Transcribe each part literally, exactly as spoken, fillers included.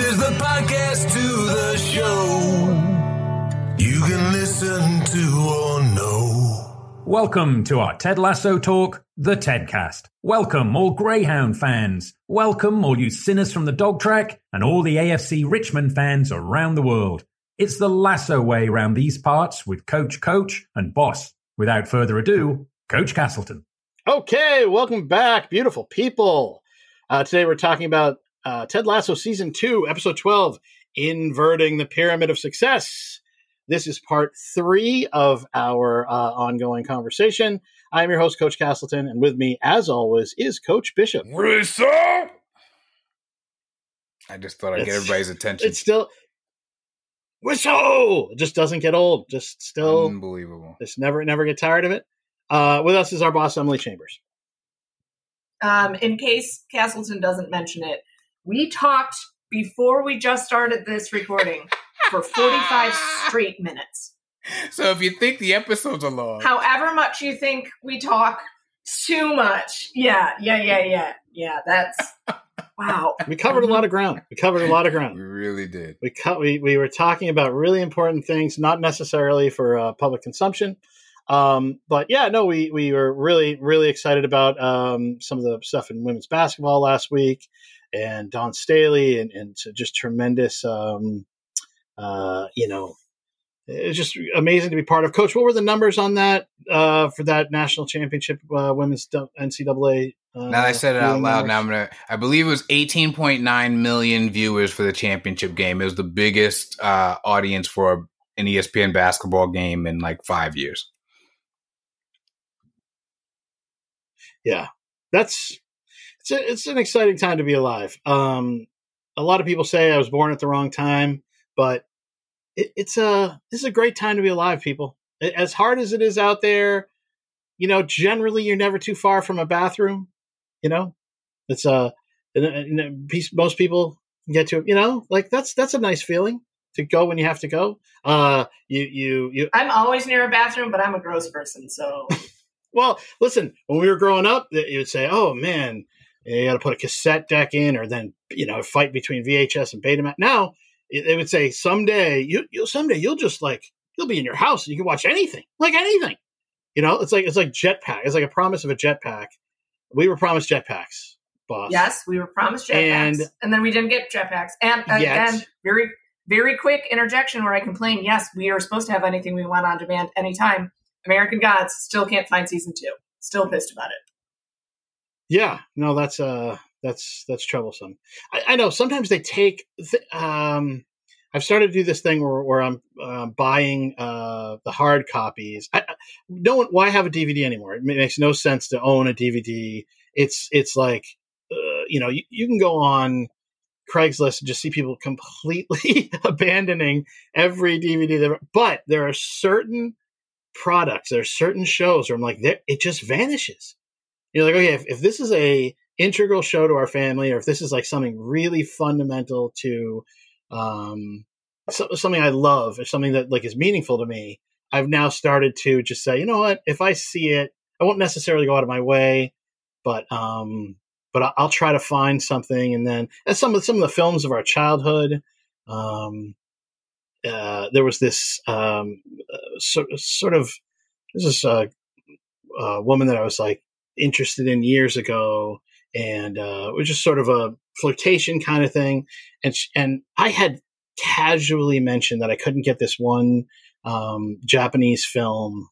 is the podcast to the show. You can listen to or know. Welcome to our Ted Lasso talk, the Tedcast. Welcome all Greyhound fans. Welcome all you sinners from the dog track and all the A F C Richmond fans around the world. It's the Lasso way round these parts with Coach Coach and Boss. Without further ado, Coach Castleton. Okay, welcome back, beautiful people. Uh, today we're talking about uh, Ted Lasso Season two, Episode twelve, Inverting the Pyramid of Success. This is part three of our uh, ongoing conversation. I'm your host, Coach Castleton, and with me, as always, is Coach Bishop. Whistle! I just thought I'd It's- get everybody's attention. It's still... Whistle! It just doesn't get old. Just still... Unbelievable. Just never, never get tired of it. Uh, with us is our boss, Emily Chambers. Um, in case Castleton doesn't mention it, we talked before we just started this recording for forty-five straight minutes. So if you think the episodes are long, However much you think we talk, too much. Yeah, yeah, yeah, yeah. Yeah, that's... Wow. We covered a lot of ground. We covered a lot of ground. we really did. We cut. We, we were talking about really important things, not necessarily for uh, public consumption, um, but yeah, no, we we were really really excited about um, some of the stuff in women's basketball last week, and Dawn Staley, and, and just tremendous. Um, uh, you know, it's just amazing to be part of. Coach, what were the numbers on that uh, for that national championship uh, women's N C double A? Uh, Now that I said it out viewing loud, numbers? now I'm gonna. I believe it was eighteen point nine million viewers for the championship game. It was the biggest uh, audience for an E S P N basketball game in like five years. Yeah, that's it's a, it's an exciting time to be alive. Um, a lot of people say I was born at the wrong time, but it, it's a this is a great time to be alive, people. It, as hard as it is out there, you know, generally you're never too far from a bathroom. You know, it's a uh, most people get to, you know, like that's that's a nice feeling to go when you have to go. Uh, you you you. I'm always near a bathroom, but I'm a gross person, so... Well, listen, when we were growing up, you would say, oh, man, you got to put a cassette deck in, or then, you know, fight between V H S and Betamax. Now, they would say, someday, you, you'll someday you'll just, like, you'll be in your house and you can watch anything, like anything. You know, it's like it's like jetpack. It's like a promise of a jetpack. We were promised jetpacks, boss. Yes, we were promised jetpacks, And- and, then we didn't get jetpacks. And Yet. again, very, very quick interjection where I complain, yes, we are supposed to have anything we want on demand anytime. American Gods still can't find season two. Still pissed about it. Yeah, no, that's uh, that's that's troublesome. I, I know sometimes they take. Th- um, I've started to do this thing where, where I'm uh, buying uh, the hard copies. I, I, no one, why have a D V D anymore? It makes no sense to own a D V D. It's it's like uh, you know you, you can go on Craigslist and just see people completely abandoning every D V D. They've, but there are certain products, there are certain shows where I'm like, it just vanishes. You're like, okay, if, if this is a integral show to our family, or if this is like something really fundamental to um, so, something I love, or something that like is meaningful to me, I've now started to just say, you know what, if I see it, I won't necessarily go out of my way, but um, but I'll, I'll try to find something. And then as some of some of the films of our childhood, um, Uh, there was this um, uh, so, sort of this is a, a woman that I was like interested in years ago, and uh, it was just sort of a flirtation kind of thing. And sh- and I had casually mentioned that I couldn't get this one um, Japanese film.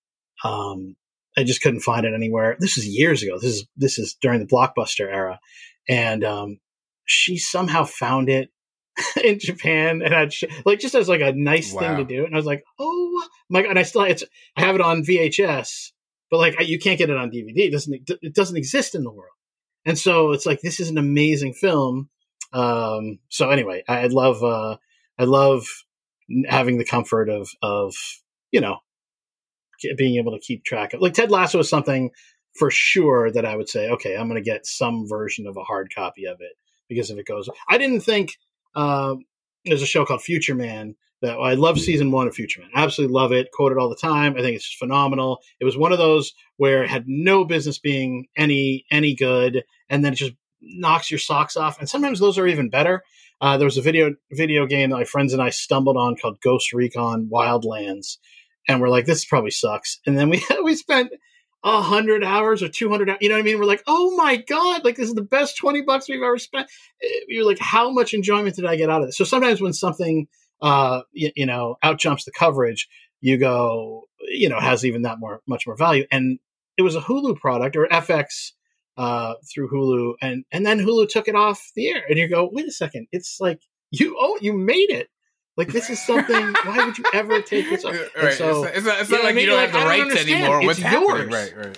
Um, I just couldn't find it anywhere. This is years ago. This is this is during the Blockbuster era, and um, she somehow found it in Japan, and I'd sh- like just as like a nice Wow. thing to do. And I was like, oh my God. And I still, it's, I have it on V H S, but like you can't get it on D V D. It doesn't, it doesn't exist in the world. And so it's like, this is an amazing film. Um, so anyway, I, I love, uh, I love having the comfort of, of, you know, being able to keep track of, like Ted Lasso is something for sure that I would say, okay, I'm going to get some version of a hard copy of it, because if it goes, I didn't think, uh, there's a show called Future Man that I love season one of Future Man. Absolutely love it. Quote it all the time. I think it's phenomenal. It was one of those where it had no business being any, any good. And then it just knocks your socks off. And sometimes those are even better. Uh, there was a video video game that my friends and I stumbled on called Ghost Recon Wildlands. And we're like, this probably sucks. And then we we spent a hundred hours or two hundred hours. You know what I mean? We're like, oh my God, like this is the best twenty bucks we've ever spent. You're like, how much enjoyment did I get out of this? So sometimes when something, uh, you, you know, outjumps the coverage, you go, you know, has even that more, much more value. And it was a Hulu product or F X uh, through Hulu. And, and then Hulu took it off the air and you go, wait a second. It's like, you, oh, you made it. Like, this is something, why would you ever take this up? Right. So, it's not, it's not like you don't like, have the rights anymore. What's happening? Right, right.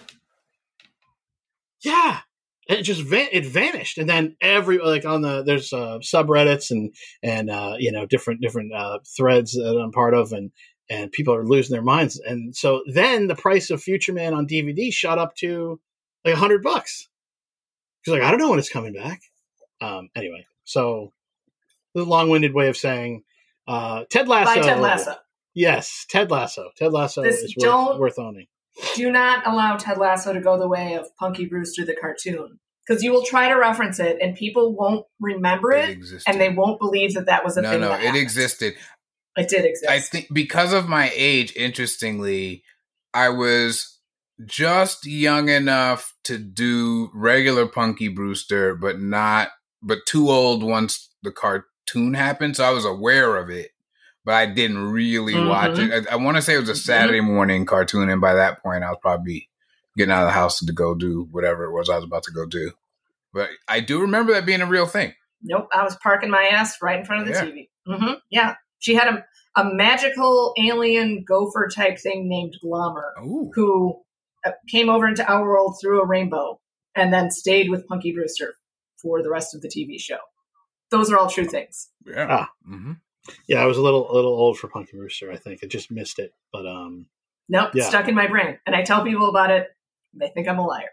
Yeah. And it just, van- it vanished. And then every, like on the, there's uh, subreddits and, and uh, you know, different, different uh, threads that I'm part of and, and people are losing their minds. And so then the price of Future Man on D V D shot up to like a hundred bucks. He's like, I don't know when it's coming back. Um, anyway, so the long-winded way of saying, Uh, Ted Lasso. By Ted Lasso. Yes, Ted Lasso. Ted Lasso This is don't- worth, worth owning. Do not allow Ted Lasso to go the way of Punky Brewster the cartoon, because you will try to reference it and people won't remember it, It and they won't believe that that was a no, thing. no, that it happened. existed. It did exist. I think because of my age, interestingly, I was just young enough to do regular Punky Brewster, but not, but too old once the cartoon happened. So I was aware of it, but I didn't really Mhm. watch it. I, I want to say it was a Saturday morning cartoon, and by that point, I was probably getting out of the house to go do whatever it was I was about to go do. But I do remember that being a real thing. Nope, I was parking my ass right in front of the Yeah. T V. Mm-hmm. Yeah, she had a a magical alien gopher type thing named Glommer, Ooh. who uh, came over into our world through a rainbow and then stayed with Punky Brewster for the rest of the T V show. Those are all true things. Yeah. Ah. Mm-hmm. Yeah, I was a little a little old for Punky Brewster, I think. I just missed it. But um Nope, Yeah. stuck in my brain. And I tell people about it, they think I'm a liar.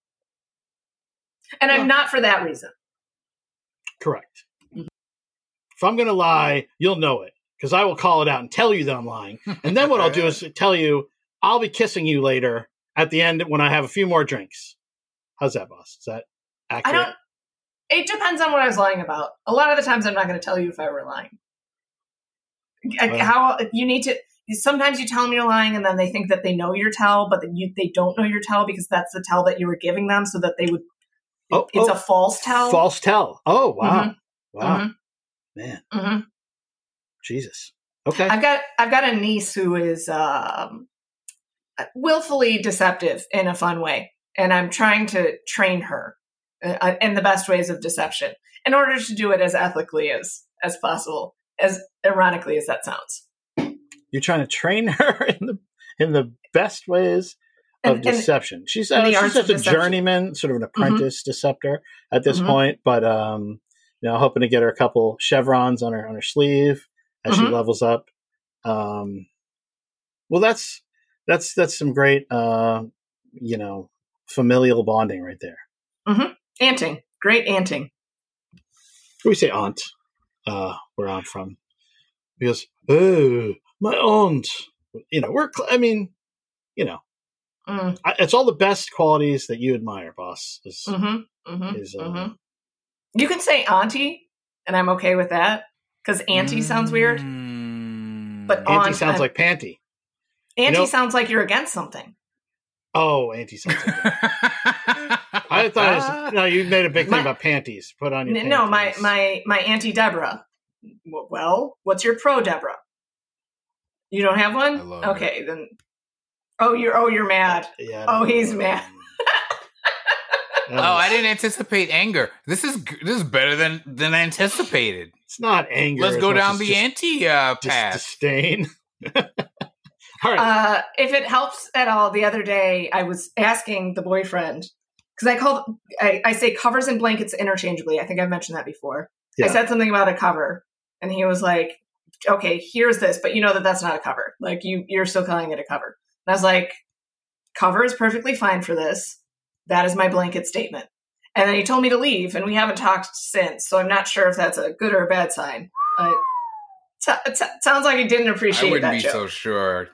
And I'm Well- not for that reason. correct. If I'm gonna lie, you'll know it. Because I will call it out and tell you that I'm lying. And then what I'll do is tell you I'll be kissing you later at the end when I have a few more drinks. How's that, boss? Is that I accurate? don't, it depends on what I was lying about. A lot of the times I'm not going to tell you if I were lying. I- Well- How you need to, sometimes you tell them you're lying and then they think that they know your tell, but then you, they don't know your tell because that's the tell that you were giving them so that they would, Oh, it's oh, a false tell. False tell. Oh, wow. Mhm. Wow. Mhm. Man, hmm Jesus. Okay. I've got, I've got a niece who is, um, willfully deceptive in a fun way. And I'm trying to train her uh, in the best ways of deception in order to do it as ethically as, as possible, as ironically as that sounds. You're trying to train her in the in the best ways of And- and- deception. She's and uh, the she's arts just of a deception. journeyman, sort of an apprentice deceptor at this Mhm. point. But um, you know, hoping to get her a couple chevrons on her on her sleeve as she Mhm. levels up. Um, well, that's that's that's some great uh, you know, familial bonding right there. Anting. Great anting. We say aunt, uh, where I'm from, because oh, my aunt. You know, we're. cl- I mean, you know, Mm, I, it's all the best qualities that you admire, boss. Is, mm-hmm, mm-hmm, is uh, mm-hmm. You can say auntie, and I'm okay with that, because auntie sounds weird. Mm. But auntie aunt, sounds I'm- like panty. Auntie know- sounds like you're against something. Oh, auntie sounds like that. I thought it was, no, you made a big thing My- about panties. Put on your N- No, my panties. my my auntie Deborah. W- Well, what's your pro, Deborah? You don't have one? I love okay, then. Oh, you're oh you're mad. Yeah, Oh, no, he's no, mad. no. Oh, I didn't anticipate anger. This is g- this is better than than I anticipated. It's not anger. Let's as go much down as the just anti uh, dis- path. disdain. All right. Uh, if it helps at all, the other day I was asking the boyfriend because I called I, I say covers and blankets interchangeably. I think I've mentioned that before. Yeah. I said something about a cover, and he was like, "Okay, here's this, but you know that that's not a cover. Like you, you're still calling it a cover." And I was like, "Cover is perfectly fine for this. That is my blanket statement." And then he told me to leave, and we haven't talked since. So I'm not sure if that's a good or a bad sign. Uh, t- t- sounds like he didn't I appreciate wouldn't that be joke. so sure.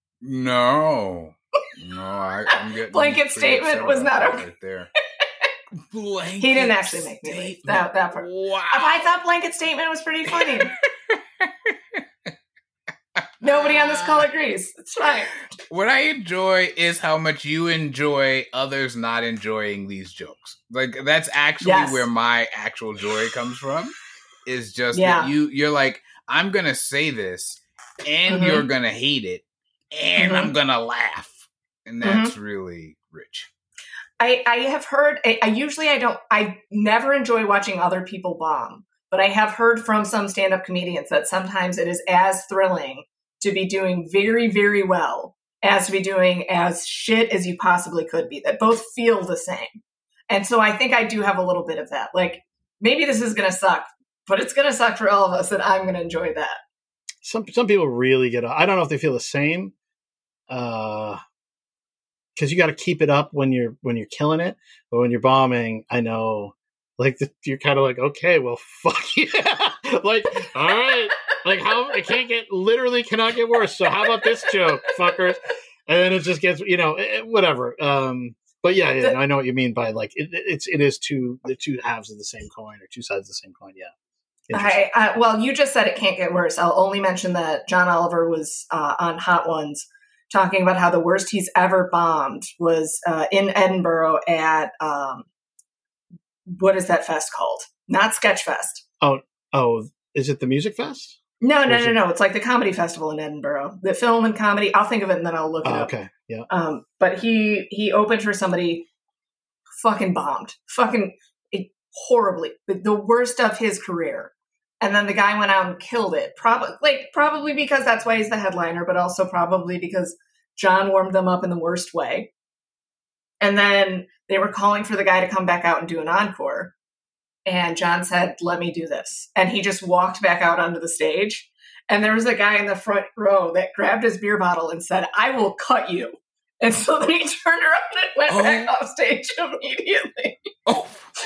No, no, I, I'm getting Blanket pretty statement upset was about not that okay. right there. Blanket He didn't actually make me leave. That, that part. Wow. I thought blanket statement was pretty funny. Nobody on this call agrees. It's fine. What I enjoy is how much you enjoy others not enjoying these jokes. Like, that's actually Yes. where my actual joy comes from. Is just Yeah. that you, you're like, I'm going to say this, and Mhm. you're going to hate it, and Mhm. I'm going to laugh. And that's really rich. I, I have heard, I, I usually I don't, I never enjoy watching other people bomb, but I have heard from some stand-up comedians that sometimes it is as thrilling to be doing very, very well as to be doing as shit as you possibly could be, that both feel the same. And so I think I do have a little bit of that. Like, maybe this is going to suck, but it's going to suck for all of us, and I'm going to enjoy that. Some some people really get. I don't know if they feel the same, uh, because you got to keep it up when you're when you're killing it, but when you're bombing, I know, like the, you're kind of like, okay, well, fuck yeah, like all right, like how it can't get literally cannot get worse. So how about this joke, fuckers? And then it just gets, you know, it, whatever. Um, but yeah, yeah, I know what you mean by like it, it's it is two the two halves of the same coin or two sides of the same coin. Yeah. I, I, well, you just said it can't get worse. I'll only mention that John Oliver was uh, on Hot Ones talking about how the worst he's ever bombed was uh, in Edinburgh at, um, what is that fest called? Not Sketchfest. Oh, oh, is it the Music Fest? No, no, is no, it- no. It's like the comedy festival in Edinburgh. The film and comedy. I'll think of it and then I'll look it Oh, up. okay, yeah. Um, but he he opened for somebody, fucking bombed, fucking it, horribly, the, the worst of his career. And then the guy went out and killed it. Probably, like probably because that's why he's the headliner, but also probably because John warmed them up in the worst way. And then they were calling for the guy to come back out and do an encore. And John said, "Let me do this." And he just walked back out onto the stage. And there was a guy in the front row that grabbed his beer bottle and said, "I will cut you." And so then he turned around and went Oh. back off stage immediately. Oh,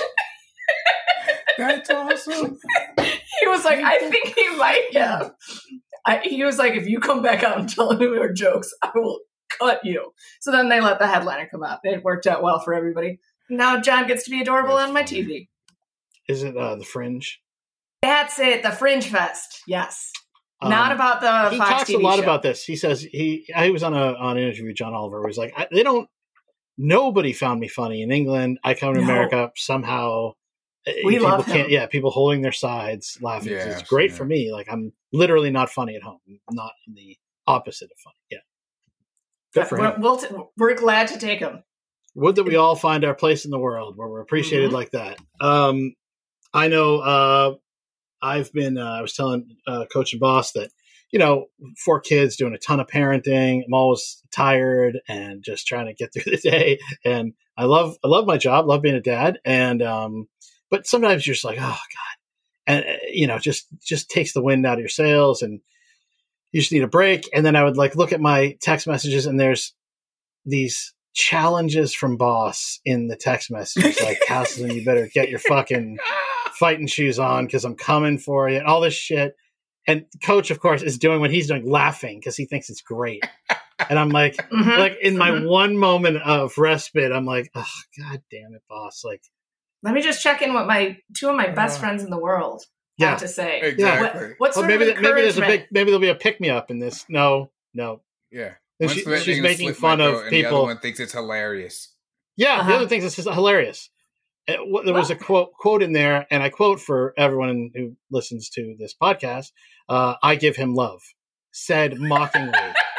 that's awesome. He was like, I think he might have. I, he was like, if you come back out and tell me more jokes, I will cut you. So then they let the headliner come out. It worked out well for everybody. Now John gets to be adorable That's on my funny. T V. Is it uh, the Fringe? That's it. The Fringe Fest. Yes. Not Um, about the he Fox talks T V a lot show. about this. He says he I was on a on an interview with John Oliver where he's like, I, they don't. Nobody found me funny in England. I come to No. America somehow. uh, We people love him. can't. Yeah, people holding their sides, laughing. Yeah, it's great yeah. for me. Like I'm literally not funny at home. Not in the opposite of funny. Yeah, good for we're, him. we'll t- we're glad to take him. Would that we all find our place in the world where we're appreciated Mhm. like that. Um, I know. Uh, I've been. Uh, I was telling uh, Coach and Boss that, you know, four kids doing a ton of parenting. I'm always tired and just trying to get through the day. And I love, I love my job, love being a dad. And, um, but sometimes you're just like, oh God. And, uh, you know, just, just takes the wind out of your sails and you just need a break. And then I would like look at my text messages and there's these challenges from Boss in the text messages. Like, Castleton, you better get your fucking fighting shoes on because I'm coming for you and all this shit. And Coach, of course, is doing what he's doing, laughing because he thinks it's great. And I'm like, Mhm. like in my Mhm. one moment of respite, I'm like, oh, God damn it, Boss. Like, Let me just check in what my two of my best Uh, friends in the world yeah. have to say. Exactly. What, what Well, sort maybe, of that, maybe there's a encouragement? big, maybe there'll be a pick me up in this. No, no. Yeah. And One she- threatening she's to making slit my fun of throat, and the other people. one thinks it's hilarious. Yeah, Uh-huh. the other thing is just hilarious. Uh, wh- There was a quote quote in there, and I quote for everyone who listens to this podcast. Uh, I give him love, said mockingly.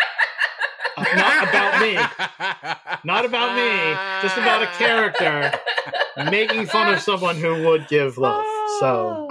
Uh, not about me, not about me, just about a character making fun of someone who would give love. So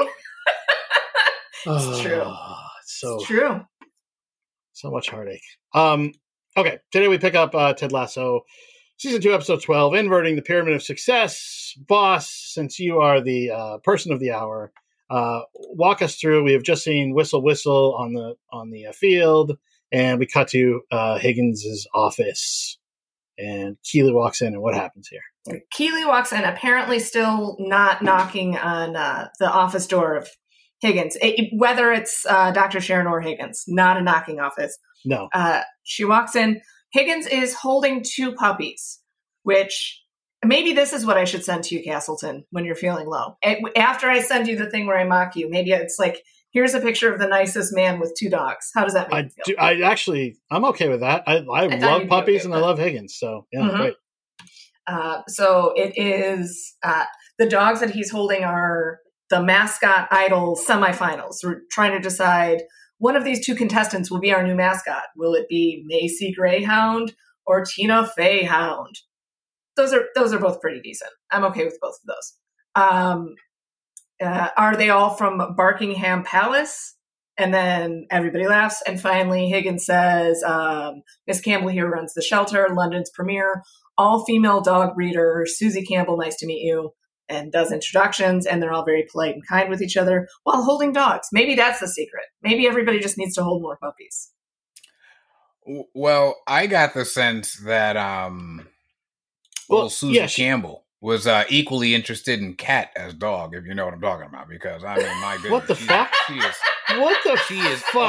It's true. oh, it's so It's true. so much heartache. Um, okay, today we pick up uh, Ted Lasso, season two, episode twelve, inverting the pyramid of success. Boss, since you are the uh, person of the hour, uh, walk us through. We have just seen Whistle Whistle on the on the uh, field, and we cut to uh, Higgins's office, and Keely walks in, and what happens here? Keely walks in, apparently still not knocking on uh, the office door of Higgins, it, whether it's uh, Doctor Sharon or Higgins, not a knocking office. No, Uh, she walks in. Higgins is holding two puppies, which Maybe this is what I should send to you, Castleton, when you're feeling low. After I send you the thing where I mock you, maybe it's like, here's a picture of the nicest man with two dogs. How does that make I you feel? do, I actually, I'm okay with that. I, I, I love you'd be puppies okay and with I that. love Higgins. So yeah, Mhm. great. Uh, so it is uh, the dogs that he's holding are the mascot idol semifinals. We're trying to decide one of these two contestants will be our new mascot. Will it be Macy Greyhound or Tina Fey Hound? Those are those are both pretty decent. I'm okay with both of those. Um, uh, are they all from Barkingham Palace? And then everybody laughs. And finally, Higgins says, um, Miss Campbell here runs the shelter, London's premier all-female dog breeder. Susie Campbell, nice to meet you, and does introductions. And they're all very polite and kind with each other while holding dogs. Maybe that's the secret. Maybe everybody just needs to hold more puppies. Well, I got the sense that um, Well, old Susie yeah, she- Campbell was uh, equally interested in Cat as dog, if you know what I'm talking about. Because I mean, my goodness, What the she, fuck? She is, What the she is fuck?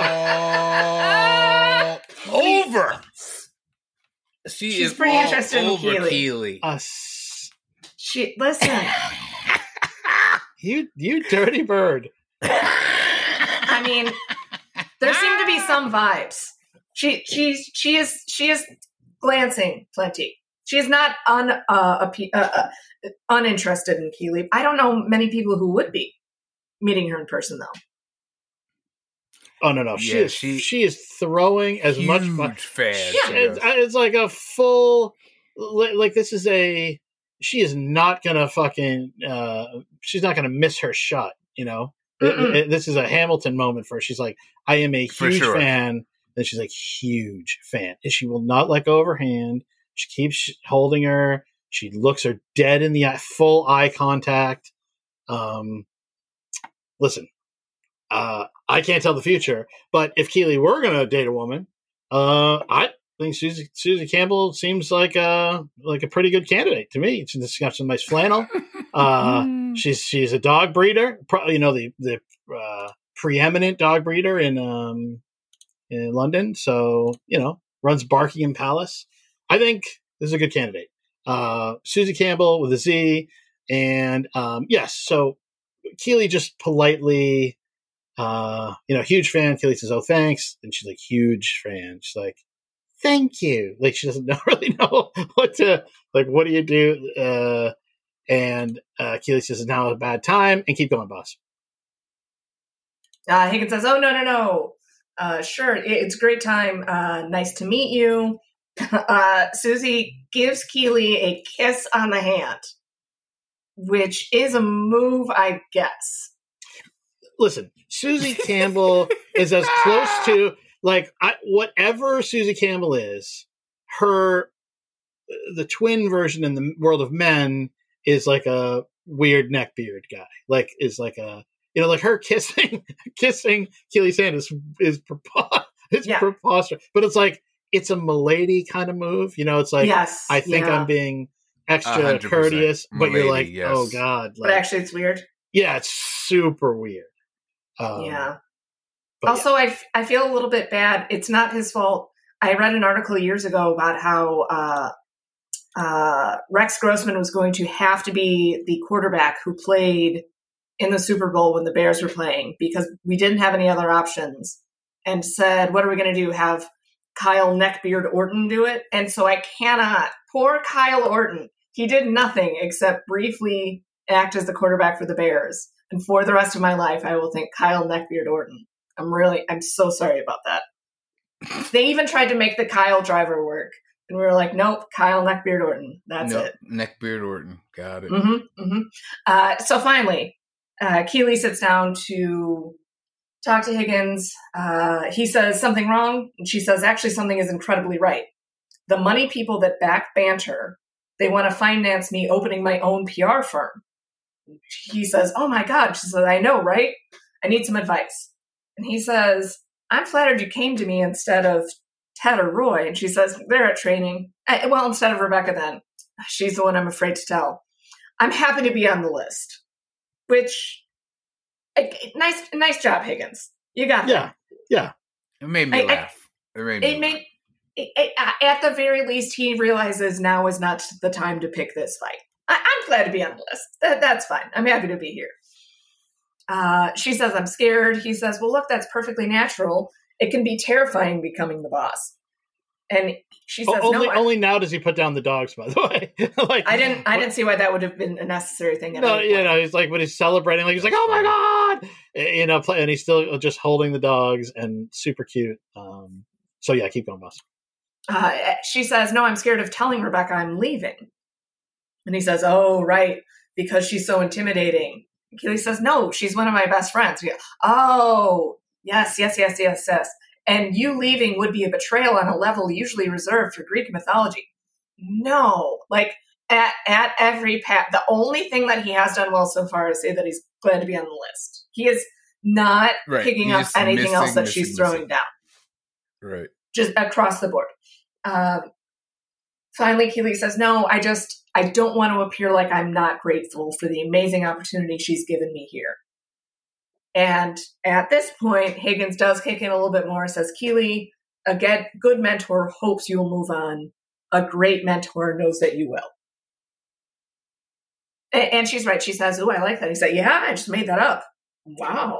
all over. She She's is pretty all interested in over Keely. Keely. Uh, s- She listen. you, you dirty bird. I mean, there seem to be some vibes. She she she is she is glancing plenty. She is not un uh, appe- uh, uh, uninterested in Keely. I don't know many people who would be meeting her in person though. Oh no, no, she Yeah, is she- she is throwing as much. Huge Fun. fan. Yeah, she it's, is. it's like a full. li- Like this is a. She is not gonna fucking. Uh, she's not gonna miss her shot. You know, It- Mm-mm. it- this is a Hamilton moment for her. She's like, I am a For huge sure. fan. And she's like, huge fan, and she will not let go of her hand. She keeps holding her. She looks her dead in the eye, full eye contact. Um, listen, uh, I can't tell the future, but if Keely were going to date a woman, uh, I think Susie, Susie Campbell seems like a like a pretty good candidate to me. She's got some nice flannel. Uh, she's she's a dog breeder, Pro, you know the the uh, preeminent dog breeder in um, in London. So you know runs Barkingham Palace. I think this is a good candidate. Uh, Susie Campbell with a Z, and um, yes, so Keely just politely. Uh, you know, huge fan. Keely says, "Oh, thanks," and she's like, "Huge fan." She's like, "Thank you." Like she doesn't know, really know what to like. What do you do? Uh, and uh, Keely says, "Now a bad time," and keep going, boss. Uh, Higgins says, "Oh no no no, uh, sure, it, it's a great time. Uh, nice to meet you." Uh, Susie gives Keely a kiss on the hand, which is a move, I guess. Listen, Susie Campbell is as close to like I, whatever Susie Campbell is. Her the twin version in the world of men is like a weird neckbeard guy. Like is like a you know like her kissing kissing Keely's hand is is prepo- it's Yeah. preposterous. But it's like it's a milady kind of move. You know, it's like yes, I think yeah. I'm being extra one hundred percent courteous, but you're milady, like, yes. oh god, but like, actually, it's weird. yeah, it's super weird. Um, Yeah. but Also, I, f- I feel a little bit bad. It's not his fault. I read an article years ago about how uh, uh, Rex Grossman was going to have to be the quarterback who played in the Super Bowl when the Bears were playing because we didn't have any other options, and said, what are we going to do? Have Kyle Neckbeard Orton do it? And so I cannot. Poor Kyle Orton. He did nothing except briefly act as the quarterback for the Bears. And for the rest of my life, I will think Kyle Neckbeard Orton. I'm really, I'm so sorry about that. They even tried to make the Kyle driver work. And we were like, nope, Kyle Neckbeard Orton. That's Nope, it. Neckbeard Orton. Got it. Mm-hmm, mm-hmm. Uh, so finally, uh, Keely sits down to talk to Higgins. Uh, he says something wrong. And she says, actually, something is incredibly right. The money people that back Banter, they want to finance me opening my own P R firm. He says, oh my God. She says, I know, right? I need some advice. And he says, I'm flattered you came to me instead of Ted or Roy. And she says, they're at training. Uh, well, instead of Rebecca then. She's the one I'm afraid to tell. I'm happy to be on the list. Which, uh, nice nice job, Higgins. You got yeah, that. yeah. It made me I- I- laugh. it made me It laugh. made at the very least, he realizes now is not the time to pick this fight. I, I'm glad to be on the list. That, that's fine. I'm happy to be here. Uh, she says, I'm scared. He says, well, look, that's perfectly natural. It can be terrifying becoming the boss. And she says, only, no. I, only now does he put down the dogs, by the way. like, I didn't I didn't see why that would have been a necessary thing. At no, you know, he's like, when he's celebrating, like, he's like, oh my God! You know, and he's still just holding the dogs and super cute. Um, so, yeah, keep going, boss. Uh, she says, no, I'm scared of telling Rebecca I'm leaving. And he says, oh, right, because she's so intimidating. And Keely says, no, she's one of my best friends. We go, oh, yes, yes, yes, yes, yes. And you leaving would be a betrayal on a level usually reserved for Greek mythology. No, like at, at every pat, the only thing that he has done well so far is say that he's glad to be on the list. He is not right. picking He's up anything missing, else that missing, she's throwing missing. down. Right. Just across the board. Um, finally, Keely says, no, I just, I don't want to appear like I'm not grateful for the amazing opportunity she's given me here. And at this point, Higgins does kick in a little bit more, says, Keely, a get, good mentor hopes you'll move on. A great mentor knows that you will. And, and she's right. She says, oh, I like that. He said, yeah, I just made that up. Wow.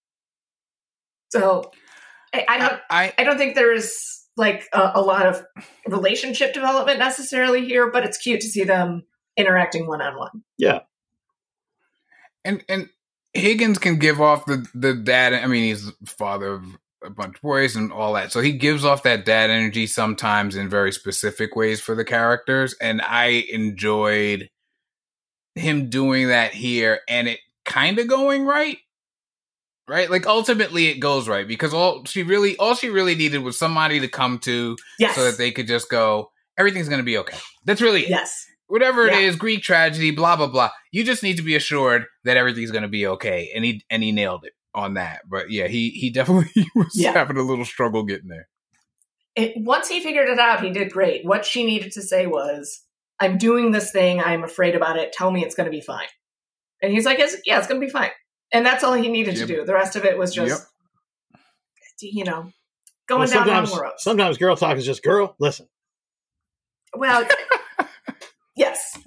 So I, I don't I, I don't think there's like a, a lot of relationship development necessarily here, but it's cute to see them interacting one-on-one. Yeah. And and Higgins can give off the, the dad. I mean, he's the father of a bunch of boys and all that. So he gives off that dad energy sometimes in very specific ways for the characters. And I enjoyed him doing that here and it kind of going right. Right? Like ultimately it goes right because all she really, all she really needed was somebody to come to Yes. so that they could just go, everything's going to be okay. That's really it. Yes. Whatever it Yeah. is, Greek tragedy, blah, blah, blah. You just need to be assured that everything's going to be okay. And he and he nailed it on that. But yeah, he he definitely was Yeah. having a little struggle getting there. It, once he figured it out, he did great. What she needed to say was, I'm doing this thing. I'm afraid about it. Tell me it's going to be fine. And he's like, yeah, it's going to be fine. And that's all he needed Yep. to do. The rest of it was just, Yep. you know, going Well, down sometimes, wrong roads. sometimes girl talk is just, girl, listen. Well, yes.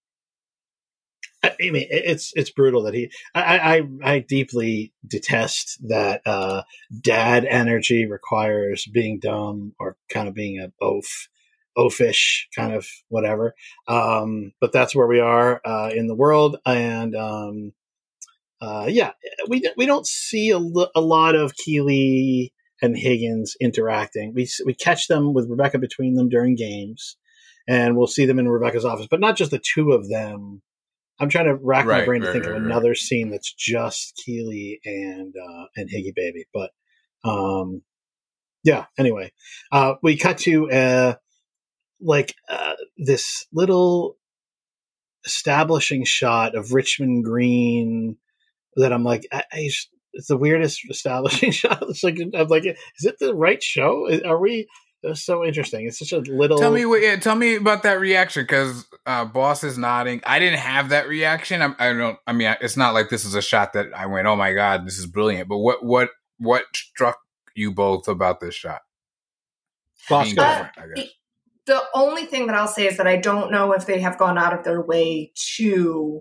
I I mean, it- it's it's brutal that he. I I, I deeply detest that uh, dad energy requires being dumb or kind of being a oaf, oafish kind of whatever. Um, but that's where we are uh, in the world, and um, uh, yeah, we we don't see a, lo- a lot of Keely and Higgins interacting. We s- we catch them with Rebecca between them during games, and we'll see them in Rebecca's office, but not just the two of them. I'm trying to rack my Right, brain to right, think right, of right. another scene that's just Keely and uh, and Higgy Baby. But um, yeah. Anyway, uh, we cut to uh, like uh, this little establishing shot of Richmond Green that I'm like, I, I just, it's the weirdest establishing shot. It's like I'm like, is it the right show? Are we? It's so interesting. It's such a little. Tell me what. Yeah, tell me about that reaction because uh, boss is nodding. I didn't have that reaction. I, I don't. I mean, it's not like this is a shot that I went, "Oh my god, this is brilliant." But what what what struck you both about this shot? Boss, Being go. Uh, different, I guess. The only thing that I'll say is that I don't know if they have gone out of their way to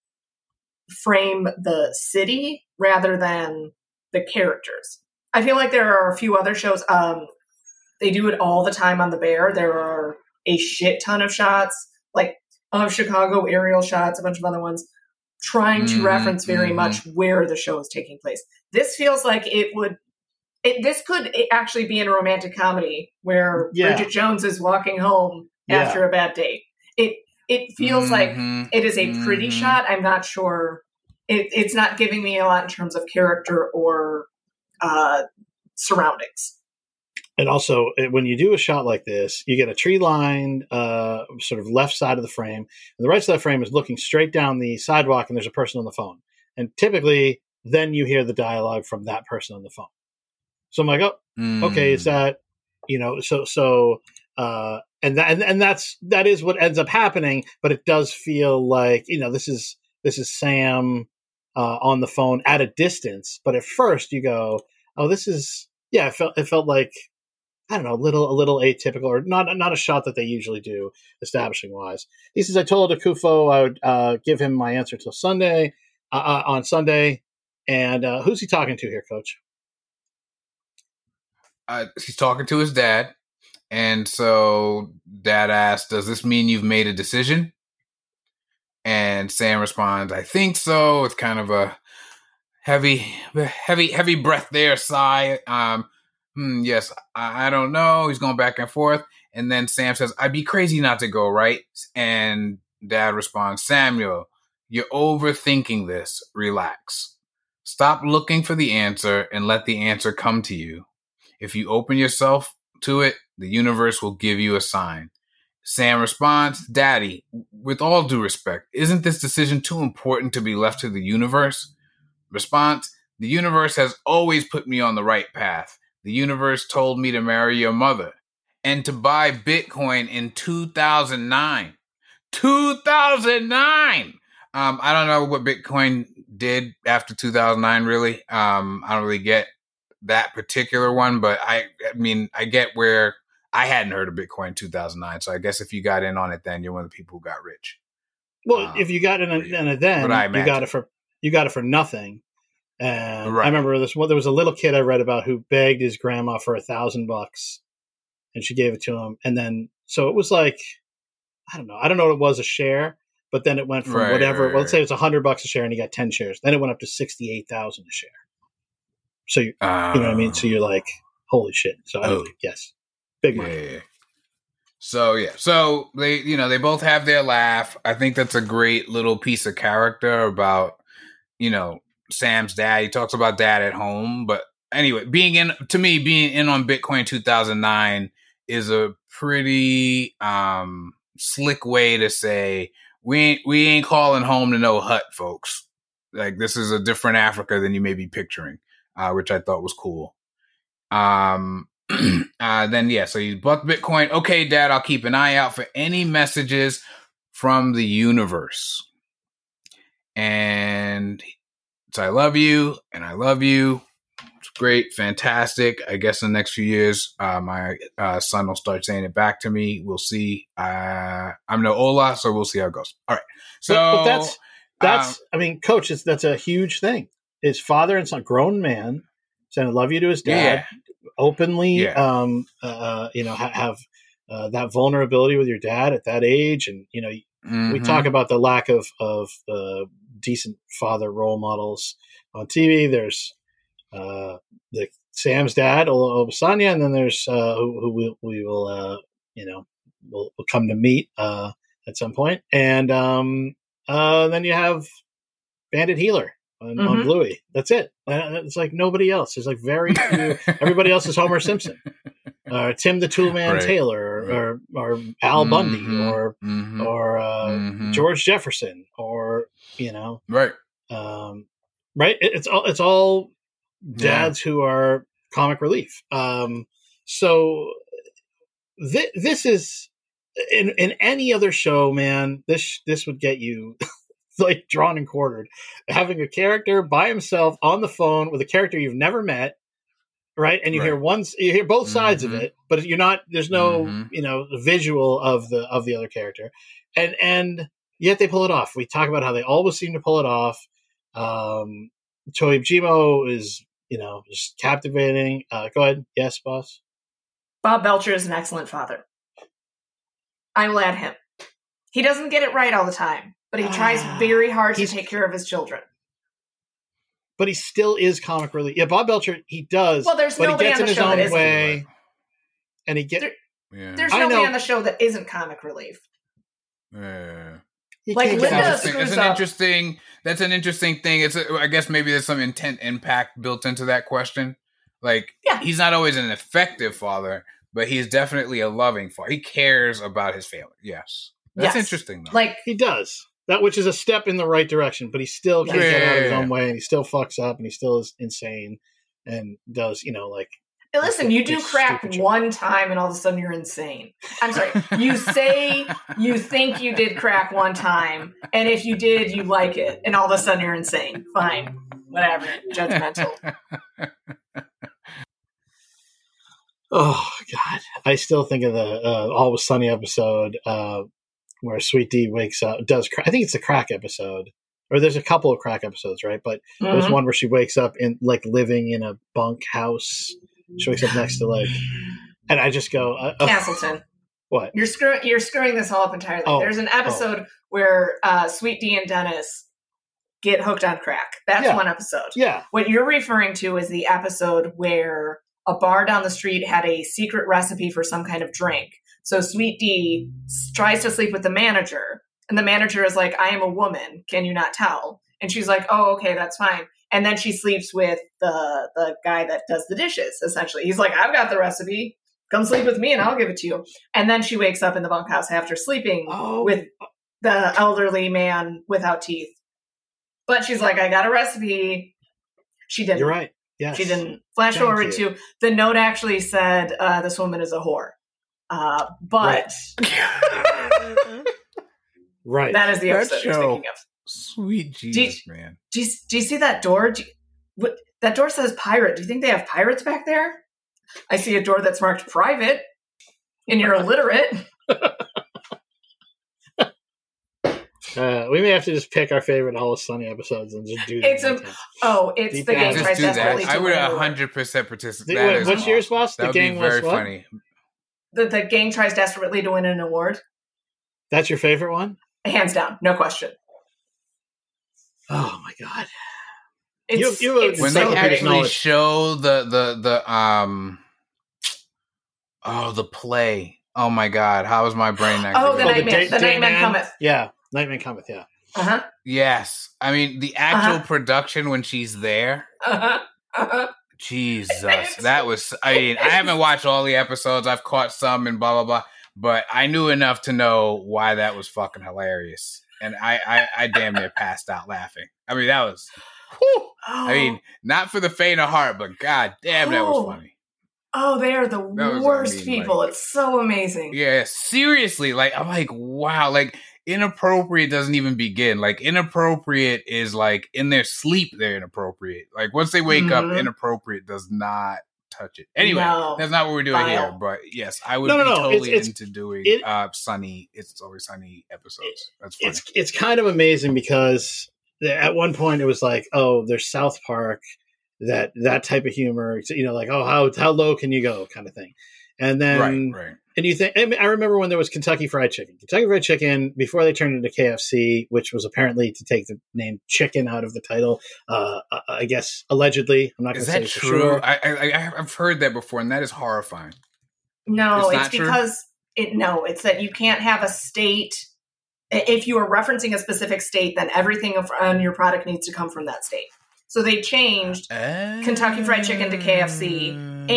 frame the city rather than the characters. I feel like there are a few other shows. Um, they do it all the time on The Bear. There are a shit ton of shots, like of Chicago, aerial shots, a bunch of other ones, trying to Mhm, reference very mhm. much where the show is taking place. This feels like it would. It, this could actually be in a romantic comedy where Yeah. Bridget Jones is walking home Yeah. after a bad date. It it feels like Mhm, it is a pretty mhm. shot. I'm not sure. It, it's not giving me a lot in terms of character or uh, surroundings. And also, it- when you do a shot like this, you get a tree-lined uh, sort of left side of the frame, and the right side of the frame is looking straight down the sidewalk, and there's a person on the phone. And typically, then you hear the dialogue from that person on the phone. So I'm like, oh, okay, Mm. is that, you know, so so, uh, and that and, and that's that is what ends up happening. But it does feel like, you know, this is this is Sam uh, on the phone at a distance. But at first, you go, oh, this is yeah. It felt it felt like I don't know, a little, a little atypical, or not, not a shot that they usually do, establishing wise. He says, I told Akufo I would uh, give him my answer till Sunday, uh, uh, on Sunday. And uh, who's he talking to here, Coach? Uh, he's talking to his dad. And so Dad asks, does this mean you've made a decision? And Sam responds, I think so. It's kind of a heavy, heavy, heavy breath there, sigh. Um, hmm, yes, I, I don't know. He's going back and forth. And then Sam says, I'd be crazy not to go, right? And Dad responds, Samuel, you're overthinking this. Relax. Stop looking for the answer and let the answer come to you. If you open yourself to it, the universe will give you a sign. Sam responds, Daddy, with all due respect, isn't this decision too important to be left to the universe? Response, the universe has always put me on the right path. The universe told me to marry your mother and to buy Bitcoin in two thousand nine. two thousand nine! Um, I don't know what Bitcoin did after two thousand nine, really. Um, I don't really get that particular one, but I, I mean, I get where I hadn't heard of Bitcoin in two thousand nine. So I guess if you got in on it then, you're one of the people who got rich. Well, um, if you got in it then, you got it for you got it for nothing. And right. I remember this. Well, there was a little kid I read about who begged his grandma for a thousand bucks, and she gave it to him. And then, so it was like, I don't know, I don't know what it was a share, but then it went from right, whatever. Right, well, let's say it was a hundred bucks a share, and you got ten shares. Then it went up to sixty-eight thousand a share. So you, uh, you know what I mean. So you're like, holy shit. So I don't think, yes, big money. Yeah, yeah. So yeah, so they, you know, they both have their laugh. I think that's a great little piece of character about, you know, Sam's dad. He talks about dad at home, but anyway, being in, to me, being in on Bitcoin two thousand nine is a pretty um, slick way to say we ain't, we ain't calling home to no hut, folks. Like, this is a different Africa than you may be picturing, uh, which I thought was cool. Um, uh, then yeah, so you bought Bitcoin. Okay, Dad, I'll keep an eye out for any messages from the universe. And so I love you, and I love you. It's great, fantastic. I guess in the next few years, uh, my uh, son will start saying it back to me. We'll see. Uh, I'm no Ola, so we'll see how it goes. All right. So but, but that's that's. Um, I mean, Coach, it's, that's a huge thing. His father and son, grown man, saying "I love you" to his dad, yeah. openly. Yeah. Um, uh, you know, ha- have uh, that vulnerability with your dad at that age, and you know, mm-hmm. we talk about the lack of of uh, decent father role models on T V. There's uh, the Sam's dad, Obasanya, and then there's uh, who, who we, we will, uh, you know, will will come to meet uh, at some point, and um, uh, then you have Bandit Healer on, mm-hmm. on Bluey. That's it. It's like nobody else. There's like very few. Everybody else is Homer Simpson, or Tim the Toolman right. Taylor, or, or or Al Bundy, mm-hmm. or mm-hmm. or uh, mm-hmm. George Jefferson, or you know, right, um, right. It, it's all it's all dads yeah. who are comic relief. Um, so th- this is in in any other show, man. This this would get you. Like drawn and quartered, having a character by himself on the phone with a character you've never met, right? And you right. hear one, you hear both sides mm-hmm. of it, but you're not. There's no, mm-hmm. you know, visual of the of the other character, and and yet they pull it off. We talk about how they always seem to pull it off. Um, Toyib is, you know, just captivating. Uh, go ahead, yes, boss. Bob Belcher is an excellent father. I will add him. He doesn't get it right all the time. But he tries very hard to take care of his children. But he still is comic relief. Yeah, Bob Belcher, he does. Well, there's but nobody he gets on the in his show own that way, isn't. And he gets. There, yeah. There's nobody on the show that isn't comic relief. Yeah. Like Linda that's screws that's an up. interesting. That's an interesting thing. It's. A, I guess maybe there's some intent impact built into that question. Like, yeah. he's not always an effective father, but he's definitely a loving father. He cares about his family. Yes, that's yes. interesting. Though. Like he does. That which is a step in the right direction, but he still can't yeah, get out of his yeah, own yeah. way, and he still fucks up, and he still is insane, and does, you know, like... Hey, listen, you do crack one time, and all of a sudden you're insane. I'm sorry. You say you think you did crack one time, and if you did, you like it, and all of a sudden you're insane. Fine. Whatever. Judgmental. Oh God, I still think of the uh, Always Sunny episode uh, where Sweet D wakes up. Does cra- I think it's a crack episode, or there's a couple of crack episodes, right? But Mhm. there's one where she wakes up in like living in a bunk house. She wakes up next to like, and I just go, uh, uh, Castleton. what? You're screw- you're screwing this all up entirely. Oh, There's an episode where uh, Sweet D and Dennis get hooked on crack. That's Yeah. one episode. Yeah, What you're referring to is the episode where a bar down the street had a secret recipe for some kind of drink. So Sweet D s- tries to sleep with the manager, and the manager is like, I am a woman. Can you not tell? And she's like, oh, okay, that's fine. And then she sleeps with the the guy that does the dishes, essentially. He's like, I've got the recipe. Come sleep with me and I'll give it to you. And then she wakes up in the bunkhouse after sleeping oh, with the elderly man without teeth. But she's like, I got a recipe. She didn't. you're right. Yes, She didn't. Flash Thank forward you. to the note actually said, uh, this woman is a whore. Uh, but Right. that is the That episode you're show. thinking of. Sweet Jesus, man. Do you, do you see that door? Do you, what, that door says pirate. Do you think they have pirates back there? I see a door that's marked private, and you're illiterate. Uh, we may have to just pick our favorite Always Sunny episodes and just do. It's them. a oh, it's Deep the down. gang Just tries Just do that. desperately to I would win one over. hundred percent participate. Wait, That is what's awesome. yours, boss? That The would gang be was very what? funny. The, the gang tries desperately to win an award. That's your favorite one? Hands down, no question. Oh my God! It's, You- you- it's When so they Encyclopedic actually great. knowledge. show the the the um oh the play. Oh my God! How is my brain not? Oh, the gonna- Nightman- Day- the Nightman Dayman? Cometh. Yeah, Nightman Cometh. Yeah. Uh-huh, Yes, I mean the actual Uh-huh. production when she's there. uh-huh, uh-huh. Jesus, It's- that was. I mean, I haven't watched all the episodes. I've caught some and blah blah blah, but I knew enough to know why that was fucking hilarious, and I I, I damn near passed out laughing. I mean, that was. whew. I mean, not for the faint of heart, but god damn, that was Oh. funny. Oh, they are the That was worst what I mean, people. like- It's so amazing. Yeah, seriously, like I'm like, wow, like inappropriate doesn't even begin. Like inappropriate is like in their sleep they're inappropriate. Like once they wake up, Mhm. inappropriate does not touch it. Anyway, No. that's not what we're doing Vile. here. But yes, I would No, no, be no, totally it's- it's- into doing it- uh sunny. It's always sunny episodes. That's funny. It's it's kind of amazing because at one point it was like, oh, there's South Park, that that type of humor, you know, like, oh, how how low can you go, kind of thing. And then right, right. And you think, I mean, I remember when there was Kentucky Fried Chicken. Kentucky Fried Chicken, before they turned into K F C, which was apparently to take the name chicken out of the title, uh, I guess, allegedly. I'm not going Is to say that for true? sure. I, I I've heard that before, and that is horrifying. No, It's it's, not true? because it. No, it's that you can't have a state. i- If you are referencing a specific state, then everything of- on your product needs to come from that state. So they changed Kentucky Fried Chicken to K F C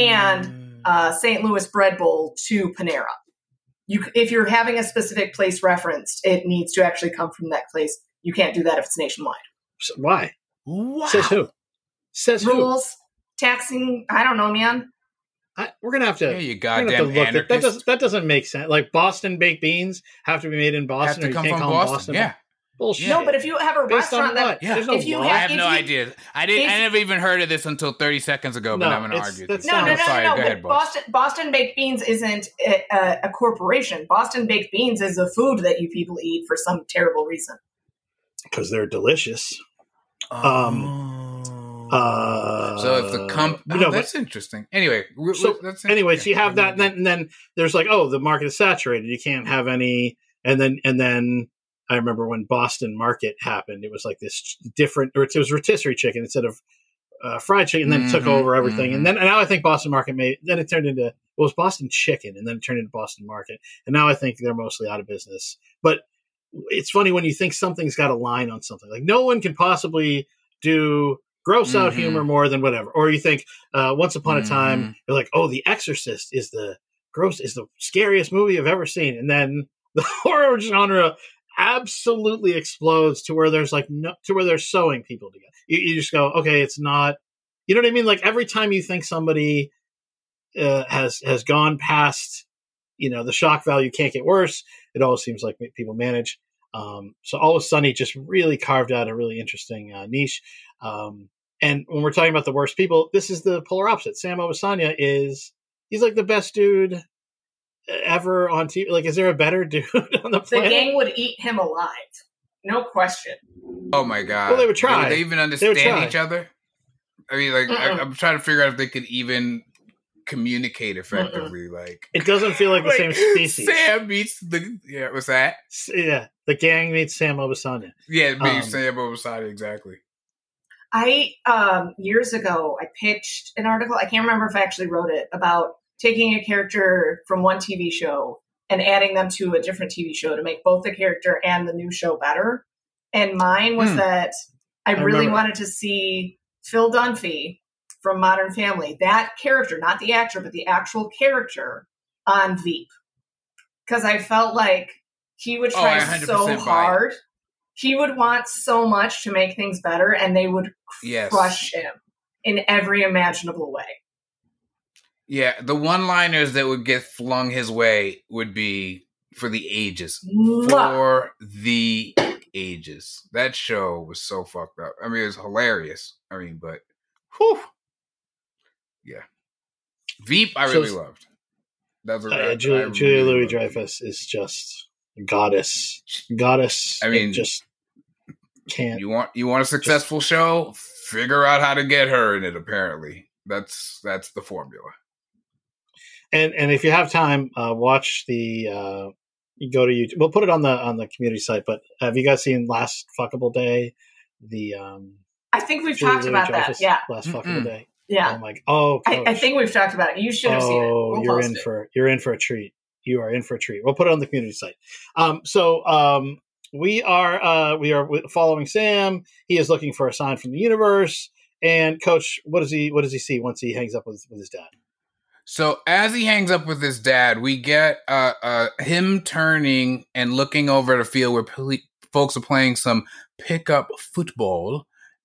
and uh, Saint Louis Bread Bowl to Panera. You, if you're having a specific place referenced, it needs to actually come from that place. You can't do that if it's nationwide. So why? wow. Says who? Says who? Rules, taxing. I don't know, man. I, we're going to have to. Yeah, you we're gonna have to goddamn look at- that, anarchist. doesn't, that doesn't make sense. Like Boston baked beans have to be made in Have Boston, or to you come can't from call them Boston. Boston. Yeah. Bullshit. No, but if you have a Based on restaurant that what? Yeah. There's no if you law. I have- have if no you- idea. I didn't. if- I never even heard of this until thirty seconds ago. But No, I'm going to it's- argue. that's with No, you. no, sounds- no, Sorry, no, go no. ahead, But boss. Boston Boston Baked Beans isn't a, a, a corporation. Boston Baked Beans is a food that you people eat for some terrible reason. Because they're delicious. Um, Uh, so if the comp, oh, you know, that's interesting. Anyway, we- So, we- that's anyways, you have that, and interesting. then, and then there's like, oh, the market is saturated. You can't have any. And then, and then I remember when Boston Market happened, it was like this different, or it was rotisserie chicken instead of uh, fried chicken. And then it took Mhm, over everything. mhm. And then, and now I think Boston Market made. Then it turned into well, it was Boston Chicken, and then it turned into Boston Market. And now I think they're mostly out of business. But it's funny when you think something's got a line on something. Like no one can possibly do gross out Mhm. humor more than whatever. Or you think uh, Once Upon a Time, Mhm. you're like, oh, The Exorcist is the gross, is the scariest movie I've ever seen. And then the horror genre absolutely explodes to where there's like no, to where they're sewing people together. You, you just go, okay, it's not, you know what I mean? Like every time you think somebody uh, has has gone past, you know, the shock value can't get worse. It always seems like people manage. Um, so Always Sunny just really carved out a really interesting uh, niche. Um, and when we're talking about the worst people, this is the polar opposite. Sam Obisanya is he's like the best dude ever on T V. Like, is there a better dude on the The planet? gang would eat him alive. No question. Oh my god! Well, they would try. Would they even They understand would try. each other? I mean, like, I, Mm-mm. I'm trying to figure out if they could even communicate effectively. Like, It doesn't feel like the like, same species. Sam meets the yeah. What's that? S- Yeah, the gang meets Sam Obisanya. Yeah, it means Um, Sam Obisanya exactly. I um years ago I pitched an article. I can't remember if I actually wrote it about taking a character from one T V show and adding them to a different T V show to make both the character and the new show better. And mine was Hmm. that I, I really remember. wanted to see Phil Dunphy from Modern Family, that character, not the actor, but the actual character on Veep. Because I felt like he would Oh, I try one hundred so percent buy it. hard. He would want so much to make things better, and they would Yes. crush him in every imaginable way. Yeah, the one-liners that would get flung his way would be for the ages. Mwah. For the ages. That show was so fucked up. I mean, it was hilarious. I mean, but whew. Yeah. Veep, I So really it's- loved. That's a Uh, yeah, I Julia, Julia really Louis loved it. Dreyfus is just a goddess. Goddess. I mean, It just can't. You want you want a successful show? Figure out how to get her in it. Apparently, that's that's the formula. And and if you have time, uh, watch the. Uh, you go to YouTube. We'll put it on the on the community site. But have you guys seen Last Fuckable Day? The um, I think we've Julia talked Louis about that. Dreyfus Yeah, Last Mm-mm. Fuckable Day. yeah. Oh my! Oh, I, I Coach. think we've talked about it. You should have seen it. Oh, We'll you're post in it. for you're in for a treat. You are in for a treat. We'll put it on the community site. Um, so um, we are uh, we are w- following Sam. He is looking for a sign from the universe. And Coach, what does he what does he see once he hangs up with, with his dad? So as he hangs up with his dad, we get uh, uh, him turning and looking over the field where poli- folks are playing some pickup football,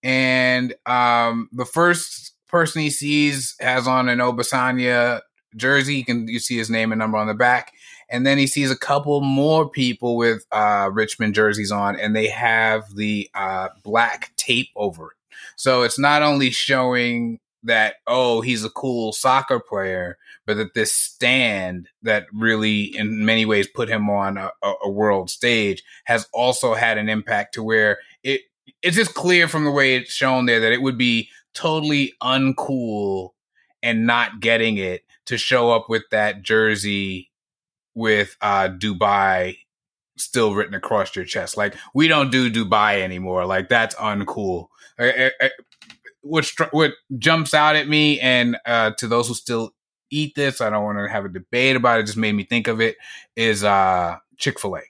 and um, the first person he sees has on an Obisanya jersey. You can you see his name and number on the back, and then he sees a couple more people with uh, Richmond jerseys on, and they have the uh, black tape over it. So it's not only showing that, oh, he's a cool soccer player, but that this stand that really in many ways put him on a, a world stage has also had an impact to where it it's just clear from the way it's shown there that it would be totally uncool and not getting it to show up with that jersey with uh, Dubai still written across your chest. Like, we don't do Dubai anymore. Like, that's uncool. I, I, I, what, str- what jumps out at me, and uh, to those who still eat this, I don't want to have a debate about it, just made me think of it, is uh, Chick-fil-A.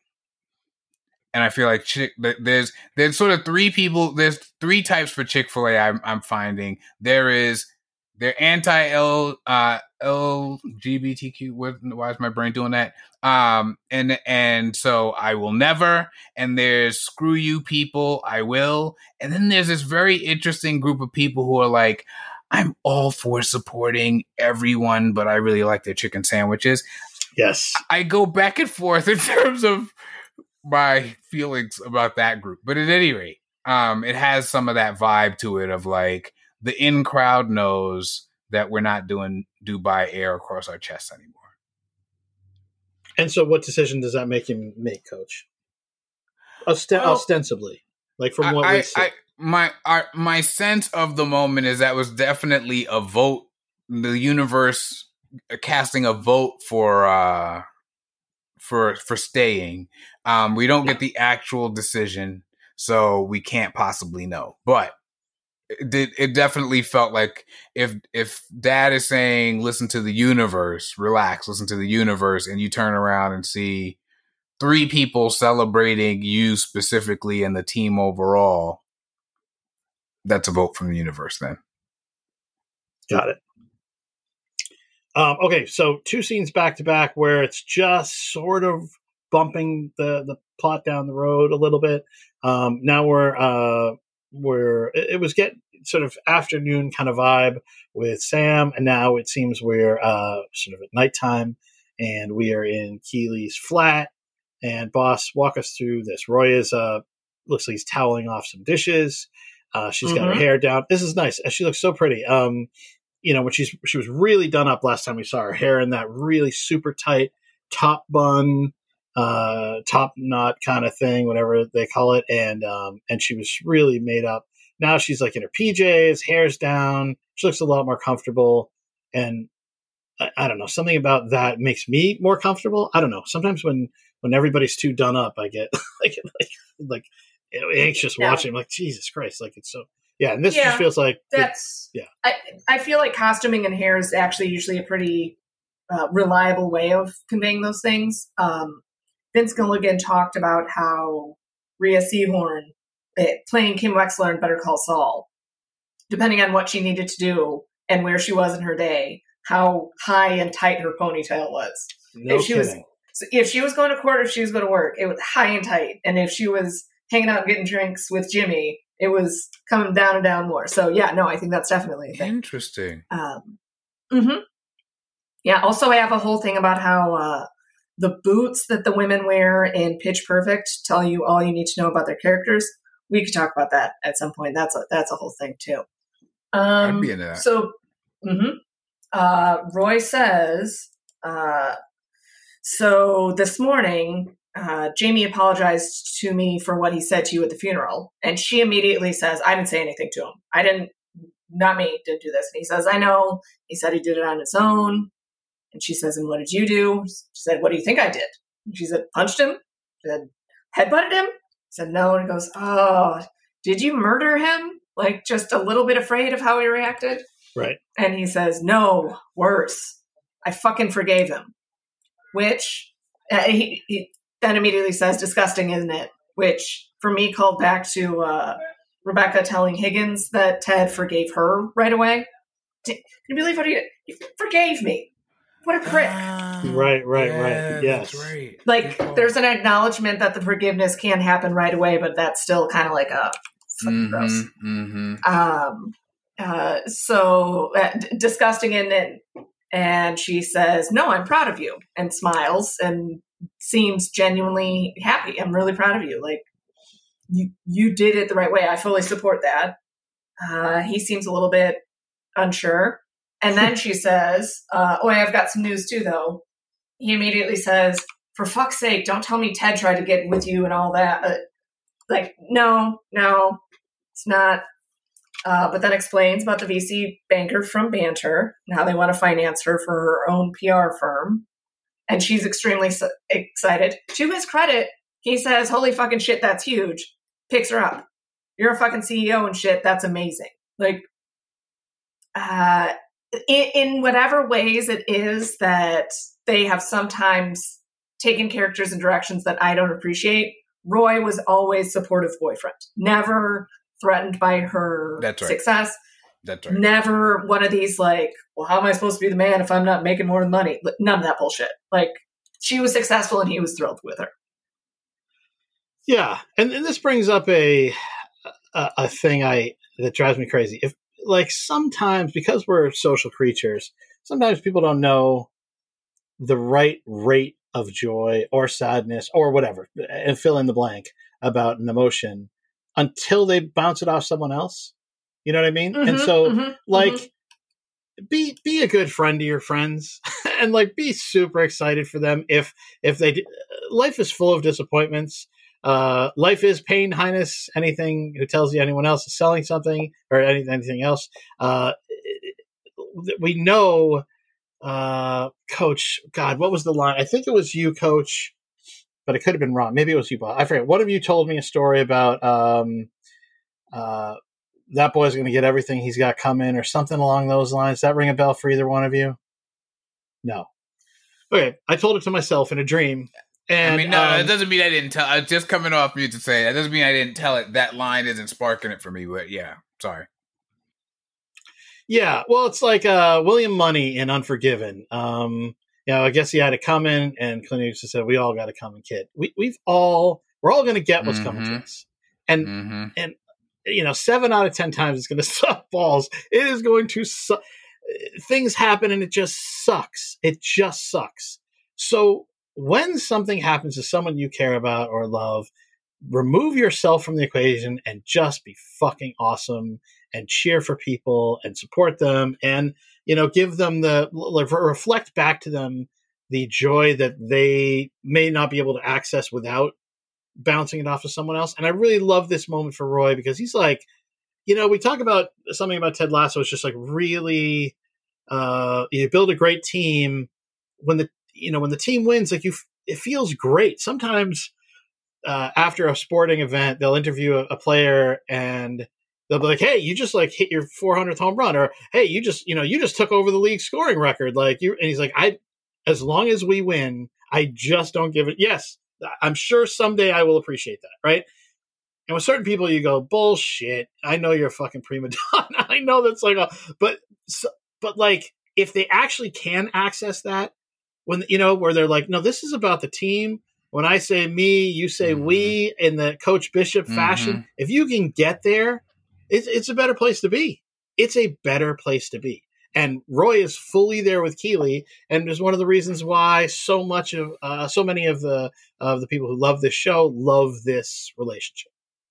And I feel like Chick- there's there's sort of three people, there's three types for Chick-fil-A I'm, I'm finding. There is, they're anti-L, uh, L G B T Q. What, why is my brain doing that? Um, and, and so I will never, and there's screw you people, I will. And then there's this very interesting group of people who are like, I'm all for supporting everyone, but I really like their chicken sandwiches. Yes. I go back and forth in terms of my feelings about that group. But at any rate, um, it has some of that vibe to it of like, the in crowd knows that we're not doing Dubai Air across our chests anymore. And so, what decision does that make him make, Coach? Ost- Well, ostensibly, like from what I, we see. I, my our, my sense of the moment is that was definitely a vote. The universe casting a vote for uh, for for staying. Um, we don't get the actual decision, so we can't possibly know. But it did. It definitely felt like if if Dad is saying, "Listen to the universe, relax, listen to the universe," and you turn around and see three people celebrating you specifically and the team overall, that's a vote from the universe. Then Got it. Um, okay, so two scenes back to back where it's just sort of bumping the, the plot down the road a little bit. Um, now we're uh, we're it, it was getting sort of afternoon kind of vibe with Sam, and now it seems we're uh, sort of at nighttime, and we are in Keely's flat. And boss, walk us through this. Roy is uh, looks like he's toweling off some dishes. Uh, she's got her Mhm. hair down. This is nice. She looks so pretty. Um, you know, when she's she was really done up last time we saw her, hair in that really super tight top bun, uh, top knot kind of thing, whatever they call it, and um, and she was really made up. Now she's like in her P Js, hair's down. She looks a lot more comfortable, and I, I don't know, something about that makes me more comfortable. I don't know. Sometimes when when everybody's too done up, I get like like like you know, anxious yeah. watching. I'm like, Jesus Christ, like it's so. Yeah, and this yeah, just feels like that's. Yeah, I I feel like costuming and hair is actually usually a pretty uh, reliable way of conveying those things. Um, Vince Gilligan talked about how Rhea Seehorn, it, playing Kim Wexler in Better Call Saul, depending on what she needed to do and where she was in her day, how high and tight her ponytail was. no if she kidding. was if she was going to court, if she was going to work, it was high and tight, and if she was hanging out and getting drinks with Jimmy, it was coming down and down more. So yeah, no, I think that's definitely a thing. Interesting. Um, mm-hmm. Yeah. Also, I have a whole thing about how uh, the boots that the women wear in Pitch Perfect tell you all you need to know about their characters. We could talk about that at some point. That's a that's a whole thing too. Um, I'd be into that. So, mm-hmm. uh, Roy says, uh, so this morning. Uh, Jamie apologized to me for what he said to you at the funeral. And she immediately says, I didn't say anything to him. I didn't, not me, didn't do this. And he says, I know. He said he did it on his own. And she says, and what did you do? She said, what do you think I did? And she said, punched him? She said, headbutted him? He said, no. And he goes, oh, did you murder him? Like just a little bit afraid of how he reacted? Right. And he says, no, worse. I fucking forgave him. Which, uh, he, he then immediately says, disgusting, isn't it? Which, for me, called back to uh, Rebecca telling Higgins that Ted forgave her right away. Can you believe what he did? He forgave me. What a prick. Uh, Right, right, yeah, right. Yes. That's right. Like, there's an acknowledgement that the forgiveness can happen right away, but that's still kind of like a fucking gross. Mm-hmm. Um, uh, so, uh, d- disgusting, isn't it? And she says, no, I'm proud of you, and smiles and seems genuinely happy. I'm really proud of you. Like, you you did it the right way. I fully support that. Uh, he seems a little bit unsure. And then she says, uh, oh, I've got some news too, though. He immediately says, for fuck's sake, don't tell me Ted tried to get with you and all that. Uh, like, no, no, it's not. Uh, but then explains about the V C banker from Banter and how they want to finance her for her own P R firm. And she's extremely su- excited. To his credit, he says, holy fucking shit, that's huge. Picks her up. You're a fucking C E O and shit. That's amazing. Like, uh, in, in whatever ways it is that they have sometimes taken characters in directions that I don't appreciate, Roy was always supportive boyfriend. Never threatened by her That's right. success. That's right. Never one of these like, well, how am I supposed to be the man if I'm not making more money? None of that bullshit. Like, she was successful and he was thrilled with her. Yeah, and, and this brings up a, a a thing I that drives me crazy. If like sometimes because we're social creatures, sometimes people don't know the right rate of joy or sadness or whatever, and fill in the blank about an emotion until they bounce it off someone else. You know what I mean? Mm-hmm, and so, mm-hmm, like, mm-hmm. be be a good friend to your friends, and like be super excited for them. If if they, d- life is full of disappointments. Uh, life is pain, highness. Anything who tells you anyone else is selling something or anything, anything else. Uh, we know, uh, Coach. God, what was the line? I think it was you, Coach, but it could have been wrong. Maybe it was you, Bob. I forget. One of you told me a story about um, uh, that boy's going to get everything he's got coming, or something along those lines. Does that ring a bell for either one of you? No. Okay, I told it to myself in a dream. And, I mean, no, um, it doesn't mean I didn't tell. I'm just coming off mute to say that doesn't mean I didn't tell it. That line isn't sparking it for me, but yeah, sorry. Yeah, well, it's like uh, William Money in Unforgiven. Um, you know, I guess he had to come in, and Clint Eastwood said, "We all got to come in, kid. We, we've all, we're all going to get what's Mm-hmm. coming to us." And Mm-hmm. and you know, seven out of ten times it's going to suck balls. It is going to suck. Things happen, and it just sucks. It just sucks. So when something happens to someone you care about or love, remove yourself from the equation and just be fucking awesome and cheer for people and support them. And you know, give them the like, reflect back to them the joy that they may not be able to access without bouncing it off of someone else. And I really love this moment for Roy because he's like, you know, we talk about something about Ted Lasso. It's just like really, uh, you build a great team when the, you know, when the team wins, like you, it feels great. Sometimes uh, after a sporting event, they'll interview a, a player and they'll be like, hey, you just like hit your four hundredth home run, or, hey, you just, you know, you just took over the league scoring record. Like you, and he's like, I, as long as we win, I just don't give it. Yes. I'm sure someday I will appreciate that. Right. And with certain people, you go, bullshit. I know you're a fucking prima donna. I know that's like, a, but, but like, if they actually can access that, when, you know, where they're like, no, this is about the team. When I say me, you say mm-hmm. we in the Coach Bishop mm-hmm. fashion. If you can get there, it's, it's a better place to be. It's a better place to be. And Roy is fully there with Keeley, and is one of the reasons why so much of, uh, so many of the of the people who love this show love this relationship.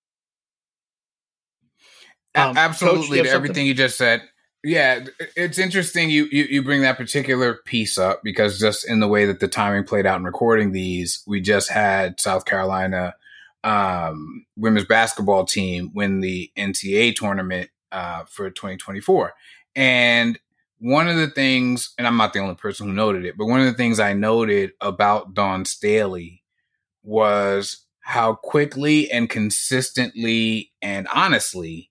Um, Absolutely, Coach, to everything you just said. Yeah, it's interesting you, you you bring that particular piece up because just in the way that the timing played out in recording these, we just had South Carolina um, women's basketball team win the N C double A tournament uh, for twenty twenty-four. And one of the things, and I'm not the only person who noted it, but one of the things I noted about Dawn Staley was how quickly and consistently and honestly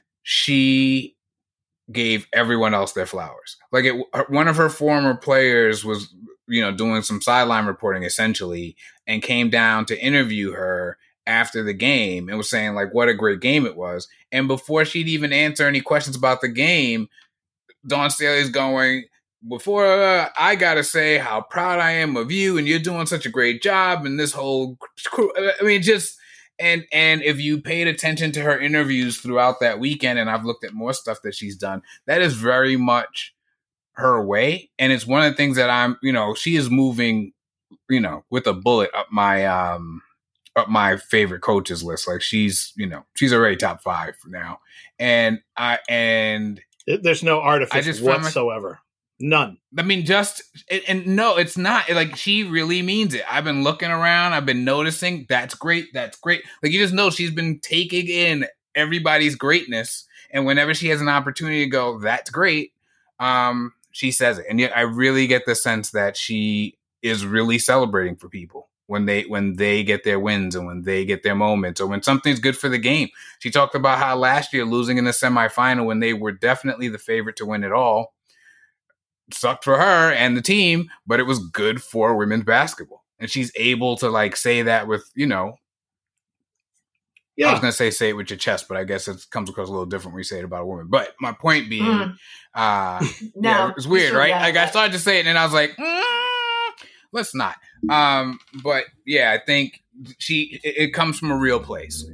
she gave everyone else their flowers. Like it, one of her former players was, you know, doing some sideline reporting essentially and came down to interview her after the game and was saying like what a great game it was. And before she'd even answer any questions about the game, Dawn Staley's going, before uh, I got to say how proud I am of you and you're doing such a great job and this whole crew. I mean, just, and, and if you paid attention to her interviews throughout that weekend, and I've looked at more stuff that she's done, that is very much her way. And it's one of the things that I'm, you know, she is moving, you know, with a bullet up my, um, up my favorite coaches list. Like she's, you know, she's already top five now. And I, and, there's no artifice whatsoever. None. I mean, just, and, and no, it's not. Like, she really means it. I've been looking around. I've been noticing. That's great. That's great. Like, you just know she's been taking in everybody's greatness. And whenever she has an opportunity to go, that's great, um, she says it. And yet I really get the sense that she is really celebrating for people when they when they get their wins and when they get their moments or when something's good for the game. She talked about how last year losing in the semifinal when they were definitely the favorite to win it all sucked for her and the team, but it was good for women's basketball. And she's able to like say that with, you know, yeah. I was going to say say it with your chest, but I guess it comes across a little different when you say it about a woman. But my point being, mm. uh, no, yeah, it's weird, right? Like I started to say it and I was like, mm. Let's not. Um, but yeah, I think she it, it comes from a real place.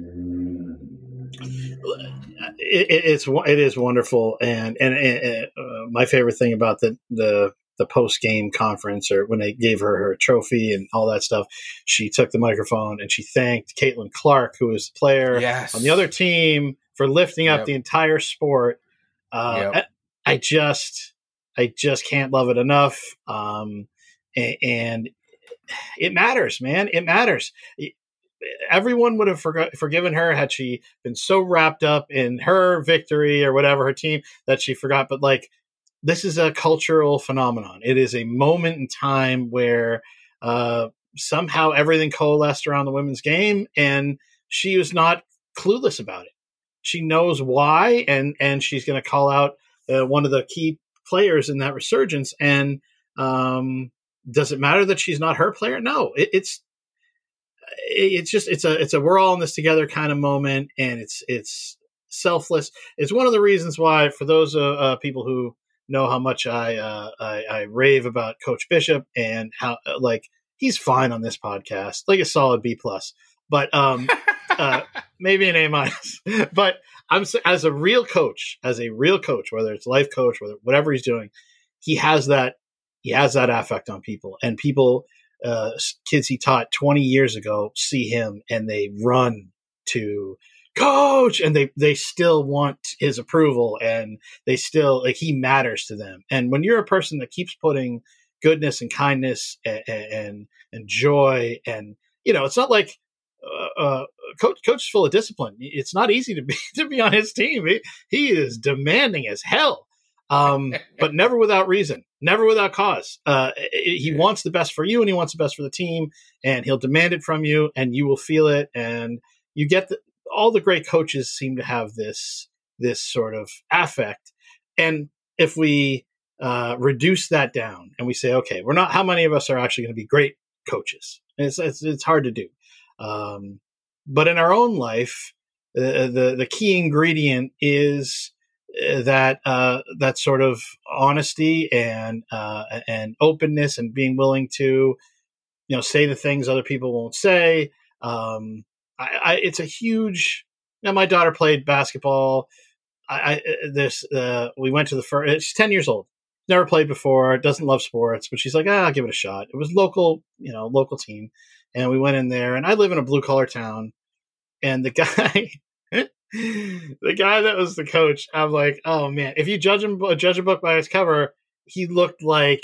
It, it, it's it is wonderful, and and, and uh, my favorite thing about the the the post game conference or when they gave her her trophy and all that stuff, she took the microphone and she thanked Caitlin Clark, who was the player yes. on the other team, for lifting up yep. the entire sport. Uh, yep. I, I just I just can't love it enough. Um, And it matters, man. It matters. Everyone would have forg- forgiven her had she been so wrapped up in her victory or whatever, her team, that she forgot. But like, this is a cultural phenomenon. It is a moment in time where uh, somehow everything coalesced around the women's game, and she was not clueless about it. She knows why, and and she's going to call out uh, one of the key players in that resurgence. And um, does it matter that she's not her player? No, it, it's it's just it's a it's a we're all in this together kind of moment, and it's it's selfless. It's one of the reasons why, for those uh, uh, people who know how much I, uh, I I rave about Coach Bishop and how uh, like he's fine on this podcast, like a solid B plus, but um, uh, maybe an A minus. But I'm as a real coach, as a real coach, whether it's life coach, whether whatever he's doing, he has that. He has that affect on people, and people, uh, kids he taught twenty years ago see him and they run to coach, and they they still want his approval, and they still like he matters to them. And when you're a person that keeps putting goodness and kindness and and, and joy, and you know, it's not like uh, uh, coach coach is full of discipline. It's not easy to be to be on his team. He, he is demanding as hell, um, but never without reason, never without cause. Uh, he wants the best for you, and he wants the best for the team, and he'll demand it from you, and you will feel it, and you get the, all the great coaches seem to have this this sort of affect. And if we uh, reduce that down and we say, okay, we're not, how many of us are actually going to be great coaches? And it's, it's it's hard to do. Um, but in our own life, uh, the the key ingredient is that uh, that sort of honesty and uh, and openness, and being willing to, you know, say the things other people won't say. Um, I, I, it's a huge. Now, my daughter played basketball. I, I this uh, we went to the first. She's ten years old. Never played before. Doesn't love sports, but she's like, ah, I'll give it a shot. It was local, you know, local team, and we went in there. And I live in a blue collar town, and the guy, the guy that was the coach, I'm like, oh man, if you judge him, judge a book by its cover, he looked like.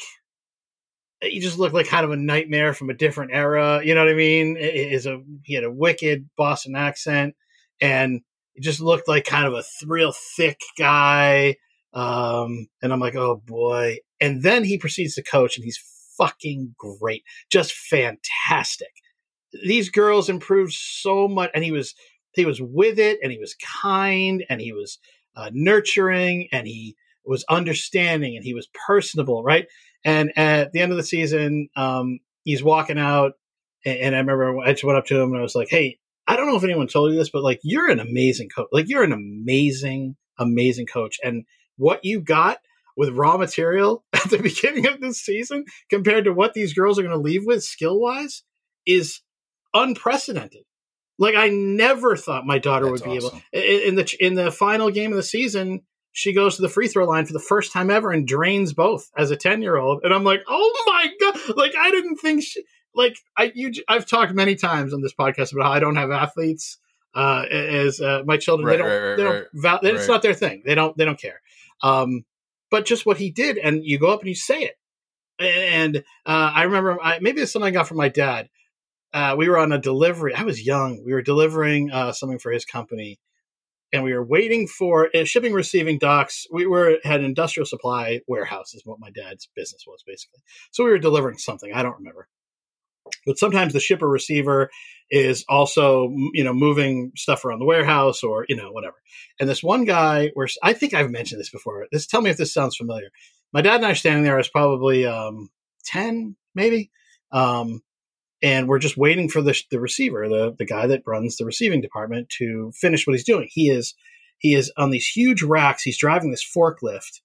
He just looked like kind of a nightmare from a different era. You know what I mean? It is a he had a wicked Boston accent, and he just looked like kind of a th- real thick guy. Um, and I'm like, oh boy. And then he proceeds to coach, and he's fucking great, just fantastic. These girls improved so much, and he was he was with it, and he was kind, and he was uh, nurturing, and he was understanding, and he was personable, right? And at the end of the season, um, he's walking out, and, and I remember I just went up to him and I was like, hey, I don't know if anyone told you this, but like, you're an amazing coach. Like, you're an amazing, amazing coach. And what you got with raw material at the beginning of this season compared to what these girls are going to leave with skill-wise is unprecedented. Like, I never thought my daughter That's would be awesome. able in the in the final game of the season. She goes to the free throw line for the first time ever and drains both as a ten year old. And I'm like, oh my God. Like, I didn't think she, like I, you, I've talked many times on this podcast about how I don't have athletes, uh, as, uh, my children, Right, they don't, right, right, they don't, right. val- it's Right. not their thing. They don't, they don't care. Um, but just what he did, and you go up and you say it. And, uh, I remember I, maybe it's something I got from my dad. Uh, we were on a delivery. I was young. We were delivering, uh, something for his company. And we were waiting for uh, shipping, receiving docks. We were had an industrial supply warehouse, is what my dad's business was, basically. So we were delivering something. I don't remember. But sometimes the shipper receiver is also, you know, moving stuff around the warehouse, or, you know, whatever. And this one guy, where I think I've mentioned this before. This, tell me if this sounds familiar. My dad and I are standing there. I was probably um, ten, maybe. Um, And we're just waiting for the the receiver, the the guy that runs the receiving department, to finish what he's doing. He is he is on these huge racks. He's driving this forklift,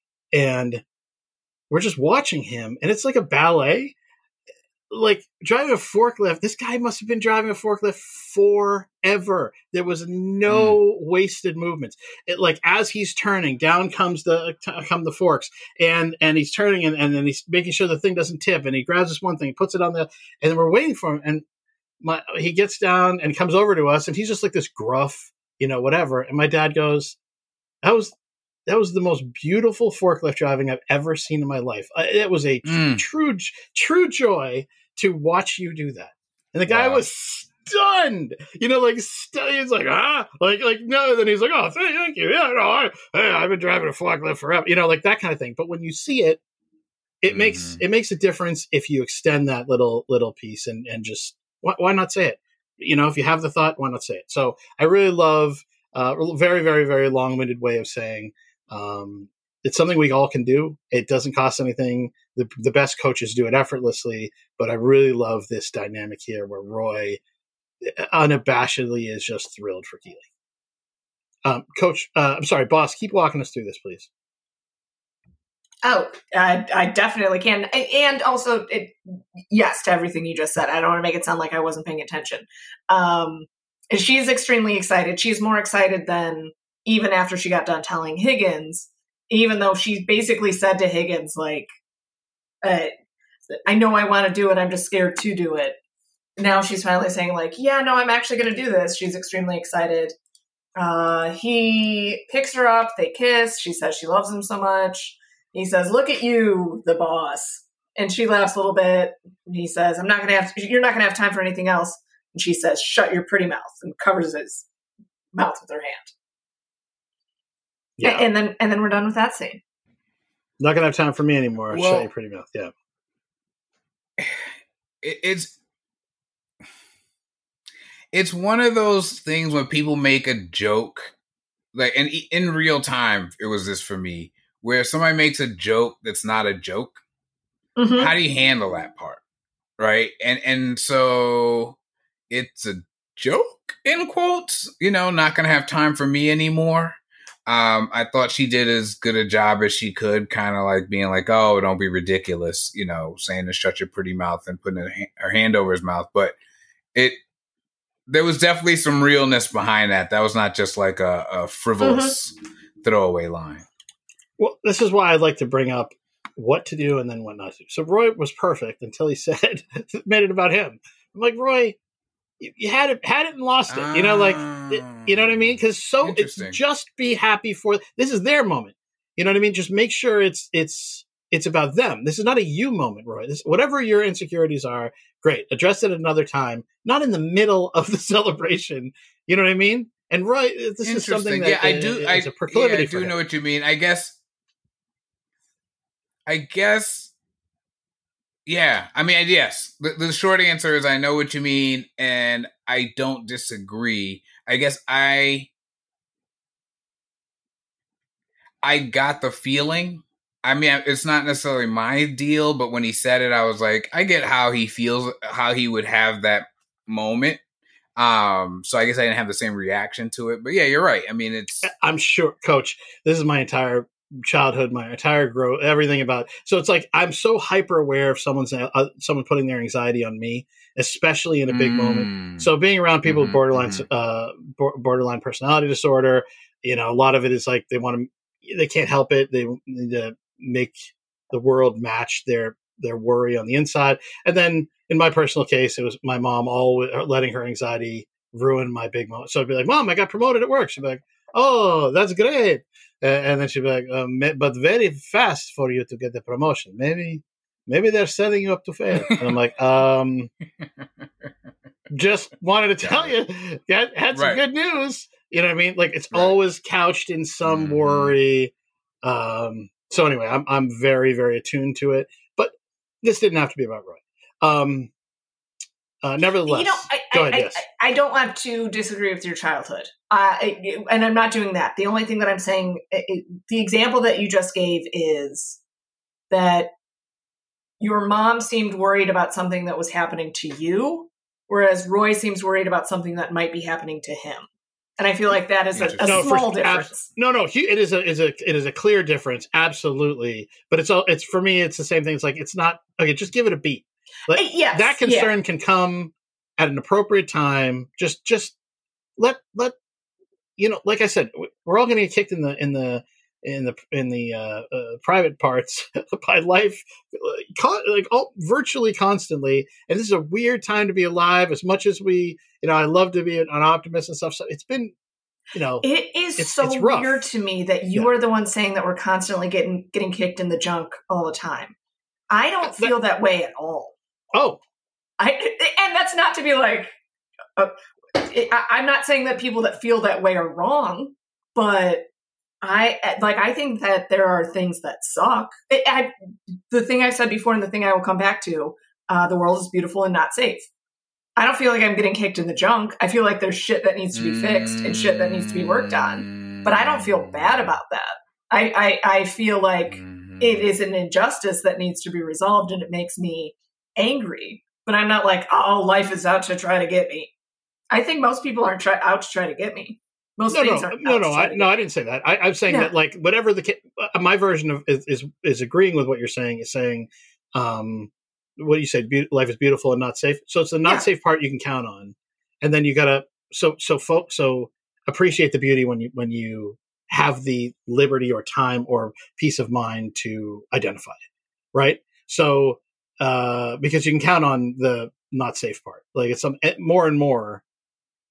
and we're just watching him. And it's like a ballet, like driving a forklift. This guy must have been driving a forklift forever. There was no mm. wasted movements. It, like, as he's turning, down comes the come the forks, and and he's turning, and, and then he's making sure the thing doesn't tip, and he grabs this one thing, puts it on the, and we're waiting for him, and my he gets down and comes over to us, and he's just like this gruff, you know, whatever. And my dad goes, "That was that was the most beautiful forklift driving I've ever seen in my life. Uh, it was a Mm. true true joy to watch you do that." And the guy Wow. was stunned, you know, like st- he's like, ah, like, like, no. Then he's like, oh, thank, thank you. Yeah, no, I, hey, I've been driving a forklift forever, you know, like that kind of thing. But when you see it, it Mhm. makes, it makes a difference if you extend that little, little piece, and, and just, why, why not say it? You know, if you have the thought, why not say it? So I really love, uh, very, very, very long-winded way of saying, um, it's something we all can do. It doesn't cost anything. The, the best coaches do it effortlessly, but I really love this dynamic here where Roy unabashedly is just thrilled for Keeley. Um, Coach, uh, I'm sorry, boss, keep walking us through this, please. Oh, I, I definitely can. And also, it, yes, to everything you just said. I don't want to make it sound like I wasn't paying attention. Um, and she's extremely excited. She's more excited than even after she got done telling Higgins, even though she basically said to Higgins, like, uh, I know I want to do it. I'm just scared to do it. Now she's finally saying, like, yeah, no, I'm actually going to do this. She's extremely excited. Uh, he picks her up. They kiss. She says she loves him so much. He says, "Look at you, the boss." And she laughs a little bit. He says, "I'm not going to have, to, you're not going to have time for anything else." And she says, "Shut your pretty mouth," and covers his mouth with her hand. Yeah. And, and then, and then we're done with that scene. Not going to have time for me anymore. Well, Shut your pretty mouth. Yeah. It, it's, it's one of those things when people make a joke, like, and in real time, it was this for me, where somebody makes a joke that's not a joke. Mm-hmm. How do you handle that part? Right. And, and so it's a joke in quotes, you know, not going to have time for me anymore. Um, I thought she did as good a job as she could, kind of like being like, "Oh, don't be ridiculous," you know, saying to shut your pretty mouth and putting her, her hand over his mouth. But it, there was definitely some realness behind that. That was not just like a, a frivolous mm-hmm. throwaway line. Well, this is why I'd like to bring up what to do and then what not to do. So Roy was perfect until he said, made it about him. I'm like, Roy, you, you had it, had it and lost it. You know, like, it, you know what I mean? Because so it's just be happy for, this is their moment. You know what I mean? Just make sure it's, it's, it's about them. This is not a you moment, Roy. This, whatever your insecurities are, great. Address it at another time, not in the middle of the celebration. You know what I mean? And Roy, this is something that yeah, I do, is I, a proclivity yeah, I for do him. know what you mean. I guess, I guess, yeah. I mean, yes. The, the short answer is I know what you mean, and I don't disagree. I guess I, I got the feeling. I mean, it's not necessarily my deal, but when he said it, I was like, I get how he feels, how he would have that moment. Um, so I guess I didn't have the same reaction to it. But yeah, you're right. I mean, it's. I'm sure, Coach, this is my entire childhood, my entire growth, everything about. So it's like I'm so hyper aware of someone's uh, someone putting their anxiety on me, especially in a big mm. moment. So being around people mm-hmm, with borderline mm-hmm. uh, borderline personality disorder, you know, a lot of it is like they want to, they can't help it. They need to make the world match their their worry on the inside. And then in my personal case, it was my mom always letting her anxiety ruin my big moment. So I'd be like, "Mom, I got promoted at work." She'd be like, "Oh, that's great." And then she'd be like, um, "But very fast for you to get the promotion. Maybe, maybe they're setting you up to fail." And I'm like, um, just wanted to tell you, that had some right. good news. You know what I mean? Like it's right. always couched in some mm-hmm. worry. Um, so anyway, I'm I'm very very attuned to it. But this didn't have to be about Roy. Um, uh, nevertheless, you know, I, go ahead. I, Yes, I, I don't want to disagree with your childhood, uh, I, and I'm not doing that. The only thing that I'm saying, it, the example that you just gave is that your mom seemed worried about something that was happening to you, whereas Roy seems worried about something that might be happening to him. And I feel like that is a, a no, small for, difference. Abs- no, no, it is a is a it is a clear difference, absolutely. But it's all it's for me. It's the same thing. It's like it's not okay. Just give it a beat. Like, yes, that concern yeah. can come at an appropriate time. Just just let let you know. Like I said, we're all going to get kicked in the in the in the in the uh, uh, private parts by life, like all, virtually constantly. And this is a weird time to be alive. As much as we, you know, I love to be an optimist and stuff. So it's been, you know, it is it's, so it's weird to me that you yeah. are the one saying that we're constantly getting getting kicked in the junk all the time. I don't feel that, that way at all. Oh, I and that's not to be like, uh, I, I'm not saying that people that feel that way are wrong, but I like I think that there are things that suck. It, I, the thing I said before, and the thing I will come back to, uh, the world is beautiful and not safe. I don't feel like I'm getting kicked in the junk. I feel like there's shit that needs to be fixed and shit that needs to be worked on. But I don't feel bad about that. I I, I feel like mm-hmm. it is an injustice that needs to be resolved, and it makes me angry. But I'm not like, oh, life is out to try to get me. I think most people aren't try- out to try to get me. Most no, things no, are no, no, I, no. I didn't say that. I, I'm saying no. that, like, whatever the uh, my version of is, is is agreeing with what you're saying. Is saying, um, what do you say? Be- life is beautiful and not safe. So it's the not yeah. safe part you can count on, and then you gotta so so folk so appreciate the beauty when you when you have the liberty or time or peace of mind to identify it, right? So uh, because you can count on the not safe part, like it's some more and more.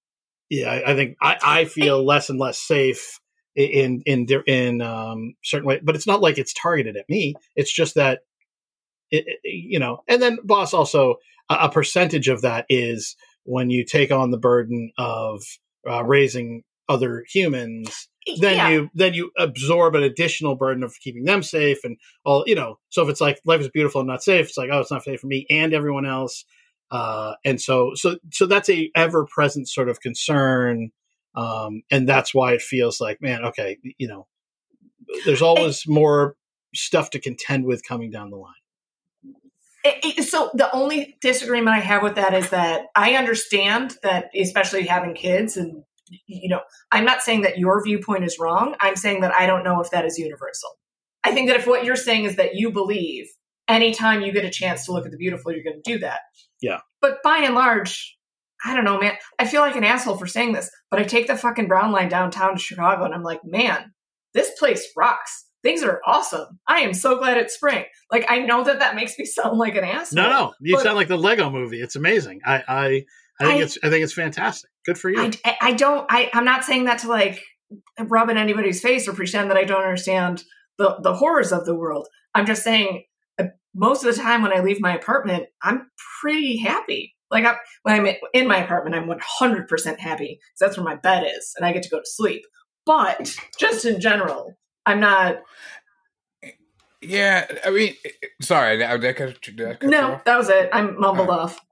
Yeah, I, I think I, I feel less and less safe in in in, in um, certain way, but it's not like it's targeted at me. It's just that, it, it, you know. And then, boss, also a, a percentage of that is when you take on the burden of uh, raising other humans. Then Yeah. you then you absorb an additional burden of keeping them safe and all. You know, so if it's like life is beautiful and not safe, it's like, oh, it's not safe for me and everyone else. Uh, and so, so, so that's a ever present sort of concern. Um, and that's why it feels like, man, okay, you know, there's always more stuff to contend with coming down the line. It, it, so the only disagreement I have with that is that I understand that, especially having kids, and, you know, I'm not saying that your viewpoint is wrong. I'm saying that I don't know if that is universal. I think that if what you're saying is that you believe anytime you get a chance to look at the beautiful, you're going to do that. Yeah. But by and large, I don't know, man. I feel like an asshole for saying this, but I take the fucking Brown line downtown to Chicago and I'm like, man, this place rocks. Things are awesome. I am so glad it's spring. Like, I know that that makes me sound like an asshole. No, no, you but sound like the Lego movie. It's amazing. I, I, I think I- it's, I think it's fantastic. Good for you. I, I don't, I, I'm not saying that to like rub in anybody's face or pretend that I don't understand the, the horrors of the world. I'm just saying, uh, most of the time when I leave my apartment, I'm pretty happy. Like I, when I'm in my apartment, I'm one hundred percent happy because that's where my bed is and I get to go to sleep. But just in general, I'm not. Yeah, I mean, sorry, did I, did I cut, did I cut you No, off? that was it. I'm mumbled Uh, off.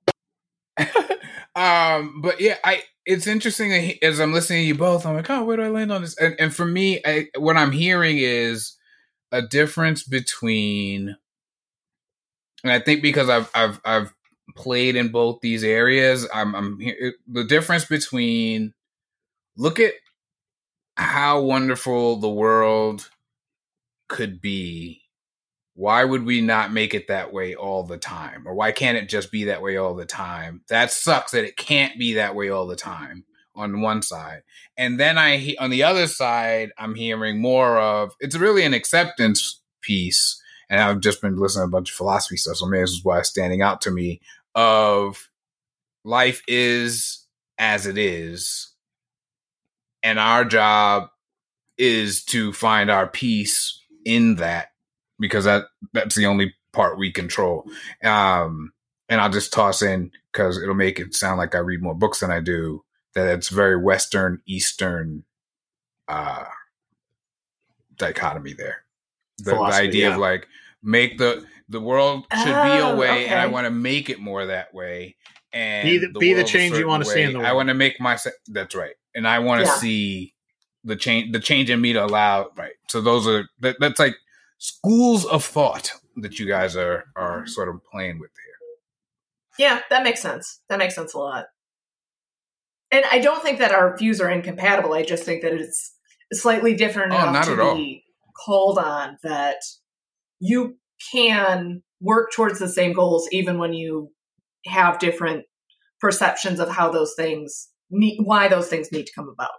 um, but yeah, I it's interesting that he, as I'm listening to you both, I'm like, oh, where do I land on this? And, and for me, I, what I'm hearing is a difference between, and I think because I've I've I've played in both these areas, I'm I'm he- the difference between look at how wonderful the world could be. Why would we not make it that way all the time? Or why can't it just be that way all the time? That sucks that it can't be that way all the time on one side. And then I, he- on the other side, I'm hearing more of, it's really an acceptance piece. And I've just been listening to a bunch of philosophy stuff. So maybe this is why it's standing out to me of life is as it is. And our job is to find our peace in that, because that that's the only part we control. Um, and I'll just toss in, because it'll make it sound like I read more books than I do, that it's very Western, Eastern uh, dichotomy there. The, the Philosophy, idea yeah. of like, make the, the world should be a Oh, way, and I okay. want to make it more that way. And Be the- be the world's a change you certain wanna see in the way. world. I want to make my, that's right. And I want to Yeah. see the change, the change in me to allow, right. So those are, that, that's like schools of thought that you guys are, are sort of playing with here. Yeah, that makes sense. That makes sense a lot. And I don't think that our views are incompatible. I just think that it's slightly different Oh, enough not to at all. be called on that you can work towards the same goals even when you have different perceptions of how those things need, why those things need to come about.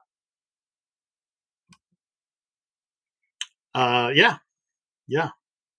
Uh, yeah, yeah.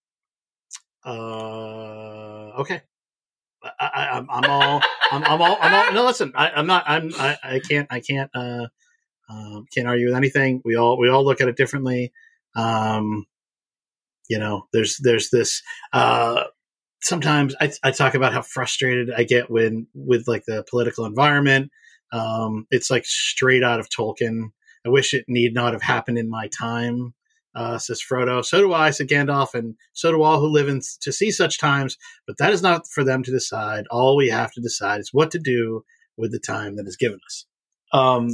Uh, okay. I, I, I'm, I'm all, I'm, I'm all, I'm all. No, listen, I, I'm not. I'm. I, I can't. I can't. Uh, um, can't argue with anything. We all, we all look at it differently. Um, you know, there's, there's this. Uh, sometimes I, I talk about how frustrated I get when with like the political environment. Um, it's like straight out of Tolkien. I wish it need not have happened in my time. Uh, says Frodo. So do I, said Gandalf, and so do all who live in to see such times. But that is not for them to decide. All we have to decide is what to do with the time that is given us. Um,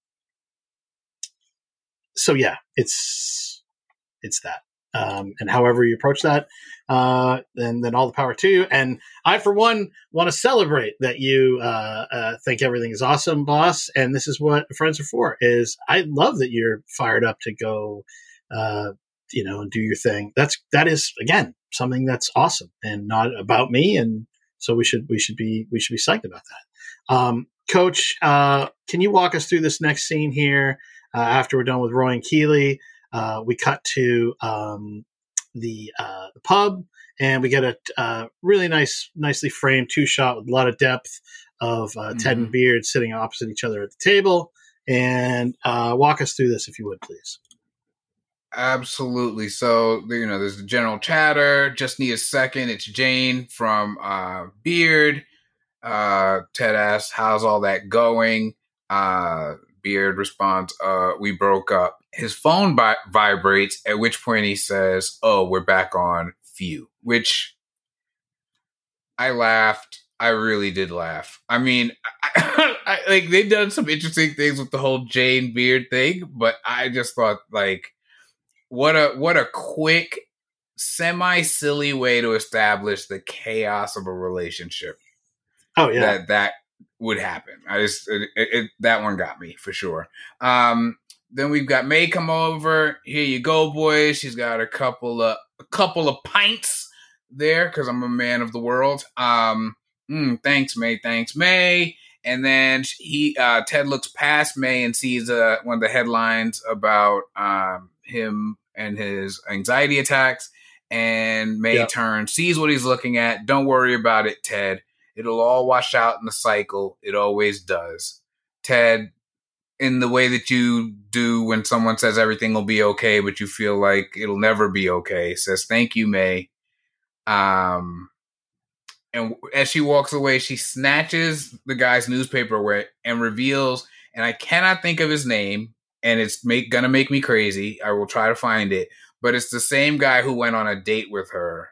so yeah, it's it's that. Um, and however you approach that, uh, then then all the power to you. And I, for one, want to celebrate that you uh, uh, think everything is awesome, boss. And this is what friends are for. Is I love that you're fired up to go. Uh, you know, and do your thing. That's that is again something that's awesome and not about me. And so we should we should be we should be psyched about that. Um, Coach, uh, can you walk us through this next scene here? Uh, after we're done with Roy and Keeley, uh, we cut to um, the uh, the pub, and we get a uh, really nice, nicely framed two shot with a lot of depth of uh, Mhm. Ted and Beard sitting opposite each other at the table. And uh, walk us through this, if you would, please. Absolutely. So, you know, there's the general chatter. Just need a second. It's Jane from uh, Beard. Uh, Ted asks, how's all that going? Uh, Beard responds, uh, we broke up. His phone bi- vibrates, at which point he says, oh, we're back on Few, which I laughed. I really did laugh. I mean, I, I, like they've done some interesting things with the whole Jane Beard thing, but I just thought like, what a what a quick, semi silly way to establish the chaos of a relationship. Oh yeah, that that would happen. I just it, it, that one got me for sure. Um, then we've got May come over. Here you go, boys. She's got a couple of a couple of pints there because I'm a man of the world. Um, mm, thanks, May. Thanks, May. And then he uh, Ted looks past May and sees uh, one of the headlines about um, him and his anxiety attacks. And May Yep. turns, sees what he's looking at. Don't worry about it, Ted. It'll all wash out in the cycle. It always does. Ted, in the way that you do when someone says everything will be okay, but you feel like it'll never be okay, says, thank you, May. Um, and as she walks away, she snatches the guy's newspaper away and reveals, and I cannot think of his name, and it's make, gonna make me crazy. I will try to find it, but it's the same guy who went on a date with her.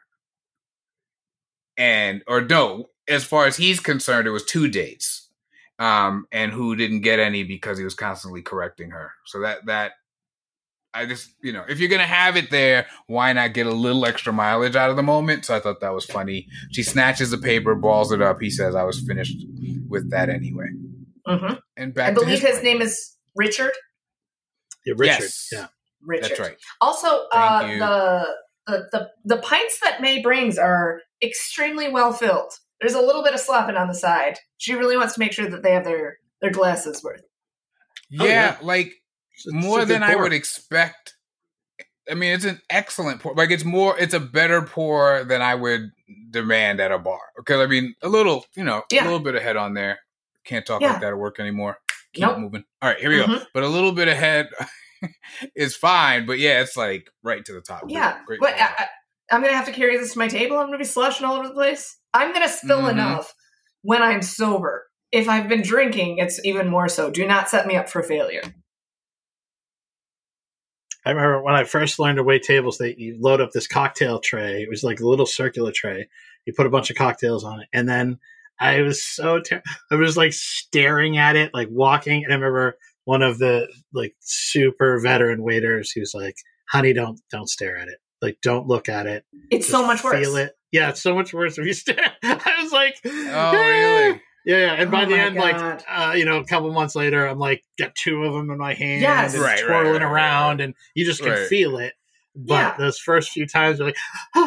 And, or no, as far as he's concerned, it was two dates, um, and who didn't get any because he was constantly correcting her. So that, that, I just, you know, if you're going to have it there, why not get a little extra mileage out of the moment? So I thought that was funny. She snatches the paper, balls it up. He says, I was finished with that anyway. Mm-hmm. And back I to believe his, his name is Richard. yeah, Richard. Yes. Yeah, Richard. That's right. Also, Thank uh, you. the, the the the pints that May brings are extremely well filled. There's a little bit of slopping on the side. She really wants to make sure that they have their their glasses worth. Yeah, Oh, yeah. like It's- it's more a good than I pour. would expect. I mean, it's an excellent pour. Like it's more, it's a better pour than I would demand at a bar. Because I mean, a little, you know, Yeah. a little bit of head on there. Can't talk Yeah. like that at work anymore. Keep Nope. moving. All right, here we go. Mhm. But a little bit of head is fine. But yeah, it's like right to the top. Great- Yeah, great but pour. I, I, I'm gonna have to carry this to my table. I'm gonna be slushing all over the place. I'm gonna spill Mhm. enough when I'm sober. If I've been drinking, it's even more so. Do not set me up for failure. I remember when I first learned to wait tables, that you load up this cocktail tray. It was like a little circular tray. You put a bunch of cocktails on it, and then I was so ter- I was like staring at it, like walking. And I remember one of the like super veteran waiters who's like, "Honey, don't don't stare at it. Like, don't look at it. It's Just so much worse. Feel it. Yeah, it's so much worse if you stare." I was like, Oh, really? Yeah, yeah. And by Oh the my end, God. like, uh, you know, a couple months later, I'm like, got two of them in my hand Yes. and Right, it's right, twirling right, right, around, right. and you just can Right. feel it. But Yeah. those first few times, you're like,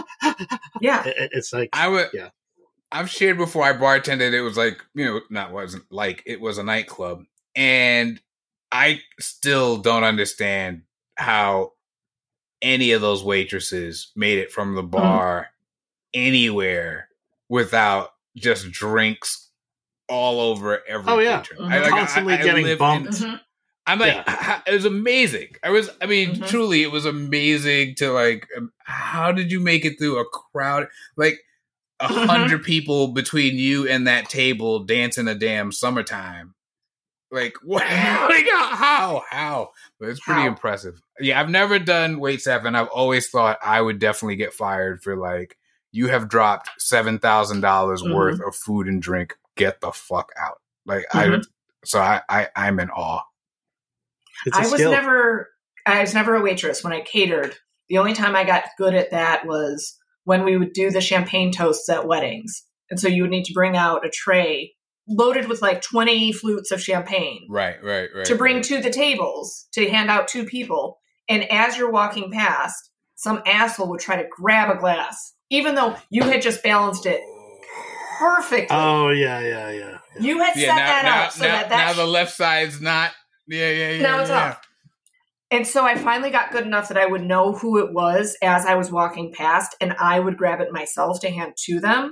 Yeah. it- it's like, I would. Yeah. I've shared before. I bartended. It was like, you know, not wasn't like it was a nightclub, and I still don't understand how any of those waitresses made it from the bar anywhere without just drinks all over every Oh, yeah. patron. Mhm. I, like, Constantly I, I getting lived bumped. in- Mhm. I'm like, Yeah. it was amazing. I was, I mean, Mhm. truly, it was amazing to like, um, how did you make it through a crowd? Like a Mhm. hundred people between you and that table dancing a damn summertime. Like, what? like, how? How? But it's pretty How? impressive. Yeah, I've never done wait staff, and I've always thought I would definitely get fired for like, you have dropped seven thousand dollars Mhm. worth of food and drink. Get the fuck out. Like, Mhm. I, so I, I, I'm in awe. it's a I was skill. never I was never a waitress when I catered. The only time I got good at that was when we would do the champagne toasts at weddings. And so you would need to bring out a tray loaded with like twenty flutes of champagne Right, right, right. to bring right. to the tables to hand out to people. And as you're walking past, some asshole would try to grab a glass, even though you had just balanced it perfectly. Oh, yeah, yeah, yeah. yeah. You had Yeah, set now, that now, up so now, that that now the left side's not. Yeah, yeah, yeah. now it's yeah. off. And so I finally got good enough that I would know who it was as I was walking past, and I would grab it myself to hand to them.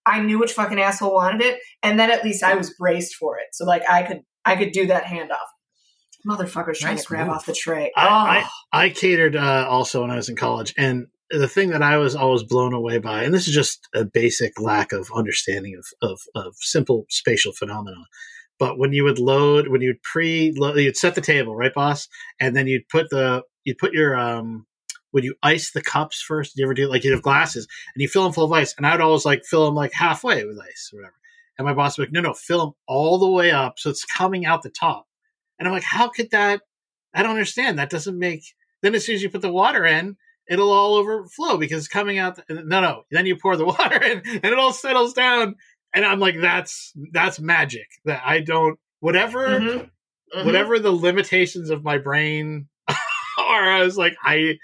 I knew which fucking asshole wanted it, and then at least I was braced for it. So like I could I could do that handoff. Motherfucker's trying Nice to grab move. off the tray. I, oh. I, I catered uh, also when I was in college, and the thing that I was always blown away by, and this is just a basic lack of understanding of, of, of simple spatial phenomena, but when you would load, when you'd pre, you'd set the table, right, boss, and then you'd put the, you'd put your, um, would you ice the cups first? Did you ever do like you'd have glasses and you fill them full of ice, and I'd always like fill them like halfway with ice or whatever, and my boss would be like, no, no, fill them all the way up so it's coming out the top. And I'm like, how could that? I don't understand. That doesn't make. Then as soon as you put the water in, it'll all overflow because it's coming out. The, no, no. Then you pour the water in, and it all settles down. And I'm like, that's that's magic. That I don't. Whatever, Mm-hmm. Mm-hmm. whatever the limitations of my brain are. I was like, I,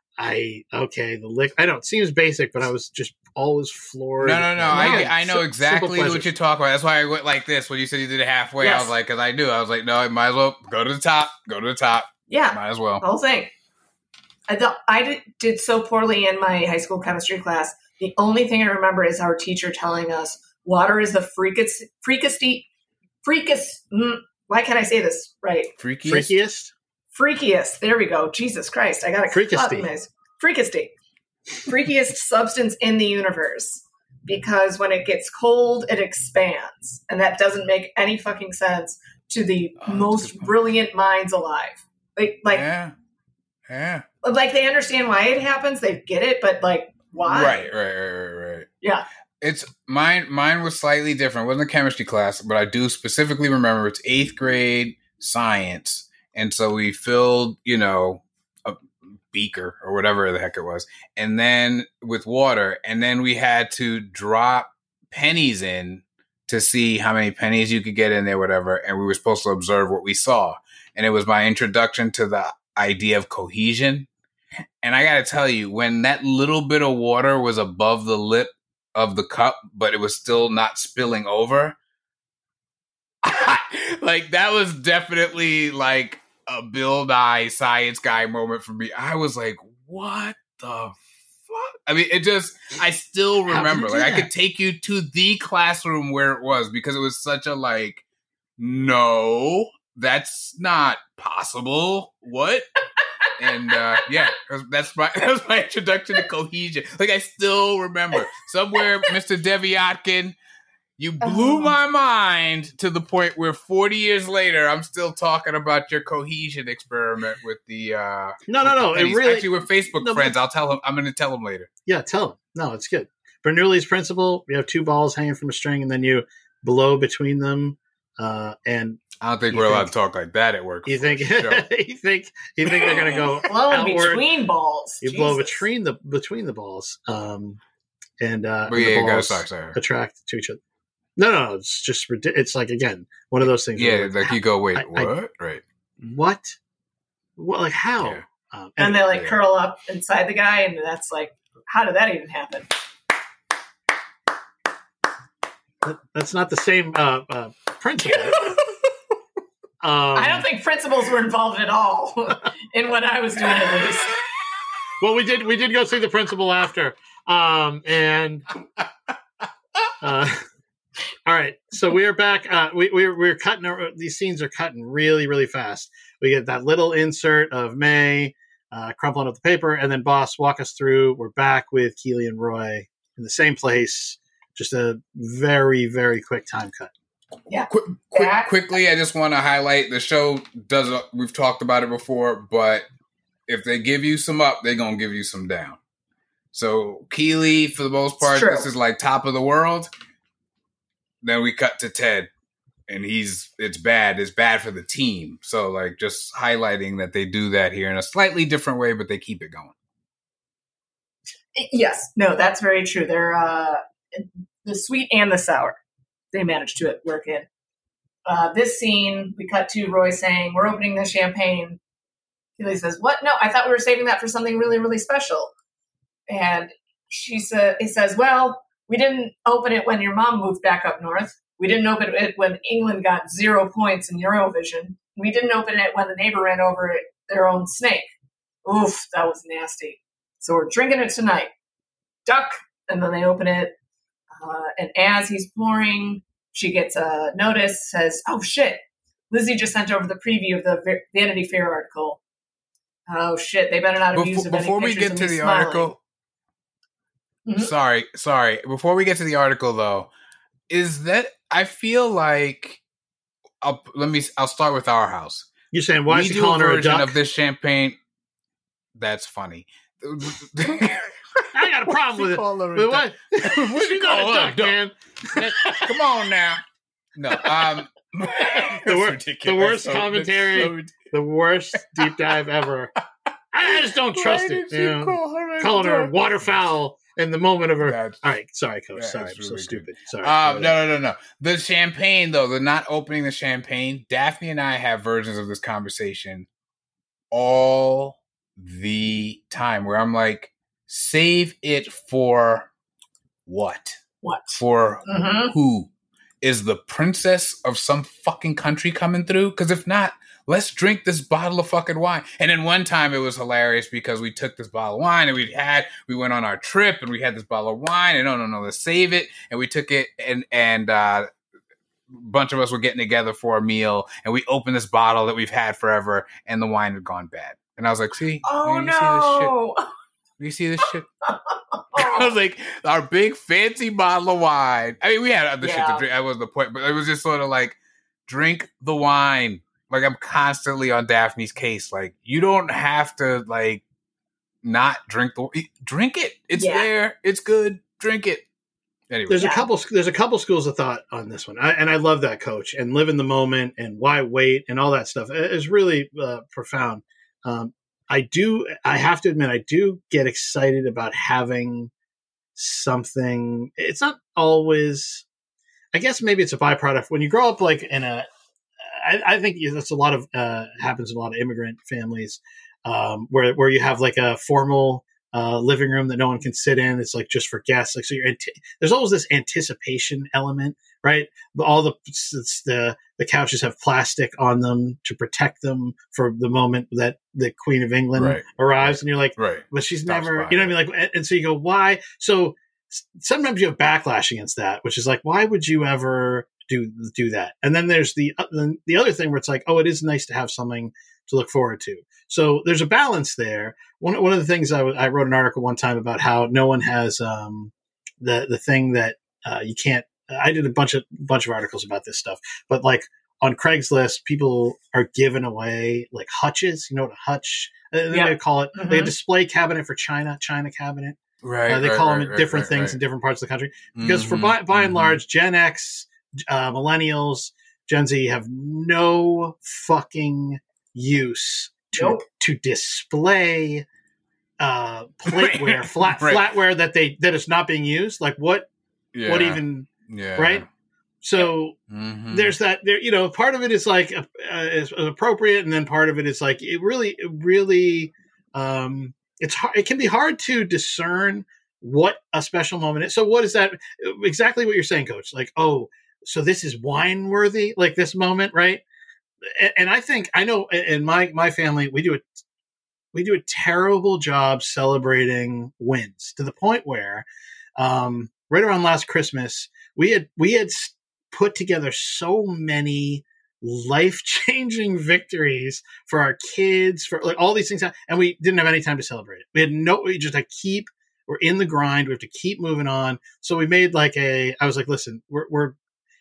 I okay. The lick. I know it seems basic, but I was just always floored. No, no, no. I, I know Sim- exactly simple what you're talking about. That's why I went like this when you said you did it halfway. I Yes. was like, because I knew. I was like, no, I might as well go to the top. Go to the top. Yeah, Might as well. the whole thing. I, th- I did, did so poorly in my high school chemistry class. The only thing I remember is our teacher telling us water is the freakest, freakest, freakest. Mm, why can't I say this right? Freaky. Freakiest. Freakiest. There we go. Jesus Christ. I got a Freakisty. Freakisty. Freakiest substance in the universe. Because when it gets cold, it expands. And that doesn't make any fucking sense to the Oh, that's a most good point. brilliant minds alive. Like, like, Yeah. Yeah. like they understand why it happens. They get it, but like, why? Right, right, right, right, right. Yeah. It's mine. Mine was slightly different. It wasn't a chemistry class, but I do specifically remember it's eighth grade science, and so we filled, you know, a beaker or whatever the heck it was, and then with water, and then we had to drop pennies in to see how many pennies you could get in there, whatever, and we were supposed to observe what we saw, and it was my introduction to the idea of cohesion. And I got to tell you, when that little bit of water was above the lip of the cup, but it was still not spilling over, like that was definitely like a Bill Nye science guy moment for me. I was like, what the fuck? I mean, it just, I still How remember, did you like do I that? could take you to the classroom where it was because it was such a like, no, that's not possible. What? And uh, yeah, that's my that's my introduction to cohesion. Like I still remember somewhere, Mister Deviatkin, you blew Oh. my mind to the point where forty years later, I'm still talking about your cohesion experiment with the. Uh, No, no, no. with the It pennies. really. Actually, we're Facebook No, but- friends. I'll tell him. I'm going to tell him later. Yeah, tell him. No, it's good. Bernoulli's principle: you have two balls hanging from a string, and then you blow between them. Uh, and I don't think You we're allowed think- to talk like that at work. you think Sure. you think you think they're going to go Blowing outward. between balls. You blow Jesus. between the between the balls, um, and uh, But and yeah, the you gotta balls sorry, sorry. attract to each other. No, no, no. It's just ridi- it's like again one of those things. Yeah, where, like you go, wait, I- I- what? Right. what? What? Like how? Yeah. Um, And they like Yeah. curl up inside the guy, and that's like, how did that even happen? that- that's not the same uh, uh, principle. Um, I don't think principals were involved at all in what I was doing at least. Well, we did. We did go see the principal after, um, and uh, all right. So we are back. Uh, we we're we're cutting. Our, these scenes are cutting really really fast. We get that little insert of May uh, crumpling up the paper, and then Boss walk us through. We're back with Keely and Roy in the same place. Just a very very quick time cut. Quick, quick, That- quickly, I just want to highlight the show does. A, we've talked about it before, but if they give you some up, they're gonna give you some down. So Keely, for the most part, true. this is like top of the world. Then we cut to Ted, and he's it's bad. It's bad for the team. So like just highlighting that they do that here in a slightly different way, but they keep it going. Yes, no, that's very true. They're uh, the sweet and the sour. They managed to work in. Uh, this scene, we cut to Roy saying, "We're opening the champagne." Keely says, "What? No, I thought we were saving that for something really, really special." And she said, "He says, well, we didn't open it when your mom moved back up north. We didn't open it when England got zero points in Eurovision. We didn't open it when the neighbor ran over their own snake. Oof, that was nasty. So we're drinking it tonight. Duck." And then they open it. Uh, and as he's pouring, she gets a notice, says, oh shit, Lizzie just sent over the preview of the Vanity Fair article. Oh shit, they better not have used before, before we get to the smiling. article. Mm-hmm. Sorry, sorry. Before we get to the article, though, is that I feel like I'll let me. I'll start with our house. You're saying why we is she do calling a her a version duck? of this champagne? That's funny. I got a problem with it. But what? What She's not a duck, man. Come on now. No. Um. the, wor- the worst so, commentary, so the worst deep dive ever. I just don't trust it. You know? call her calling her a waterfowl in the moment of her. That's, all right, sorry, coach. Sorry, I'm really so good. stupid. Sorry. Um, no, no, no, no. The champagne, though, the not opening the champagne. Daphne and I have versions of this conversation all the time, where I'm like, save it for what? What? For mm-hmm. who? Is the princess of some fucking country coming through? Because if not, let's drink this bottle of fucking wine. And then one time it was hilarious because we took this bottle of wine and we had, we went on our trip and we had this bottle of wine and no, no, no, let's save it. And we took it and, and, uh, a bunch of us were getting together for a meal and we opened this bottle that we've had forever and the wine had gone bad. And I was like, see, oh man, you no. see this shit? You see this shit? I was like, our big fancy bottle of wine. I mean, we had other yeah. shit to drink. That was the point. But it was just sort of like, drink the wine. Like, I'm constantly on Daphne's case. Like, you don't have to, like, not drink the Drink it. It's yeah. there. It's good. Drink it. Anyway. There's yeah. a couple There's a couple schools of thought on this one. I, and I love that, coach. And live in the moment and why wait and all that stuff. It's really uh, profound. Um, I do, I have to admit, I do get excited about having something. It's not always, I guess maybe it's a byproduct. When you grow up like in a, I, I think that's a lot of, uh, happens in a lot of immigrant families, um, where, where you have like a formal, uh, living room that no one can sit in. It's like just for guests. Like, so you're, there's always this anticipation element, right? All the, it's the, the couches have plastic on them to protect them for the moment that the Queen of England right. arrives. Right. And you're like, right. but she's Stops never, by. you know what I mean? Like, and so you go, why? So sometimes you have backlash against that, which is like, why would you ever do, do that? And then there's the, the, the other thing where it's like, oh, it is nice to have something to look forward to. So there's a balance there. One, one of the things I, w- I wrote an article one time about how no one has, um, the, the thing that, uh, you can't, I did a bunch of bunch of articles about this stuff, but like on Craigslist, people are giving away like hutches. You know what a hutch? Uh, Yeah. They call it Mhm. like a display cabinet for China, China cabinet. Right. Uh, they right, call right, them right, different right, things right. in different parts of the country. Because Mhm, for by, by and mhm. large, Gen X, uh, millennials, Gen Z have no fucking use to Nope. to display uh, plateware, flat Right. flatware that they that is not being used. Like what? Yeah. What even? Yeah. Right? So Mhm. there's that there, you know, part of it is like, uh, is appropriate. And then part of it is like, it really, it really, um, it's hard. It can be hard to discern what a special moment is. So what is that? Exactly what you're saying, coach. Like, oh, so this is wine worthy, like this moment. Right. And, and I think I know in my, my family, we do a, we do a terrible job celebrating wins to the point where, um, right around last Christmas, we had, we had put together so many life-changing victories for our kids, for like all these things, and we didn't have any time to celebrate it. We had no, we just had to keep, we're in the grind. We have to keep moving on. So we made like a, I was like, listen, we're, we're,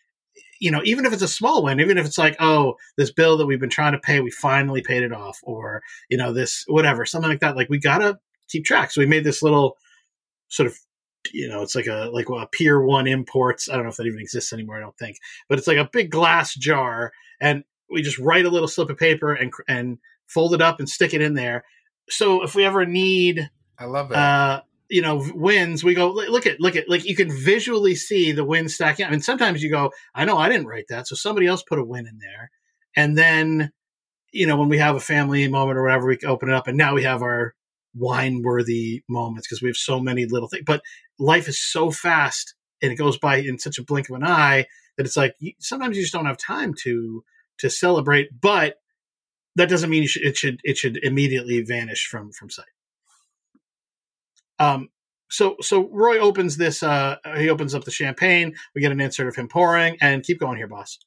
you know, even if it's a small win, even if it's like, oh, this bill that we've been trying to pay, we finally paid it off, or, you know, this, whatever, something like that. Like, we got to keep track. So we made this little sort of, you know, it's like a, like a Pier One Imports. I don't know if that even exists anymore. I don't think, but it's like a big glass jar, and we just write a little slip of paper and, and fold it up and stick it in there. So if we ever need, I love that. uh, you know, wins, we go, look at, look at, like, you can visually see the wins stacking up. I mean, sometimes you go, I know I didn't write that, so somebody else put a win in there. And then, you know, when we have a family moment or whatever, we can open it up, and now we have our wine-worthy moments because we have so many little things. But life is so fast, and it goes by in such a blink of an eye that it's like, you, sometimes you just don't have time to to celebrate. But that doesn't mean you should, it should it should immediately vanish from from sight. Um, So so Roy opens this. Uh, he opens up the champagne. We get an insert of him pouring, and keep going here, boss.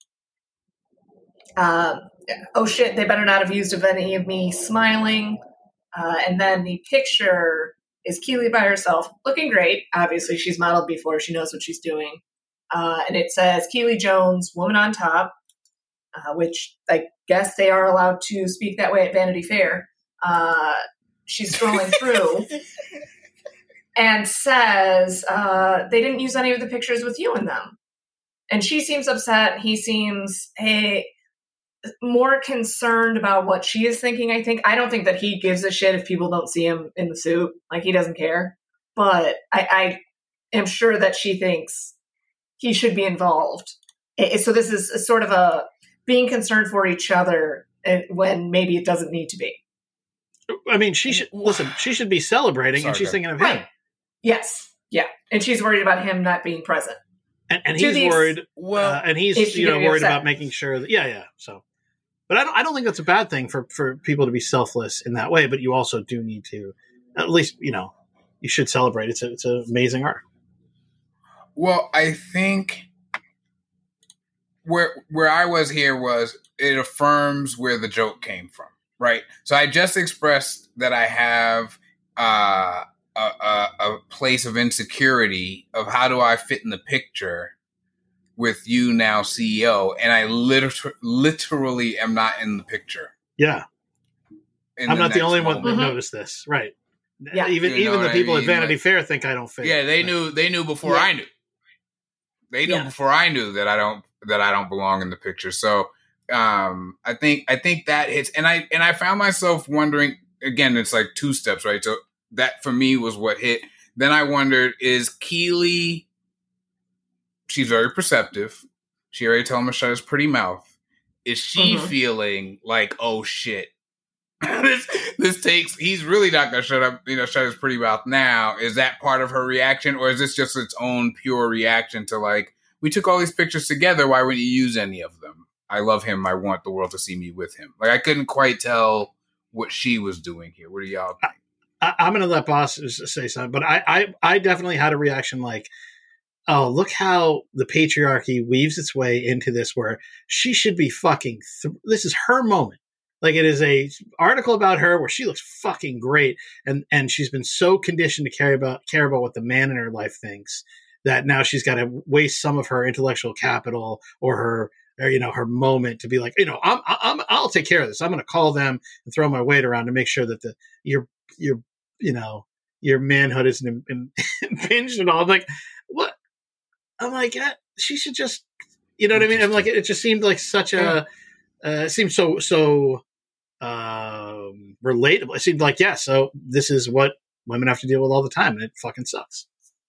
Uh, oh shit! They better not have used of any of me smiling. Uh, and then the picture is Keely by herself, looking great. Obviously, she's modeled before; she knows what she's doing. Uh, and it says Keely Jones, woman on top, uh, which I guess they are allowed to speak that way at Vanity Fair. Uh, she's scrolling through. And says, uh, they didn't use any of the pictures with you in them. And she seems upset. He seems hey, more concerned about what she is thinking, I think. I don't think that he gives a shit if people don't see him in the suit. Like, he doesn't care. But I, I am sure that she thinks he should be involved. It, so this is a sort of a being concerned for each other when maybe it doesn't need to be. I mean, she should, listen, she should be celebrating, Sorry, and she's go. thinking of him. Right. Yes. Yeah. And she's worried about him not being present. And, and he's these, worried. Well, uh, and he's you know worried upset? about making sure that yeah, yeah. So, but I don't. I don't think that's a bad thing for, for people to be selfless in that way. But you also do need to, at least you know, you should celebrate. It's a, it's an amazing art. Well, I think where where I was here was it affirms where the joke came from, right? So I just expressed that I have. Uh, A, a, a place of insecurity of how do I fit in the picture with you now C E O, and I liter- literally am not in the picture. Yeah. I'm the not the only moment. one that mm-hmm. noticed this. Right. Yeah. Even you even the people I mean? at Vanity like, Fair think I don't fit. Yeah, they knew they knew before yeah. I knew. They knew yeah. before I knew that I don't that I don't belong in the picture. So um, I think I think that hits, and I and I found myself wondering again. It's like two steps, right? So that for me was what hit. Then I wondered: is Keely? She's very perceptive. She already told him to shut his pretty mouth. Is she mm-hmm. feeling like, oh shit, this this takes? He's really not gonna shut up, you know, shut his pretty mouth now. Is that part of her reaction, or is this just its own pure reaction to like, we took all these pictures together, why wouldn't you use any of them? I love him. I want the world to see me with him. Like I couldn't quite tell what she was doing here. What do y'all think? I, I'm gonna let Boss say something, but I, I I definitely had a reaction like, oh, look how the patriarchy weaves its way into this where she should be fucking, th- this is her moment. Like it is a article about her where she looks fucking great. And, and she's been so conditioned to care about, care about what the man in her life thinks that now she's got to waste some of her intellectual capital or her, or, you know, her moment to be like, you know, I'm, I'm, I'll take care of this. I'm going to call them and throw my weight around to make sure that the, your, your, you know, your manhood isn't impinged and all. I'm like, what? I'm like, yeah, she should just, you know what I mean? I'm like, it just seemed like such a, uh, it seemed so, so um, relatable. It seemed like, yeah, so this is what women have to deal with all the time, and it fucking sucks.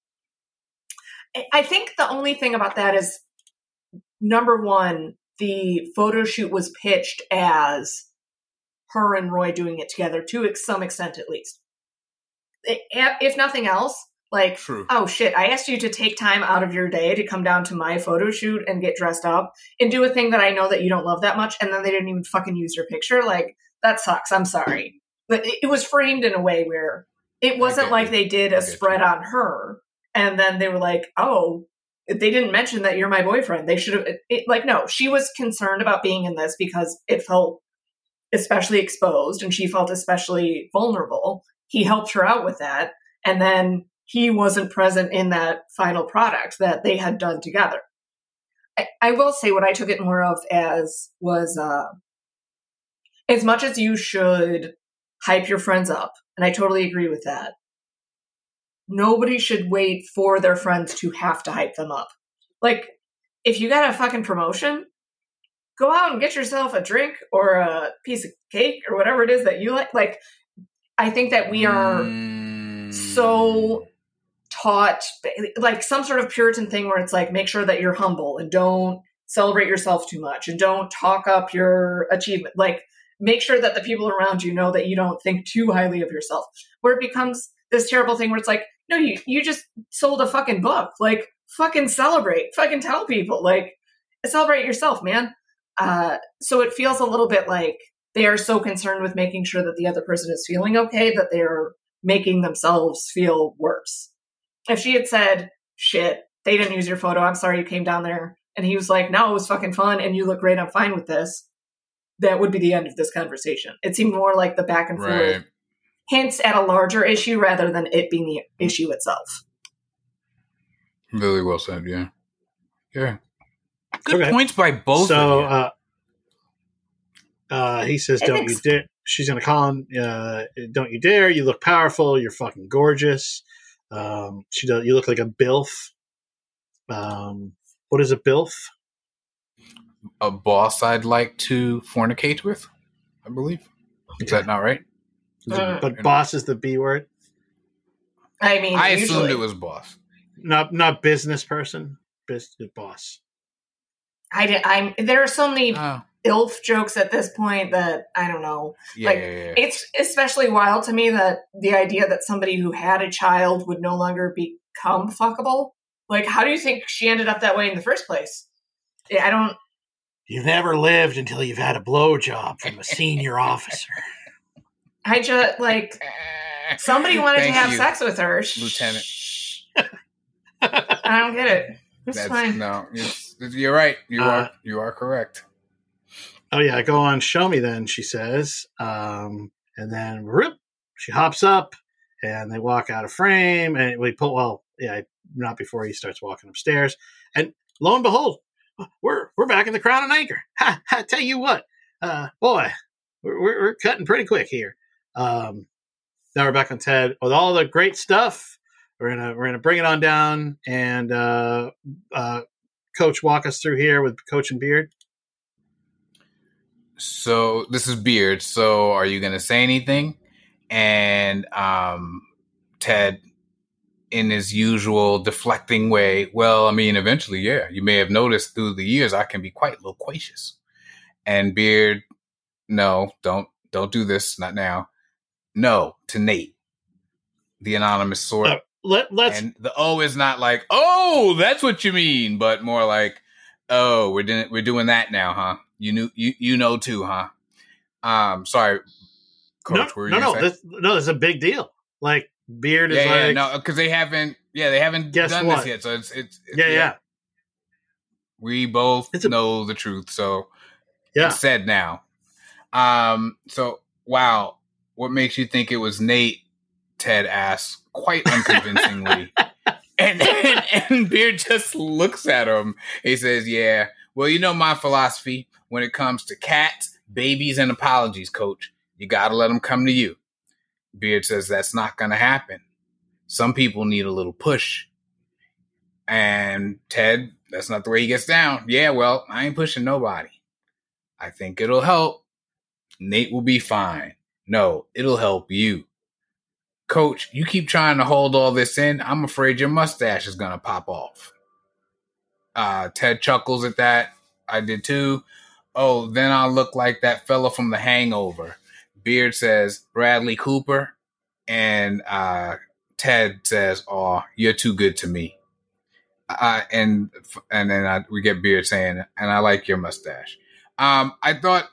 I think the only thing about that is, number one, the photo shoot was pitched as her and Roy doing it together, to some extent at least. If nothing else, like, True. oh shit, I asked you to take time out of your day to come down to my photo shoot and get dressed up and do a thing that I know that you don't love that much, and then they didn't even fucking use your picture. Like, that sucks. I'm sorry. But it was framed in a way where it wasn't like they did a spread on her, and then they were like, oh, they didn't mention that you're my boyfriend. They should have, it, like, no, she was concerned about being in this because it felt especially exposed, and she felt especially vulnerable. He helped her out with that, and then he wasn't present in that final product that they had done together. I, I will say what I took it more of as was, uh, as much as you should hype your friends up, and I totally agree with that, nobody should wait for their friends to have to hype them up. Like, if you got a fucking promotion, go out and get yourself a drink or a piece of cake or whatever it is that you like. Like, I think that we are mm. so taught, like some sort of Puritan thing where it's like, make sure that you're humble and don't celebrate yourself too much and don't talk up your achievement. Like, make sure that the people around you know that you don't think too highly of yourself, where it becomes this terrible thing where it's like, no, you, you just sold a fucking book. Like, fucking celebrate, fucking tell people, like, celebrate yourself, man. Uh, so it feels a little bit like they are so concerned with making sure that the other person is feeling okay that they're making themselves feel worse. if she had said, shit, they didn't use your photo, I'm sorry you came down there, and he was like, no, it was fucking fun, and you look great, I'm fine with this, that would be the end of this conversation. It seemed more like the back and forth Right. hints at a larger issue rather than it being the issue itself. Really well said. Yeah. Yeah. Good Okay. points by both So of you. uh, uh, he says, I "Don't think you s- dare!" She's gonna call him. Uh, Don't you dare! You look powerful. You're fucking gorgeous. Um, she does. You look like a bilf. Um, what is a bilf? A boss I'd like to fornicate with, I believe. Is that not right? Is it- Uh, but boss is the B word. I mean, I usually, assumed it was boss. Not not business person. Business boss. I did. I'm. There are so many Oh, ilf jokes at this point that I don't know. yeah, Like, yeah, yeah. It's especially wild to me that the idea that somebody who had a child would no longer become fuckable. Like, how do you think she ended up that way in the first place? I don't. You've never lived until you've had a blowjob from a senior officer. I just like somebody wanted Thank to have you, sex with her, Lieutenant. I don't get it. It's That's, fine. no, it's, you're right. You Uh, are you are correct. Oh yeah, go on, show me then, she says. Um, and then whoop, she hops up and they walk out of frame and we pull well, yeah, not before he starts walking upstairs. And lo and behold, we're we're back in the Crown and Anchor. Ha, ha tell you what, uh, boy, we're, we're we're cutting pretty quick here. Um, now we're back on Ted with all the great stuff. We're gonna we're gonna bring it on down and uh, uh, Coach walk us through here with Coach and Beard. So this is Beard. So are you going to say anything? And um, Ted, in his usual deflecting way, well, I mean, eventually, yeah, you may have noticed through the years, I can be quite loquacious. And Beard, no, don't don't do this, not now. No, to Nate, the anonymous sort. Uh, let let's And the O is not like, oh, that's what you mean, but more like, oh, we're doing we're doing that now, huh? You knew you you know too, huh? Um, sorry, Coach. no what were you no gonna no say? this, no this is a big deal. Like Beard is yeah, yeah, like no, because they haven't, yeah, they haven't Guess done what? this yet. So it's it's, it's yeah yeah We both It's a- know the truth, so yeah. it's said now. Um, so wow, what makes you think it was Nate? Ted asks, quite unconvincingly. and, and and Beard just looks at him. He says, "Yeah, well, you know my philosophy when it comes to cats, babies, and apologies, Coach. You gotta let them come to you." Beard says, "That's not gonna happen. Some people need a little push." And Ted, that's not the way he gets down. Yeah, well, I ain't pushing nobody. I think it'll help. Nate will be fine. No, it'll help you. Coach, you keep trying to hold all this in. I'm afraid your mustache is going to pop off. Uh, Ted chuckles at that. I did too. Oh, then I'll look like that fella from The Hangover. Beard says, Bradley Cooper. And uh, Ted says, oh, you're too good to me. Uh, and and then I, we get Beard saying, and I like your mustache. Um, I thought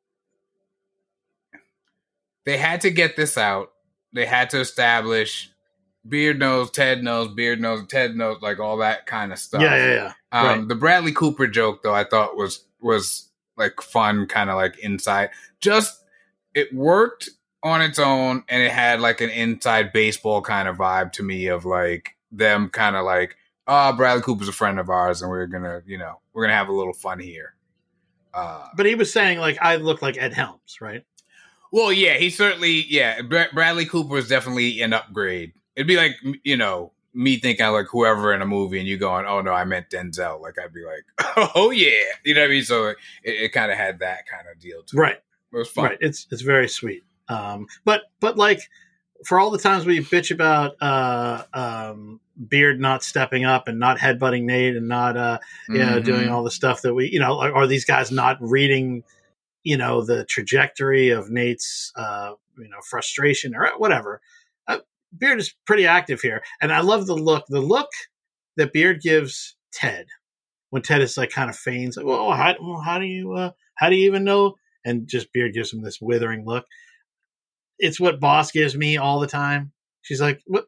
they had to get this out. They had to establish Beard knows, Ted knows, Beard knows, Ted knows, like all that kind of stuff. Yeah, yeah, yeah. Um, Right. The Bradley Cooper joke, though, I thought was was like fun, kind of like inside. Just it worked on its own, and it had like an inside baseball kind of vibe to me of like them kind of like, oh, Bradley Cooper's a friend of ours, and we're gonna, you know, we're gonna have a little fun here. Uh, But he was saying like I look like Ed Helms, right? Well, yeah, he certainly, yeah. Br- Bradley Cooper is definitely an upgrade. It'd be like, you know, me thinking like whoever in a movie and you going, oh no, I meant Denzel. Like I'd be like, oh yeah, you know what I mean? So it, it kind of had that kind of deal to Right. it. It was fun. Right. It's it's very sweet. Um, but but like for all the times we bitch about uh, um, Beard not stepping up and not headbutting Nate and not uh, you know Mhm. doing all the stuff that we you know are, are these guys not reading you know the trajectory of Nate's uh, you know frustration or whatever. Uh, Beard is pretty active here, and I love the look. The look that Beard gives Ted when Ted is like kind of feigns like, well, how, well, how do you uh, how do you even know? And just Beard gives him this withering look. It's what Boss gives me all the time. She's like, "What?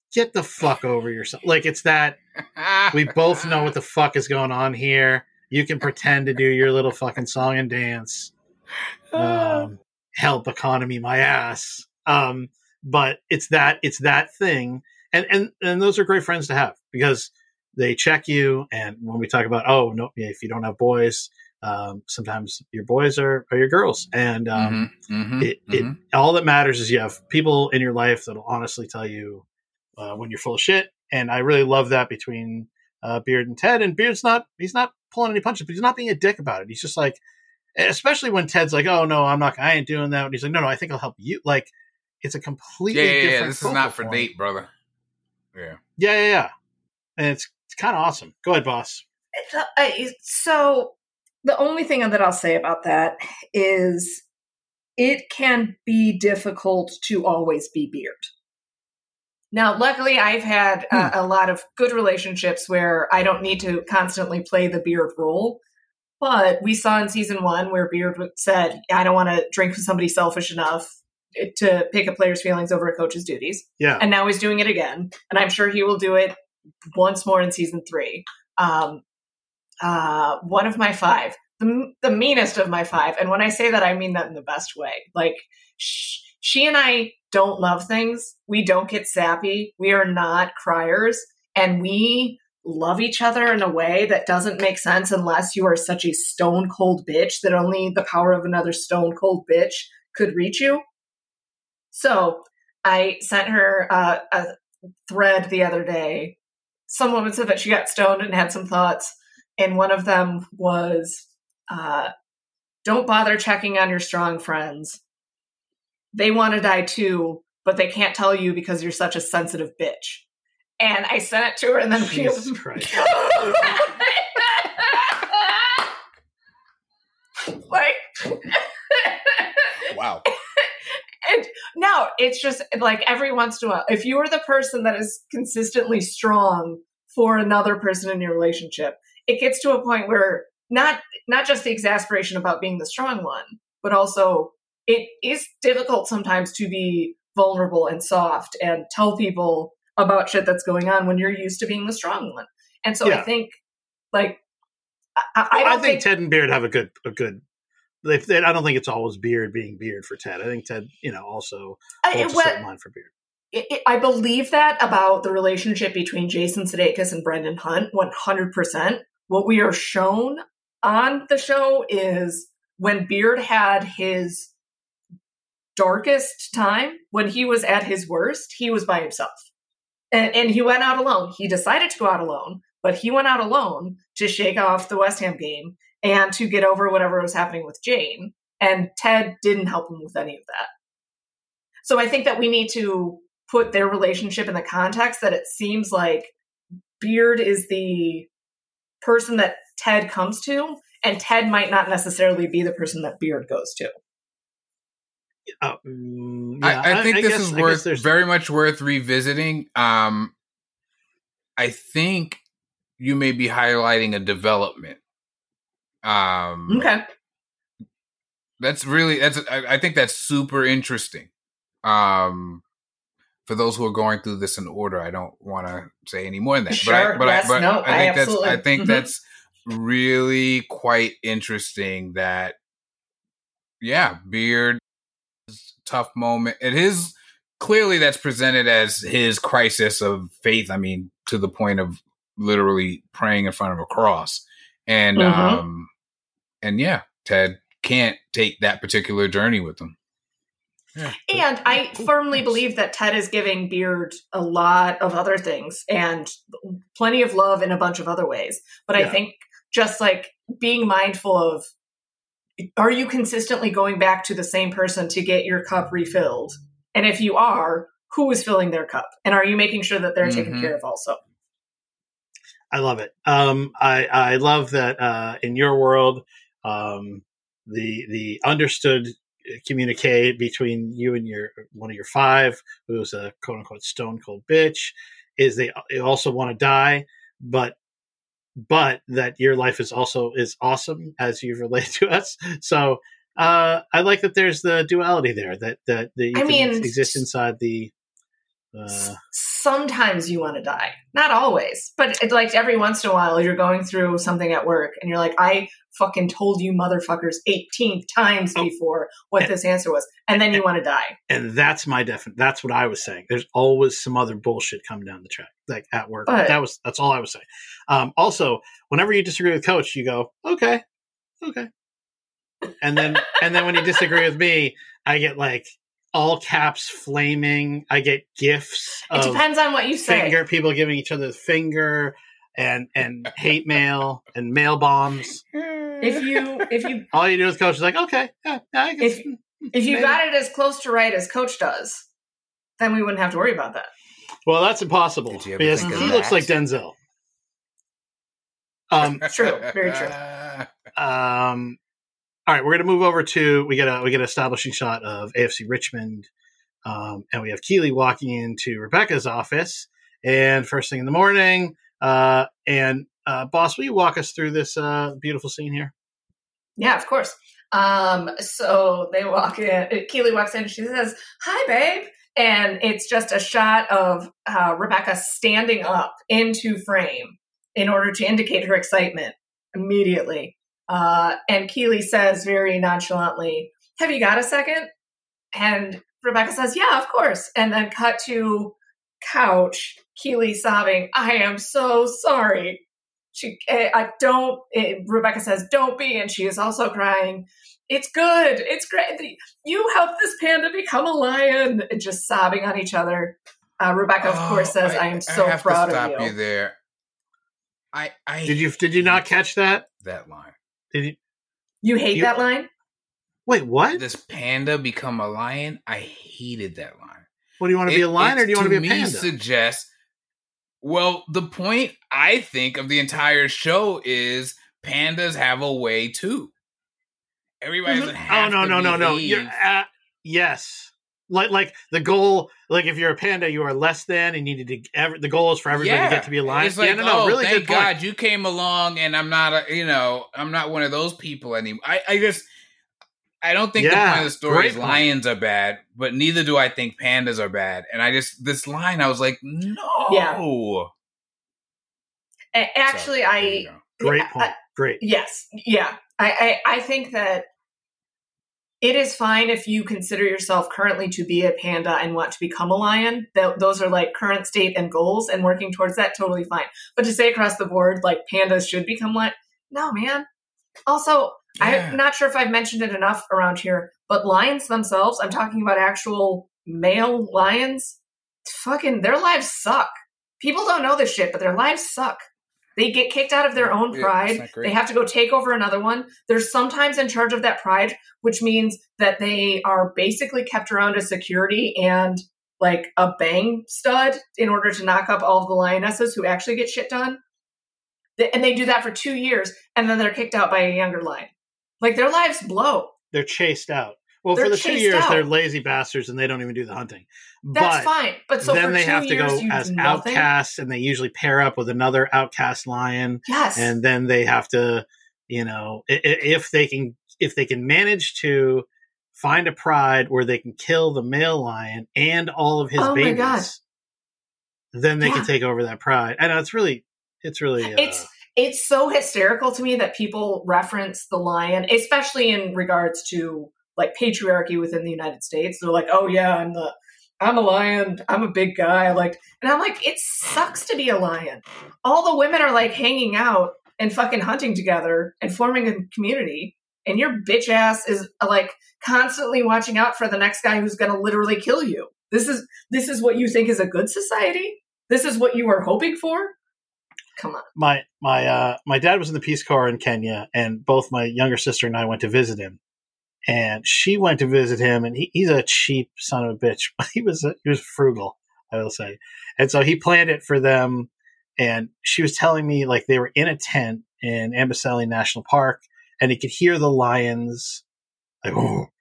get the fuck over yourself. Like, it's that we both know what the fuck is going on here. You can pretend to do your little fucking song and dance. Um, help economy my ass. Um, but it's that, it's that thing. And, and, and those are great friends to have because they check you. And when we talk about, oh, no, if you don't have boys, um, sometimes your boys are, are your girls. And, um, mm-hmm, mm-hmm, it, mm-hmm. it, all that matters is you have people in your life that'll honestly tell you, uh, when you're full of shit. And I really love that between, uh, Beard and Ted. And Beard's not, he's not pulling any punches, but he's not being a dick about it. He's just like, especially when Ted's like, oh no, I'm not, I ain't doing that. And he's like, no, no, I think I'll help you. Like, it's a completely yeah, yeah, different. Yeah. This is not for point. Date, brother. Yeah. Yeah, yeah, yeah. And it's, it's kind of awesome. Go ahead, boss. So the only thing that I'll say about that is it can be difficult to always be Beard. Now, luckily, I've had hmm. a, a lot of good relationships where I don't need to constantly play the Beard role. But we saw in season one where Beard said, I don't want to drink with somebody selfish enough to pick a player's feelings over a coach's duties. Yeah. And now he's doing it again. And I'm sure he will do it once more in season three. Um, uh, one of my five, the, the meanest of my five. And when I say that, I mean that in the best way. Like, sh- she and I don't love things. We don't get sappy. We are not criers. And we love each other in a way that doesn't make sense unless you are such a stone cold bitch that only the power of another stone cold bitch could reach you. So I sent her uh, a thread the other day. Some woman said that she got stoned and had some thoughts. And one of them was, uh, don't bother checking on your strong friends. They want to die too, but they can't tell you because you're such a sensitive bitch. And I sent it to her, and then Jesus Christ. like, wow. And no, it's just like every once in a while, if you are the person that is consistently strong for another person in your relationship, it gets to a point where not not just the exasperation about being the strong one, but also it is difficult sometimes to be vulnerable and soft and tell people about shit that's going on when you're used to being the strong one. And so yeah. I think, like, I, I, don't I think, think Ted and Beard have a good, a good. They, they, I don't think it's always Beard being Beard for Ted. I think Ted, you know, also holds I, a certain line for Beard. It, it, I believe that about the relationship between Jason Sudeikis and Brendan Hunt, one hundred percent. What we are shown on the show is when Beard had his darkest time, when he was at his worst, he was by himself. And, and he went out alone. He decided to go out alone, but he went out alone to shake off the West Ham game and to get over whatever was happening with Jane. And Ted didn't help him with any of that. So I think that we need to put their relationship in the context that it seems like Beard is the person that Ted comes to, and Ted might not necessarily be the person that Beard goes to. Uh, yeah, I, I think I, I this guess, is worth very much worth revisiting. Um, I think you may be highlighting a development. Um, okay, that's really that's. I, I think that's super interesting. Um, for those who are going through this in order, I don't want to say any more than that. Sure, but I, but yes, I, but no, I think I that's absolutely. I think mm-hmm. that's really quite interesting. That yeah, Beard. Tough moment. It is clearly that's presented as his crisis of faith. I mean, to the point of literally praying in front of a cross. And, mm-hmm. um, and yeah, Ted can't take that particular journey with him. Yeah. And I firmly believe that Ted is giving Beard a lot of other things and plenty of love in a bunch of other ways. But yeah. I think just like being mindful of, are you consistently going back to the same person to get your cup refilled? And if you are, who is filling their cup? And are you making sure that they're mm-hmm. taken care of also? I love it. Um, I, I love that uh, in your world, um, the the understood communique between you and your one of your five, who's a quote unquote stone cold bitch, is they, they also want to die, but but that your life is also is awesome as you've related to us. So uh, I like that there's the duality there, that that, that you I can mean, exist inside the Uh, Sometimes you want to die, not always, but it, like every once in a while you're going through something at work and you're like, I fucking told you motherfuckers eighteen times Oh. before what And- this answer was, and then you want to die. and that's my defin. That's what I was saying. There's always some other bullshit coming down the track, like at work. But- that was that's all I was saying. Um, also, whenever you disagree with Coach, you go, okay, okay, and then and then when you disagree with me, I get like all caps flaming. I get gifs It of depends on what you say. finger, people giving each other the finger, and and hate mail and mail bombs. If you if you All you do with Coach is like, okay, yeah, yeah I guess. if if you maybe. got it as close to right as Coach does, then we wouldn't have to worry about that. Well, that's impossible Did you ever because think he of looks that? like Denzel. Um, True, very true. um, all right, we're gonna move over to we get a we get an establishing shot of A F C Richmond, um, and we have Keely walking into Rebecca's office, and first thing in the morning, uh, and uh, boss, will you walk us through this uh, beautiful scene here? Yeah, of course. Um, so they walk in, Keely walks in and she says, "Hi, babe." And it's just a shot of uh, Rebecca standing up into frame in order to indicate her excitement immediately. Uh, and Keely says very nonchalantly, "Have you got a second?" And Rebecca says, "Yeah, of course." And then cut to couch, Keely sobbing, "I am so sorry." She, I don't, it, Rebecca says, "Don't be." And she is also crying. "It's good. It's great. You helped this panda become a lion." And just sobbing on each other. Uh, Rebecca, of Oh, course, says, "I, am so have proud to stop of you." you there. I, I Did you did you not catch that? that line? Did you You hate You- that line? wait? What? This panda become a lion? I hated that line. What do you want to be It- a lion or it, do you want to be a me panda? Suggests. Well, the point I think of the entire show is pandas have a way too. Everybody doesn't Oh have no to no no no! behave. You're uh, yes, like like the goal. Like if you're a panda, you are less than, and you need to. Every, the goal is for everybody to get to be a lion. It's like, yeah, no, no, oh, really thank good point. God you came along, and I'm not a, you know, I'm not one of those people anymore. I, I just, I don't think the Yeah, point of the story great is point. lions are bad, but neither do I think pandas are bad. And I just, this line, I was like, no. Yeah. A- Actually, So, there I, you go. Great I- point. Great. yes, yeah. I, I, I think that it is fine if you consider yourself currently to be a panda and want to become a lion. Th- those are like current state and goals, and working towards that, totally fine. But to say across the board, like pandas should become lion, no, man. Also, Yeah. I'm not sure if I've mentioned it enough around here, but lions themselves, I'm talking about actual male lions, fucking, their lives suck. People don't know this shit, but their lives suck. They get kicked out of their own Yeah, pride. it's not great. They have to go take over another one. They're sometimes in charge of that pride, which means that they are basically kept around as security and like a bang stud in order to knock up all of the lionesses who actually get shit done. Th- And they do that for two years, and then they're kicked out by a younger lion. Like, their lives blow. They're chased out. Well, They're for the two chased years, out. they're lazy bastards and they don't even do the hunting. That's but fine. But so then for they two have to years, go you as do nothing. outcasts, and they usually pair up with another outcast lion, Yes. and then they have to, you know, i- i- if they can, if they can manage to find a pride where they can kill the male lion and all of his Oh my babies, God. then they Yeah. can take over that pride. I know it's really, it's really, uh, It's it's so hysterical to me that people reference the lion, especially in regards to like patriarchy within the United States. They're like, "Oh yeah, I'm the I'm a lion. I'm a big guy." Like, and I'm like, it sucks to be a lion. All the women are like hanging out and fucking hunting together and forming a community, and your bitch ass is like constantly watching out for the next guy who's going to literally kill you. This is this is what you think is a good society? This is what you are hoping for? Come on. my my uh my dad was in the Peace Corps in Kenya, and both my younger sister and I went to visit him. And she went to visit him, and he, he's a cheap son of a bitch. He was he was frugal, I will say. And so he planned it for them. And she was telling me like they were in a tent in Amboseli National Park, and he could hear the lions. Like,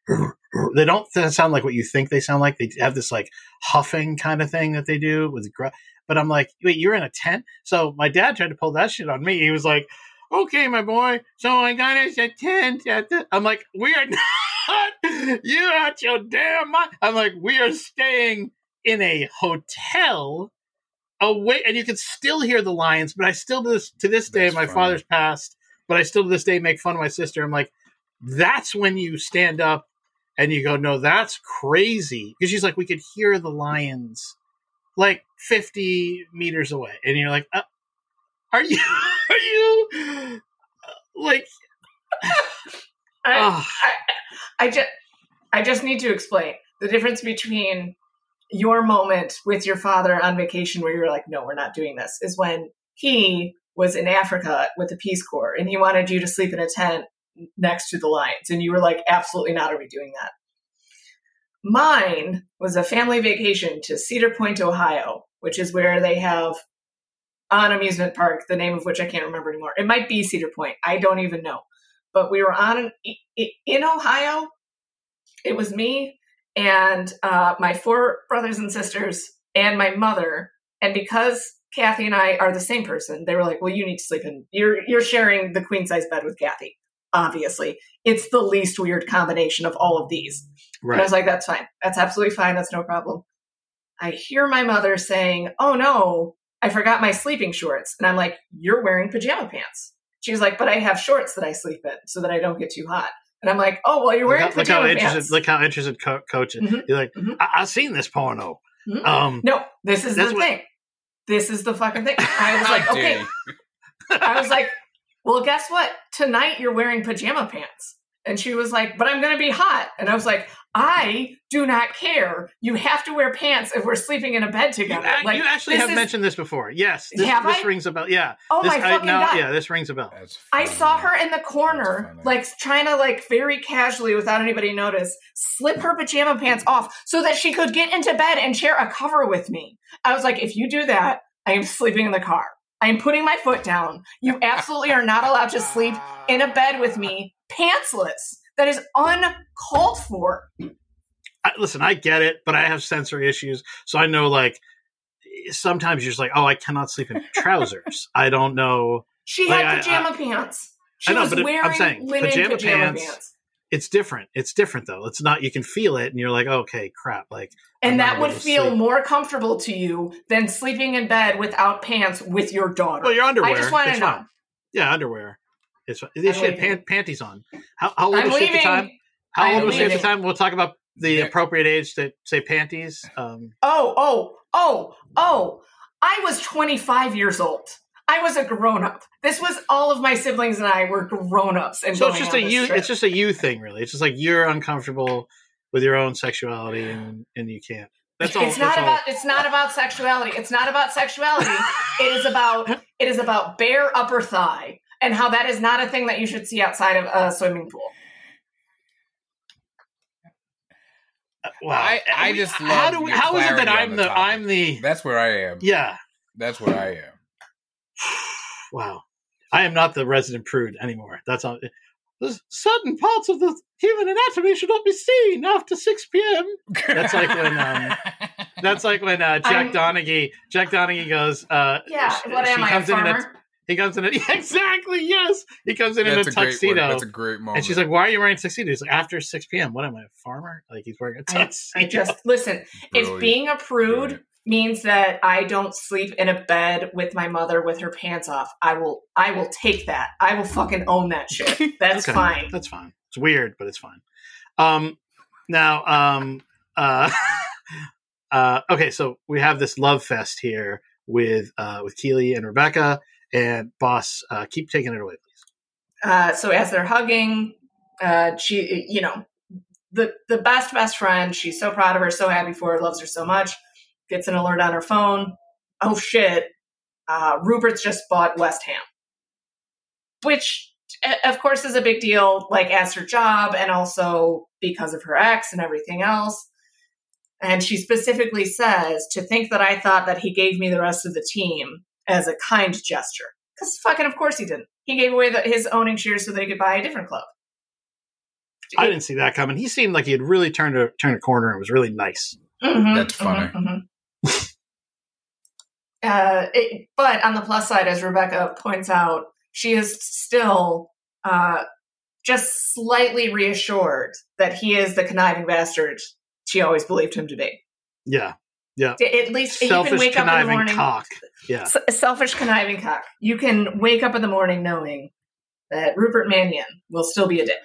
they don't sound like what you think they sound like. They have this like huffing kind of thing that they do with. Gr- but I'm like, wait, you're in a tent? So my dad tried to pull that shit on me. He was like, "Okay, my boy. So I got us a tent at the." I'm like, "We are not. You're out your damn mind." I'm like, "We are staying in a hotel away, and you can still hear the lions. But I still to this to this day, That's my funny. father's passed, but I still to this day make fun of my sister. I'm like, that's when you stand up and you go, no, that's crazy, because she's like, we could hear the lions like fifty meters away, and you're like, uh, are you are you uh, like? I, oh. I, I just, I just need to explain the difference between your moment with your father on vacation where you're like, no, we're not doing this, is when he was in Africa with the Peace Corps and he wanted you to sleep in a tent next to the lions. And you were like, absolutely not, are we doing that? Mine was a family vacation to Cedar Point, Ohio, which is where they have an amusement park, the name of which I can't remember anymore. It might be Cedar Point. I don't even know. But we were on an, in Ohio. It was me and uh, my four brothers and sisters and my mother. And because Kathy and I are the same person, they were like, well, you need to sleep in, you're, you're sharing the queen size bed with Kathy. Obviously, it's the least weird combination of all of these. Right. And I was like, that's fine. That's absolutely fine. That's no problem. I hear my mother saying, oh no, I forgot my sleeping shorts. And I'm like, you're wearing pajama pants. She's like, but I have shorts that I sleep in so that I don't get too hot. And I'm like, oh, well, you're wearing look how, pajama look how pants. Interested, look how interested co- coach is. Mhm. You're like, Mhm. I- I've seen this porno. Mhm. Um, No, this is the That's what- thing. This is the fucking thing. I was How like, dare okay. you. I was like, well, guess what? Tonight you're wearing pajama pants. And she was like, but I'm going to be hot. And I was like, I do not care. You have to wear pants if we're sleeping in a bed You, together. ac- like, you actually this have is- mentioned this before. Yes. This, Have this I? rings a bell. Yeah. Oh this, my I, fucking no, God. Yeah, this rings a bell. That's I funny. saw her in the That's corner, funny. like trying to, like, very casually, without anybody notice, slip her pajama pants off so that she could get into bed and share a cover with me. I was like, if you do that, I am sleeping in the car. I am putting my foot down. You absolutely are not allowed to sleep in a bed with me pantsless. That is uncalled for. I, listen, I get it, but I have sensory issues. So I know, like, sometimes you're just like, oh, I cannot sleep in trousers. I don't know. She Like, had I- pajama pants. She I know, was but it- I'm wearing saying, linen pajama pajama, pants- pants. It's different. It's different, though. It's not, you can feel it, and you're like, okay, crap. Like, I'm And not that gonna would be able to feel sleep. more comfortable to you than sleeping in bed without pants with your daughter. Well, your underwear. I just want to it's know. fine. Yeah, underwear. It's fine. I'm She had leaving. pant- panties on. How, how old I'm was she at the leaving. time? How I'm old was she at the leaving. time? We'll talk about the Yeah. appropriate age to say panties. Um, Oh, oh, oh, oh. I was twenty-five years old. I was a grown-up. This was all of my siblings and I were grown-ups. And so going it's just on a this you. trip. It's just a you thing, really. It's just like you're uncomfortable with your own sexuality, and, and you can't. That's all. It's that's not all. about. It's not about sexuality. It's not about sexuality. It is about. It is about bare upper thigh and how that is not a thing that you should see outside of a swimming pool. Wow. I- I We- just how love do we, your how is it that clarity on I'm the the topic. I'm the That's where I am. yeah. That's where I am. Wow. I am not the resident prude anymore. That's all. There's certain parts of the human anatomy should not be seen after six p.m. That's like when, um, That's like when uh, Jack I'm- Donaghy Jack Donaghy goes. Uh, Yeah. sh- What am she I, a comes in in a, farmer? he comes in a, exactly yes. He comes in That's in a a great one. tuxedo. That's a great moment. And she's like, "Why are you wearing a tuxedo?" He's like, "After six p.m. What am I, a farmer?" Like he's wearing a I, tuxedo. I just listen. Brilliant. If being a prude Brilliant. means that I don't sleep in a bed with my mother with her pants off, I will. I will take that. I will fucking own that shit. That's Okay, fine. That's fine. It's weird, but it's fine. Um, now, um, uh, uh, okay, so we have this love fest here with uh, with Keely and Rebecca, and Boss. Uh, keep taking it away, please. Uh, so as they're hugging, uh, she, you know, the the best best friend. She's so proud of her, so happy for her, loves her so much. Gets an alert on her phone. Oh shit! Uh, Rupert's just bought West Ham, which a- of course is a big deal. Like as her job, and also because of her ex and everything else. And she specifically says to think that I thought that he gave me the rest of the team as a kind gesture. Because fucking, of course he didn't. He gave away the, his owning shares so that he could buy a different club. I didn't see that coming. He seemed like he had really turned a turned a corner and was really nice. Mhm, That's funny. mhm, mhm. uh, it, but on the plus side, as Rebecca points out, she is still uh, just slightly reassured that he is the conniving bastard she always believed him to be. Yeah, Yeah. At least Selfish, you can wake up in the conniving morning. cock. Yeah. S- selfish, conniving cock. You can wake up in the morning knowing that Rupert Mannion will still be a dick.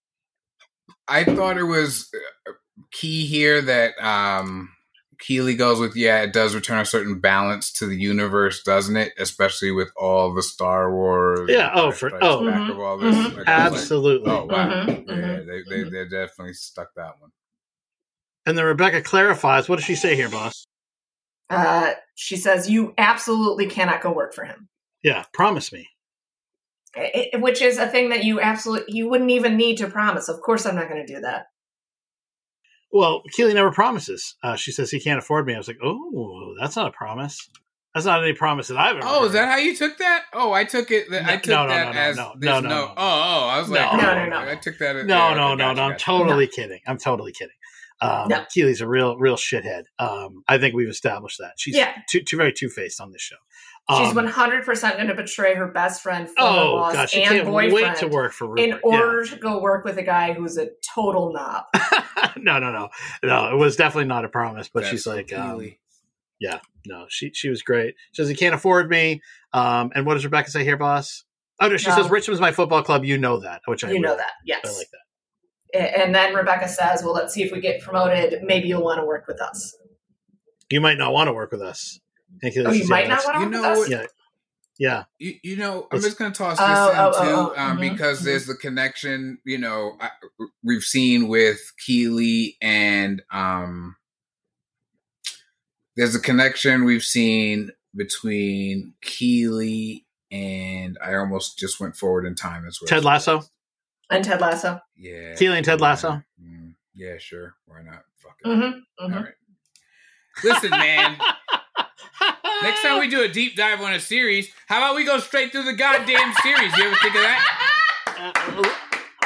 I thought it was key here that um, Keeley goes with, yeah, it does return a certain balance to the universe, doesn't it? Especially with all the Star Wars. Yeah, oh, for- oh. back of all this. Mhm. Like, I was Absolutely. Like, oh, wow. Mhm, Yeah, mhm, they, they, they definitely stuck that one. And then Rebecca clarifies. What does she say here, boss? Uh, she says, you absolutely cannot go work for him. Yeah, promise me. It, which is a thing that you absolutely, you wouldn't even need to promise. Of course I'm not going to do that. Well, Keeley never promises. Uh, she says he can't afford me. I was like, oh, that's not a promise. That's not any promise that I've ever Oh, heard. is that how you took that? Oh, I took it. No, I took no, no, that no, no, as no, there's no, no. no, no. Oh, oh, I was like, No. oh, No, no, no. I took that. As, No, yeah, no, okay, no, gotcha, no. I'm gotcha. totally kidding. I'm totally kidding. Um, No. Keeley's a real, real shithead. Um, I think we've established that. She's Yeah. too, too very two-faced on this show. She's Um, one hundred percent going to betray her best friend, former oh, boss, God, she and can't boyfriend wait to work for Rupert. in order to go work with a guy who's a total knob. Yeah. no, no, no. No, it was definitely not a promise, but That's she's so like, um, Keeley. yeah, no, she she was great. She says, he can't afford me. Um, and what does Rebecca say here, boss? Oh, no, she No. says, Richmond's my football club. You know that, which I You know really- that, yes. I like that. A- And then Rebecca says, well, let's see if we get promoted. Maybe you'll want to work with us. You might not want to work with us. And Keeley Oh, you says, might yeah, not that's- want to you work know with us? Yeah. Yeah. You, you know, I'm It's- just going to toss Oh, this in oh, too, oh, oh, um, mhm, because mhm. there's the connection. You know, I, we've seen with Keeley and um, there's a connection we've seen between Keeley and I almost just went forward in time. That's what Ted Lasso? And Ted Lasso. Yeah, Keeley and Ted Lasso? Mm, yeah, sure. Why not? Fuck it. Mm-hmm, mm-hmm. All right. Listen, man. Next time we do a deep dive on a series, how about we go straight through the goddamn series? You ever think of that?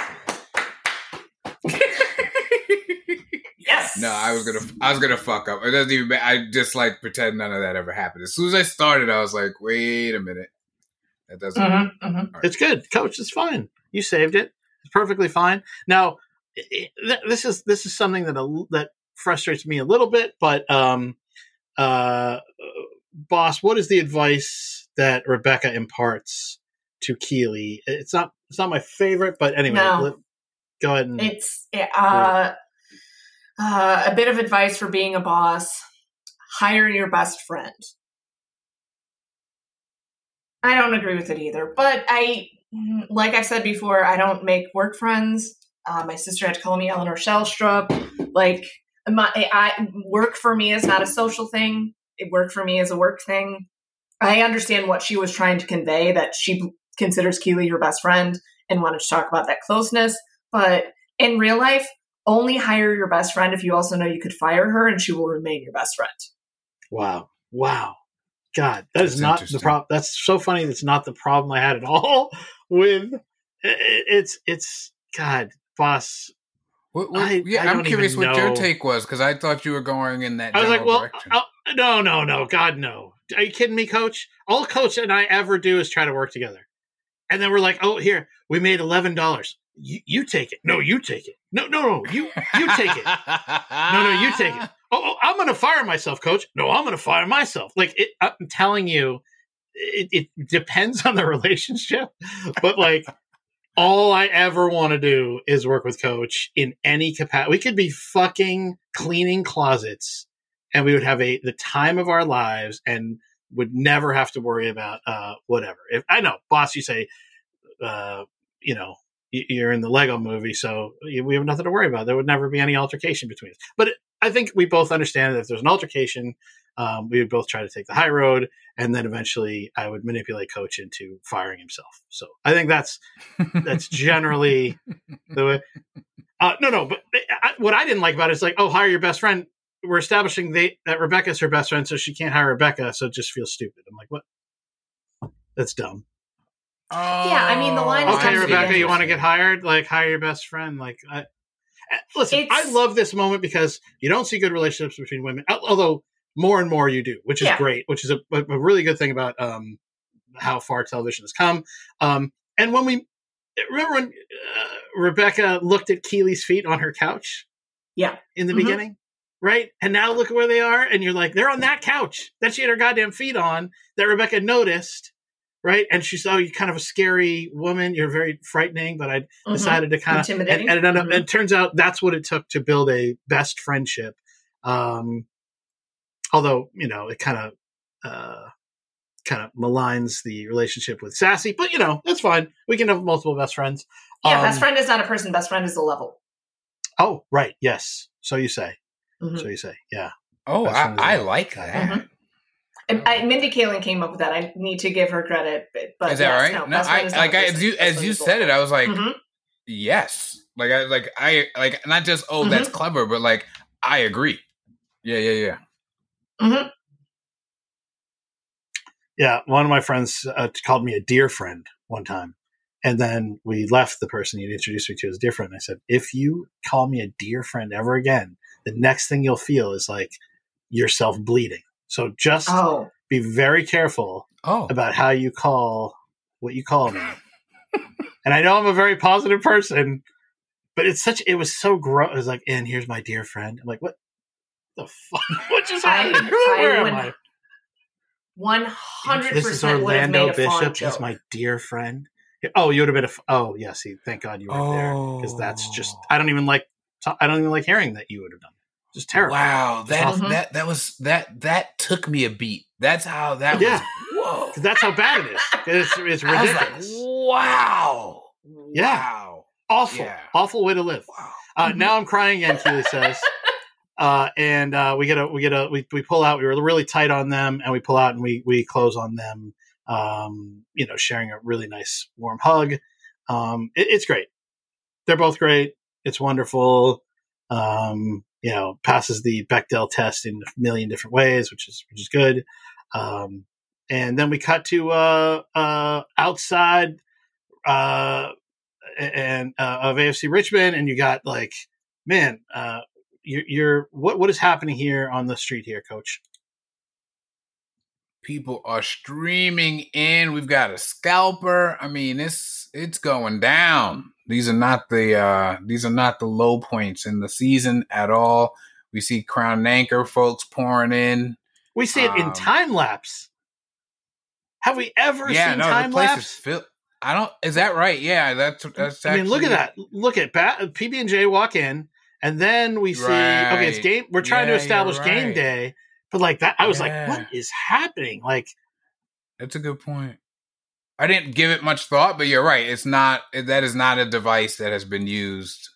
Yes. No, I was gonna, I was gonna fuck up. It doesn't even. ma- I just like pretend none of that ever happened. As soon as I started, I was like, wait a minute, that doesn't. Mm-hmm, mm-hmm. It's good, Coach. It's fine. You saved it. It's perfectly fine. Now, it, th- this is this is something that a, that frustrates me a little bit. But, um, uh, boss, what is the advice that Rebecca imparts to Keeley? It's not it's not my favorite, but anyway, No. let, go ahead and It's uh, uh, a bit of advice for being a boss. Hire your best friend. I don't agree with it either, but I, like I've said before, I don't make work friends. Uh, my sister had to call me Eleanor Shellstrup. Like, my, I, work for me is not a social thing. It work for me is a work thing. I understand what she was trying to convey, that she considers Keeley her best friend and wanted to talk about that closeness. But in real life, only hire your best friend if you also know you could fire her and she will remain your best friend. wow, wow, God, that is That's not the interesting. problem. That's so funny. That's not the problem I had at all with it, it's it's God, boss. What, what, I- yeah, I I'm don't curious even what your know. take was because I thought you were going in that. I was like, general well, direction. oh, no, no, no, God, no. Are you kidding me, Coach? All Coach and I ever do is try to work together. And then we're like, oh, here, we made eleven dollars. You, you take it. No, you take it. No, no, no, you you take it. No, no, you take it. Oh, oh I'm going to fire myself, Coach. No, I'm going to fire myself. Like, it, I'm telling you, it, it depends on the relationship. But, like, all I ever want to do is work with Coach in any capacity. We could be fucking cleaning closets and we would have a the time of our lives and would never have to worry about uh, whatever. If I know, boss, you say, uh, you know, y- you're in the Lego movie, so we have nothing to worry about. There would never be any altercation between us. But it, I think we both understand that if there's an altercation, um, we would both try to take the high road, and then eventually I would manipulate Coach into firing himself. So I think that's that's generally the way. Uh, no, no, but I, what I didn't like about it is like, oh, hire your best friend. We're establishing they, that Rebecca's her best friend, so she can't hire Rebecca, so it just feels stupid. I'm like, what? That's dumb. Oh, Yeah, I mean, the line is Okay, Sounds Rebecca, good. you want to get hired? Like, hire your best friend. Like, I, listen, It's- I love this moment because you don't see good relationships between women, al- although more and more you do, which is Yeah. great, which is a, a really good thing about um, how far television has come. Um, and when we remember when uh, Rebecca looked at Keeley's feet on her couch, Yeah. in the Mhm. beginning, right? And now look at where they are, and you're like, they're on that couch that she had her goddamn feet on that Rebecca noticed, right? And she saw you kind of a scary woman. You're very frightening, but I Mhm. decided to kind of Intimidating. And, and, it ended up- Mhm. and it turns out that's what it took to build a best friendship. Um, although you know it kind of uh, kind of maligns the relationship with Sassy, but you know that's fine. We can have multiple best friends. Yeah, Um, best friend is not a person. Best friend is a level. Oh, right. Yes. So you say. Mhm. So you say. Yeah. Oh, Best I, friend is I a- like that. Mhm. And I, Mindy Kaling came up with that. I need to give her credit, but, but Is that yes, right? No, No, best I friend is not like a I, person. as you Best as friend you is a said it, level. I was like, Mhm. yes. Like I like I like not just oh that's Mm-hmm. clever, but like I agree. Yeah, yeah, yeah. Mhm. Yeah. One of my friends uh, called me a dear friend one time. And then we left the person you'd introduced me to as a dear friend. I said, if you call me a dear friend ever again, the next thing you'll feel is like yourself bleeding. So just Oh, be very careful Oh, about how you call what you call me. And I know I'm a very positive person, but it's such, it was so gross. It was like, and here's my dear friend. I'm like, what the fuck? What just I- happened? I Where would- am I? one hundred This is percent would have Orlando made a font Bishop. joke. He's my dear friend. Oh, you would have been a. F- oh, yeah. See, thank God you weren't there because that's just. I don't even like. I don't even like hearing that you would have done. Just terrible. wow, that awful. that that was that that took me a beat. That's how that Yeah. was. Whoa, 'Cause that's how bad it is. It's, it's I was ridiculous. like, wow, Yeah. wow, Awful. yeah. Awful way to live. wow. Uh, Mhm. Now I'm crying again, Keely says. Uh, and uh, we get a we get a we, we pull out. We were really tight on them, and we pull out and we we close on them. Um, you know, sharing a really nice warm hug. Um, it, it's great. They're both great. It's wonderful. Um, you know, passes the Bechdel test in a million different ways, which is which is good. Um, and then we cut to uh, uh, outside uh, and uh, of A F C Richmond, and you got like, man, uh, you're, you're what what is happening here on the street here, Coach? People are streaming in. We've got a scalper. I mean, it's it's going down. These are not the uh, these are not the low points in the season at all. We see Crown and Anchor folks pouring in. We see it in Um, time lapse. Have we ever yeah, seen no, time the place is lapse? filled. I don't. Is that right? Yeah, that's that's. I mean, look at actually- that. Look at Bat, P B and J walk in, and then we see. Okay, it's Right. game. We're trying Yeah, to establish you're game right. day, but like that, I was Yeah. like, what is happening? Like, That's a good point. I didn't give it much thought, but you're right. It's not. That is not a device that has been used.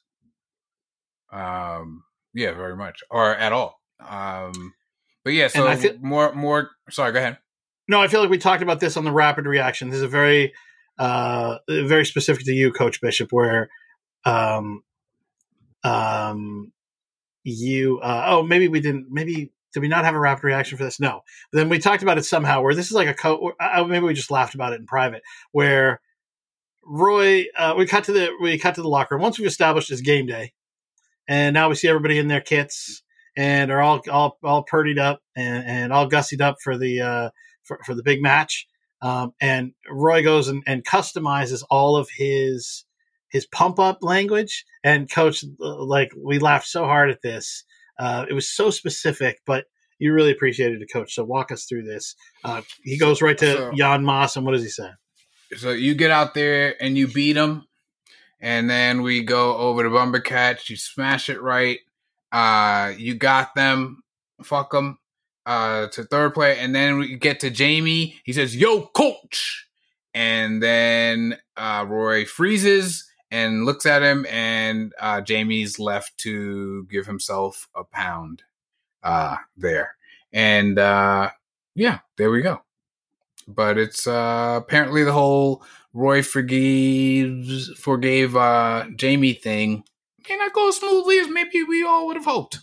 Um. Yeah, very much, or at all. Um. But yeah, so I feel- more, more. Sorry, go ahead. no, I feel like we talked about this on the rapid reaction. This is a very, uh, very specific to you, Coach Bishop, where, um, um, you. Uh, oh, maybe we didn't. Maybe did we not have a rapid reaction for this? No. But then we talked about it somehow. Where this is like a co. Uh, maybe we just laughed about it in private. Where Roy, uh, we cut to the we cut to the locker room once we've established it's game day, and now we see everybody in their kits and are all all all purdied up and, and all gussied up for the uh, for, for the big match. Um, and Roy goes and, and customizes all of his his pump up language. And Coach, like, we laughed so hard at this. Uh, it was so specific, but you really appreciated it, Coach. So walk us through this. Uh, he goes right to So- Jan Moss, and what does he say? So you get out there and you beat them, and then we go over to Bumbercatch. You smash it right. Uh, you got them. Fuck them. Uh, to third player, and then we get to Jamie. He says, "Yo, coach," and then uh, Roy freezes and looks at him, and uh, Jamie's left to give himself a pound. Uh, there, and uh, yeah, there we go. But it's uh, apparently the whole Roy forgives forgave uh, Jamie thing may not go as smoothly as maybe we all would have hoped.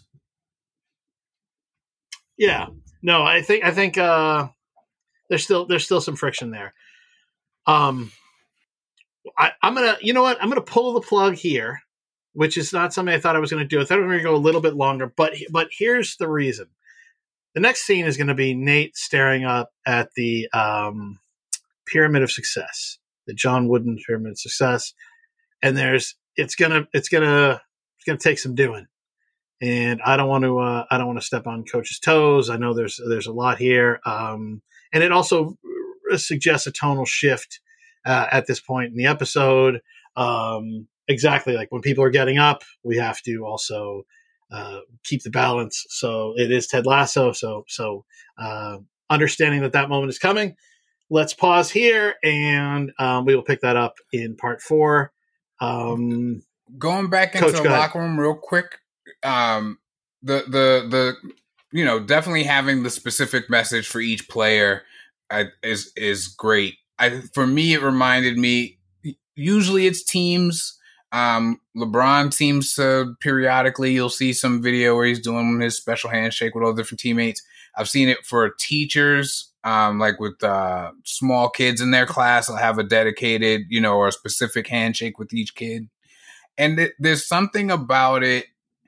Yeah, no, I think I think uh, there's still there's still some friction there. Um, I, I'm gonna, you know what, I'm gonna pull the plug here, which is not something I thought I was gonna do. I thought we were gonna go a little bit longer, but but here's the reason. The next scene is going to be Nate staring up at the um, Pyramid of Success, the John Wooden Pyramid of Success, and there's it's gonna it's gonna it's gonna take some doing. and I don't want to uh, I don't want to step on Coach's toes. I know there's there's a lot here, um, and it also suggests a tonal shift uh, at this point in the episode. Um, exactly, like when people are getting up, we have to also uh, keep the balance. So it is Ted Lasso. So so uh, understanding that that moment is coming. Let's pause here, and um, we will pick that up in part four. Um, Going back into Coach, the locker room real quick, um, the the the you know definitely having the specific message for each player uh, is is great. I for me, it reminded me. Usually, it's teams. Um, LeBron seems to periodically you'll see some video where he's doing his special handshake with all different teammates. I've seen it for teachers. Um, like with uh, small kids in their class, I'll have a dedicated, you know, or a specific handshake with each kid. And th- there's something about it.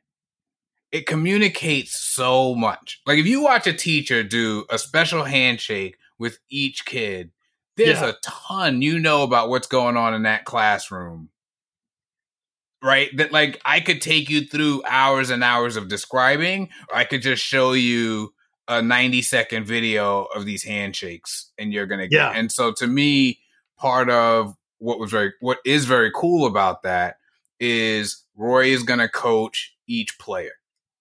It communicates so much. Like if you watch a teacher do a special handshake with each kid, there's Yeah. a ton you know about what's going on in that classroom. Right? That like I could take you through hours and hours of describing, or I could just show you a ninety second video of these handshakes and you're going to get. Yeah. And so to me, part of what was very, what is very cool about that is Roy is going to coach each player.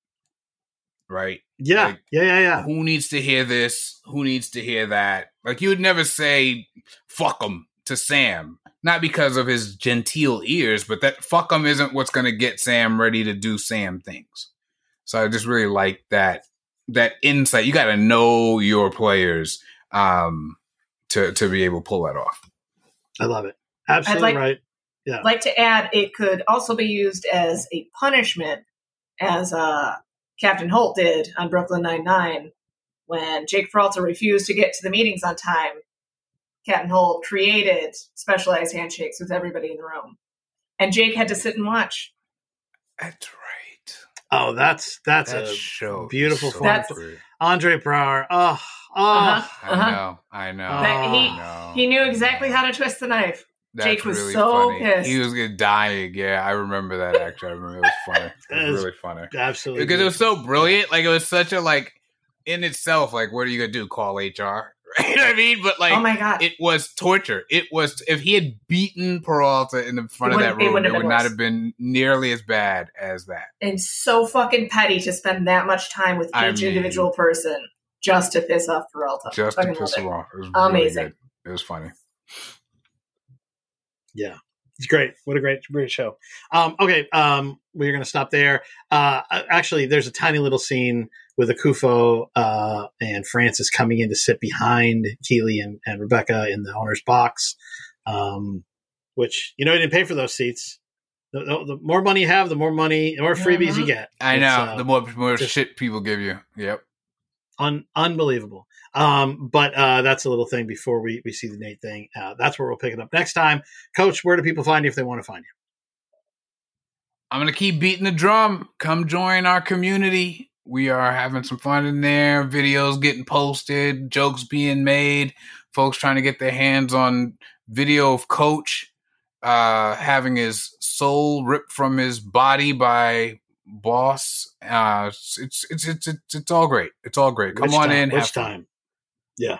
Right? yeah, Like, yeah, yeah, yeah. who needs to hear this? Who needs to hear that? Like you would never say fuck him to Sam, not because of his genteel ears, but that fuck him isn't what's going to get Sam ready to do Sam things. So I just really like that. That insight. You got to know your players um, to to be able to pull that off. I love it. Absolutely like- right. Yeah. I'd like to add, it could also be used as a punishment, as uh, Captain Holt did on Brooklyn Nine-Nine when Jake Peralta refused to get to the meetings on time. Captain Holt created specialized handshakes with everybody in the room, and Jake had to sit and watch. That's right. Oh, that's that's That a show beautiful so form. That's- great. Andre Brower. Oh, oh. Uh-huh. I know. I know. That he- I know. He knew exactly how to twist the knife. That's Jake was really so funny. pissed. He was dying. Yeah, I remember that. Actually, I remember it was funny. It That was is really funny Absolutely. because it was so brilliant. Like it was such a like in itself. Like, what are you gonna do? Call H R? Right? You know what I mean? But like, Oh my God. it was torture. It was if he had beaten Peralta in the front It of that wouldn't- it room, wouldn't it, have would been not worse. have been nearly as bad as that. And so fucking petty to spend that much time with I each mean- individual person just to piss off Peralta. Just to Fucking piss love him it. off. It was Amazing. really good. It was funny. Yeah. It's great. What a great, great show. Um, okay. Um, we're going to stop there. Uh, actually, there's a tiny little scene with Akufo uh, and Francis coming in to sit behind Keely and, and Rebecca in the owner's box, um, which, you know, you didn't pay for those seats. The, the, the more money you have, the more money, the more freebies you Mhm. get. I It's, know. uh, the more more just- shit people give you. Yep. Un- unbelievable. Um, but uh, that's a little thing before we, we see the Nate thing. Uh, that's where we'll pick it up next time. Coach, where do people find you if they want to find you? I'm going to keep beating the drum. Come join our community. We are having some fun in there. Videos getting posted, jokes being made, folks trying to get their hands on video of Coach uh, having his soul ripped from his body by Boss. Uh, it's, it's, it's, it's, it's, it's all great. It's all great. Come Which on time? in. Which have fun. time? Yeah.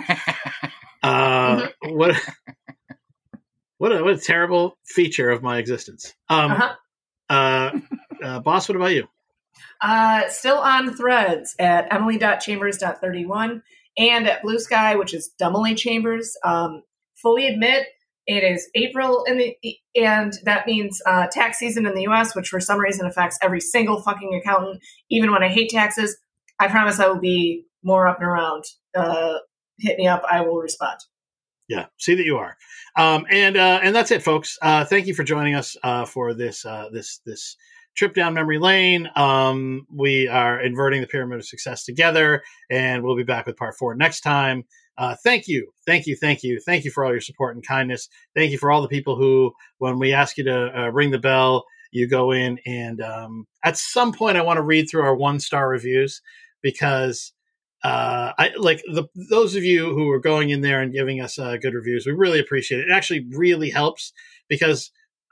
Uh, what what a, what a terrible feature of my existence. Um, Uh-huh. uh, uh, boss, what about you? Uh, still on Threads at emily dot chambers dot thirty-one and at Blue Sky, which is Dummily Chambers. Um, fully admit it is April in the and that means uh, tax season in the U S, which for some reason affects every single fucking accountant. Even when I hate taxes, I promise I will be more up and around. Uh, hit me up, I will respond. Yeah, see that you are. Um, and uh, and that's it, folks. Uh, thank you for joining us uh, for this uh, this this trip down memory lane. Um, we are inverting the pyramid of success together, and we'll be back with part four next time. Uh, thank you, thank you, thank you, thank you for all your support and kindness. Thank you for all the people who, when we ask you to uh, ring the bell, you go in and um, at some point I want to read through our one star reviews because. Uh, I like the those of you who are going in there and giving us uh, good reviews. We really appreciate it. It actually really helps because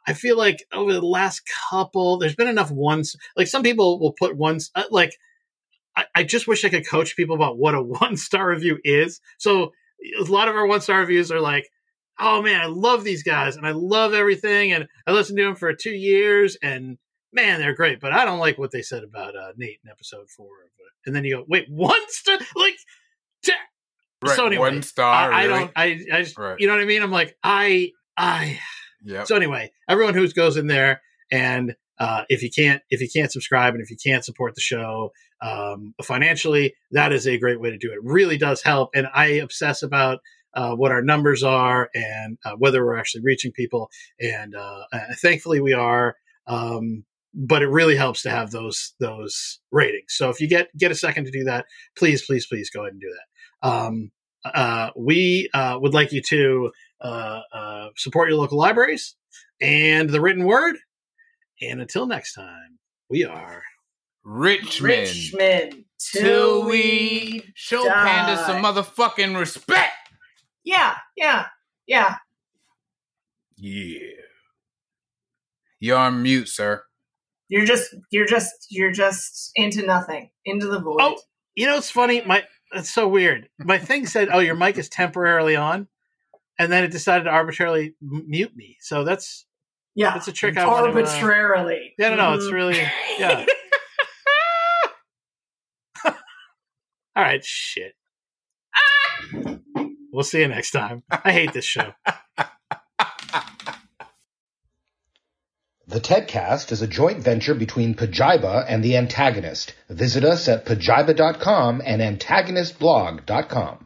I feel like over the last couple, there's been enough ones. Like some people will put ones, uh, like, I, I just wish I could coach people about what a one star review is. So a lot of our one star reviews are like, oh man, I love these guys and I love everything. And I listened to them for two years and man, they're great. But I don't like what they said about uh, Nate in episode four. And then you go, wait, one star? Like, t- right, so anyway, one star. I, I really? don't, I, I just, right. you know what I mean? I'm like, I, I, yeah. So anyway, everyone who goes in there and uh, if you can't, if you can't subscribe and if you can't support the show um, financially, that is a great way to do it. It really does help. And I obsess about Uh, what our numbers are and uh, whether we're actually reaching people. And uh, uh, thankfully we are. Um, but it really helps to have those those ratings. So if you get get a second to do that, please, please, please go ahead and do that. Um, uh, we uh, would like you to uh, uh, support your local libraries and the written word. And until next time, we are Richmond. Richmond. Till we show die. Panda some motherfucking respect. Yeah, yeah, yeah. Yeah. You're on mute, sir. You're just, you're just, you're just into nothing, into the void. Oh, you know, it's funny. My it's so weird. My thing said, "Oh, your mic is temporarily on," and then it decided to arbitrarily m- mute me. So that's yeah, that's a trick. I want to, uh, arbitrarily. yeah, no, no, Mhm. it's really yeah. All right, shit. We'll see you next time. I hate this show. The TEDcast is a joint venture between Pajiba and The Antagonist. Visit us at pajiba dot com and antagonist blog dot com.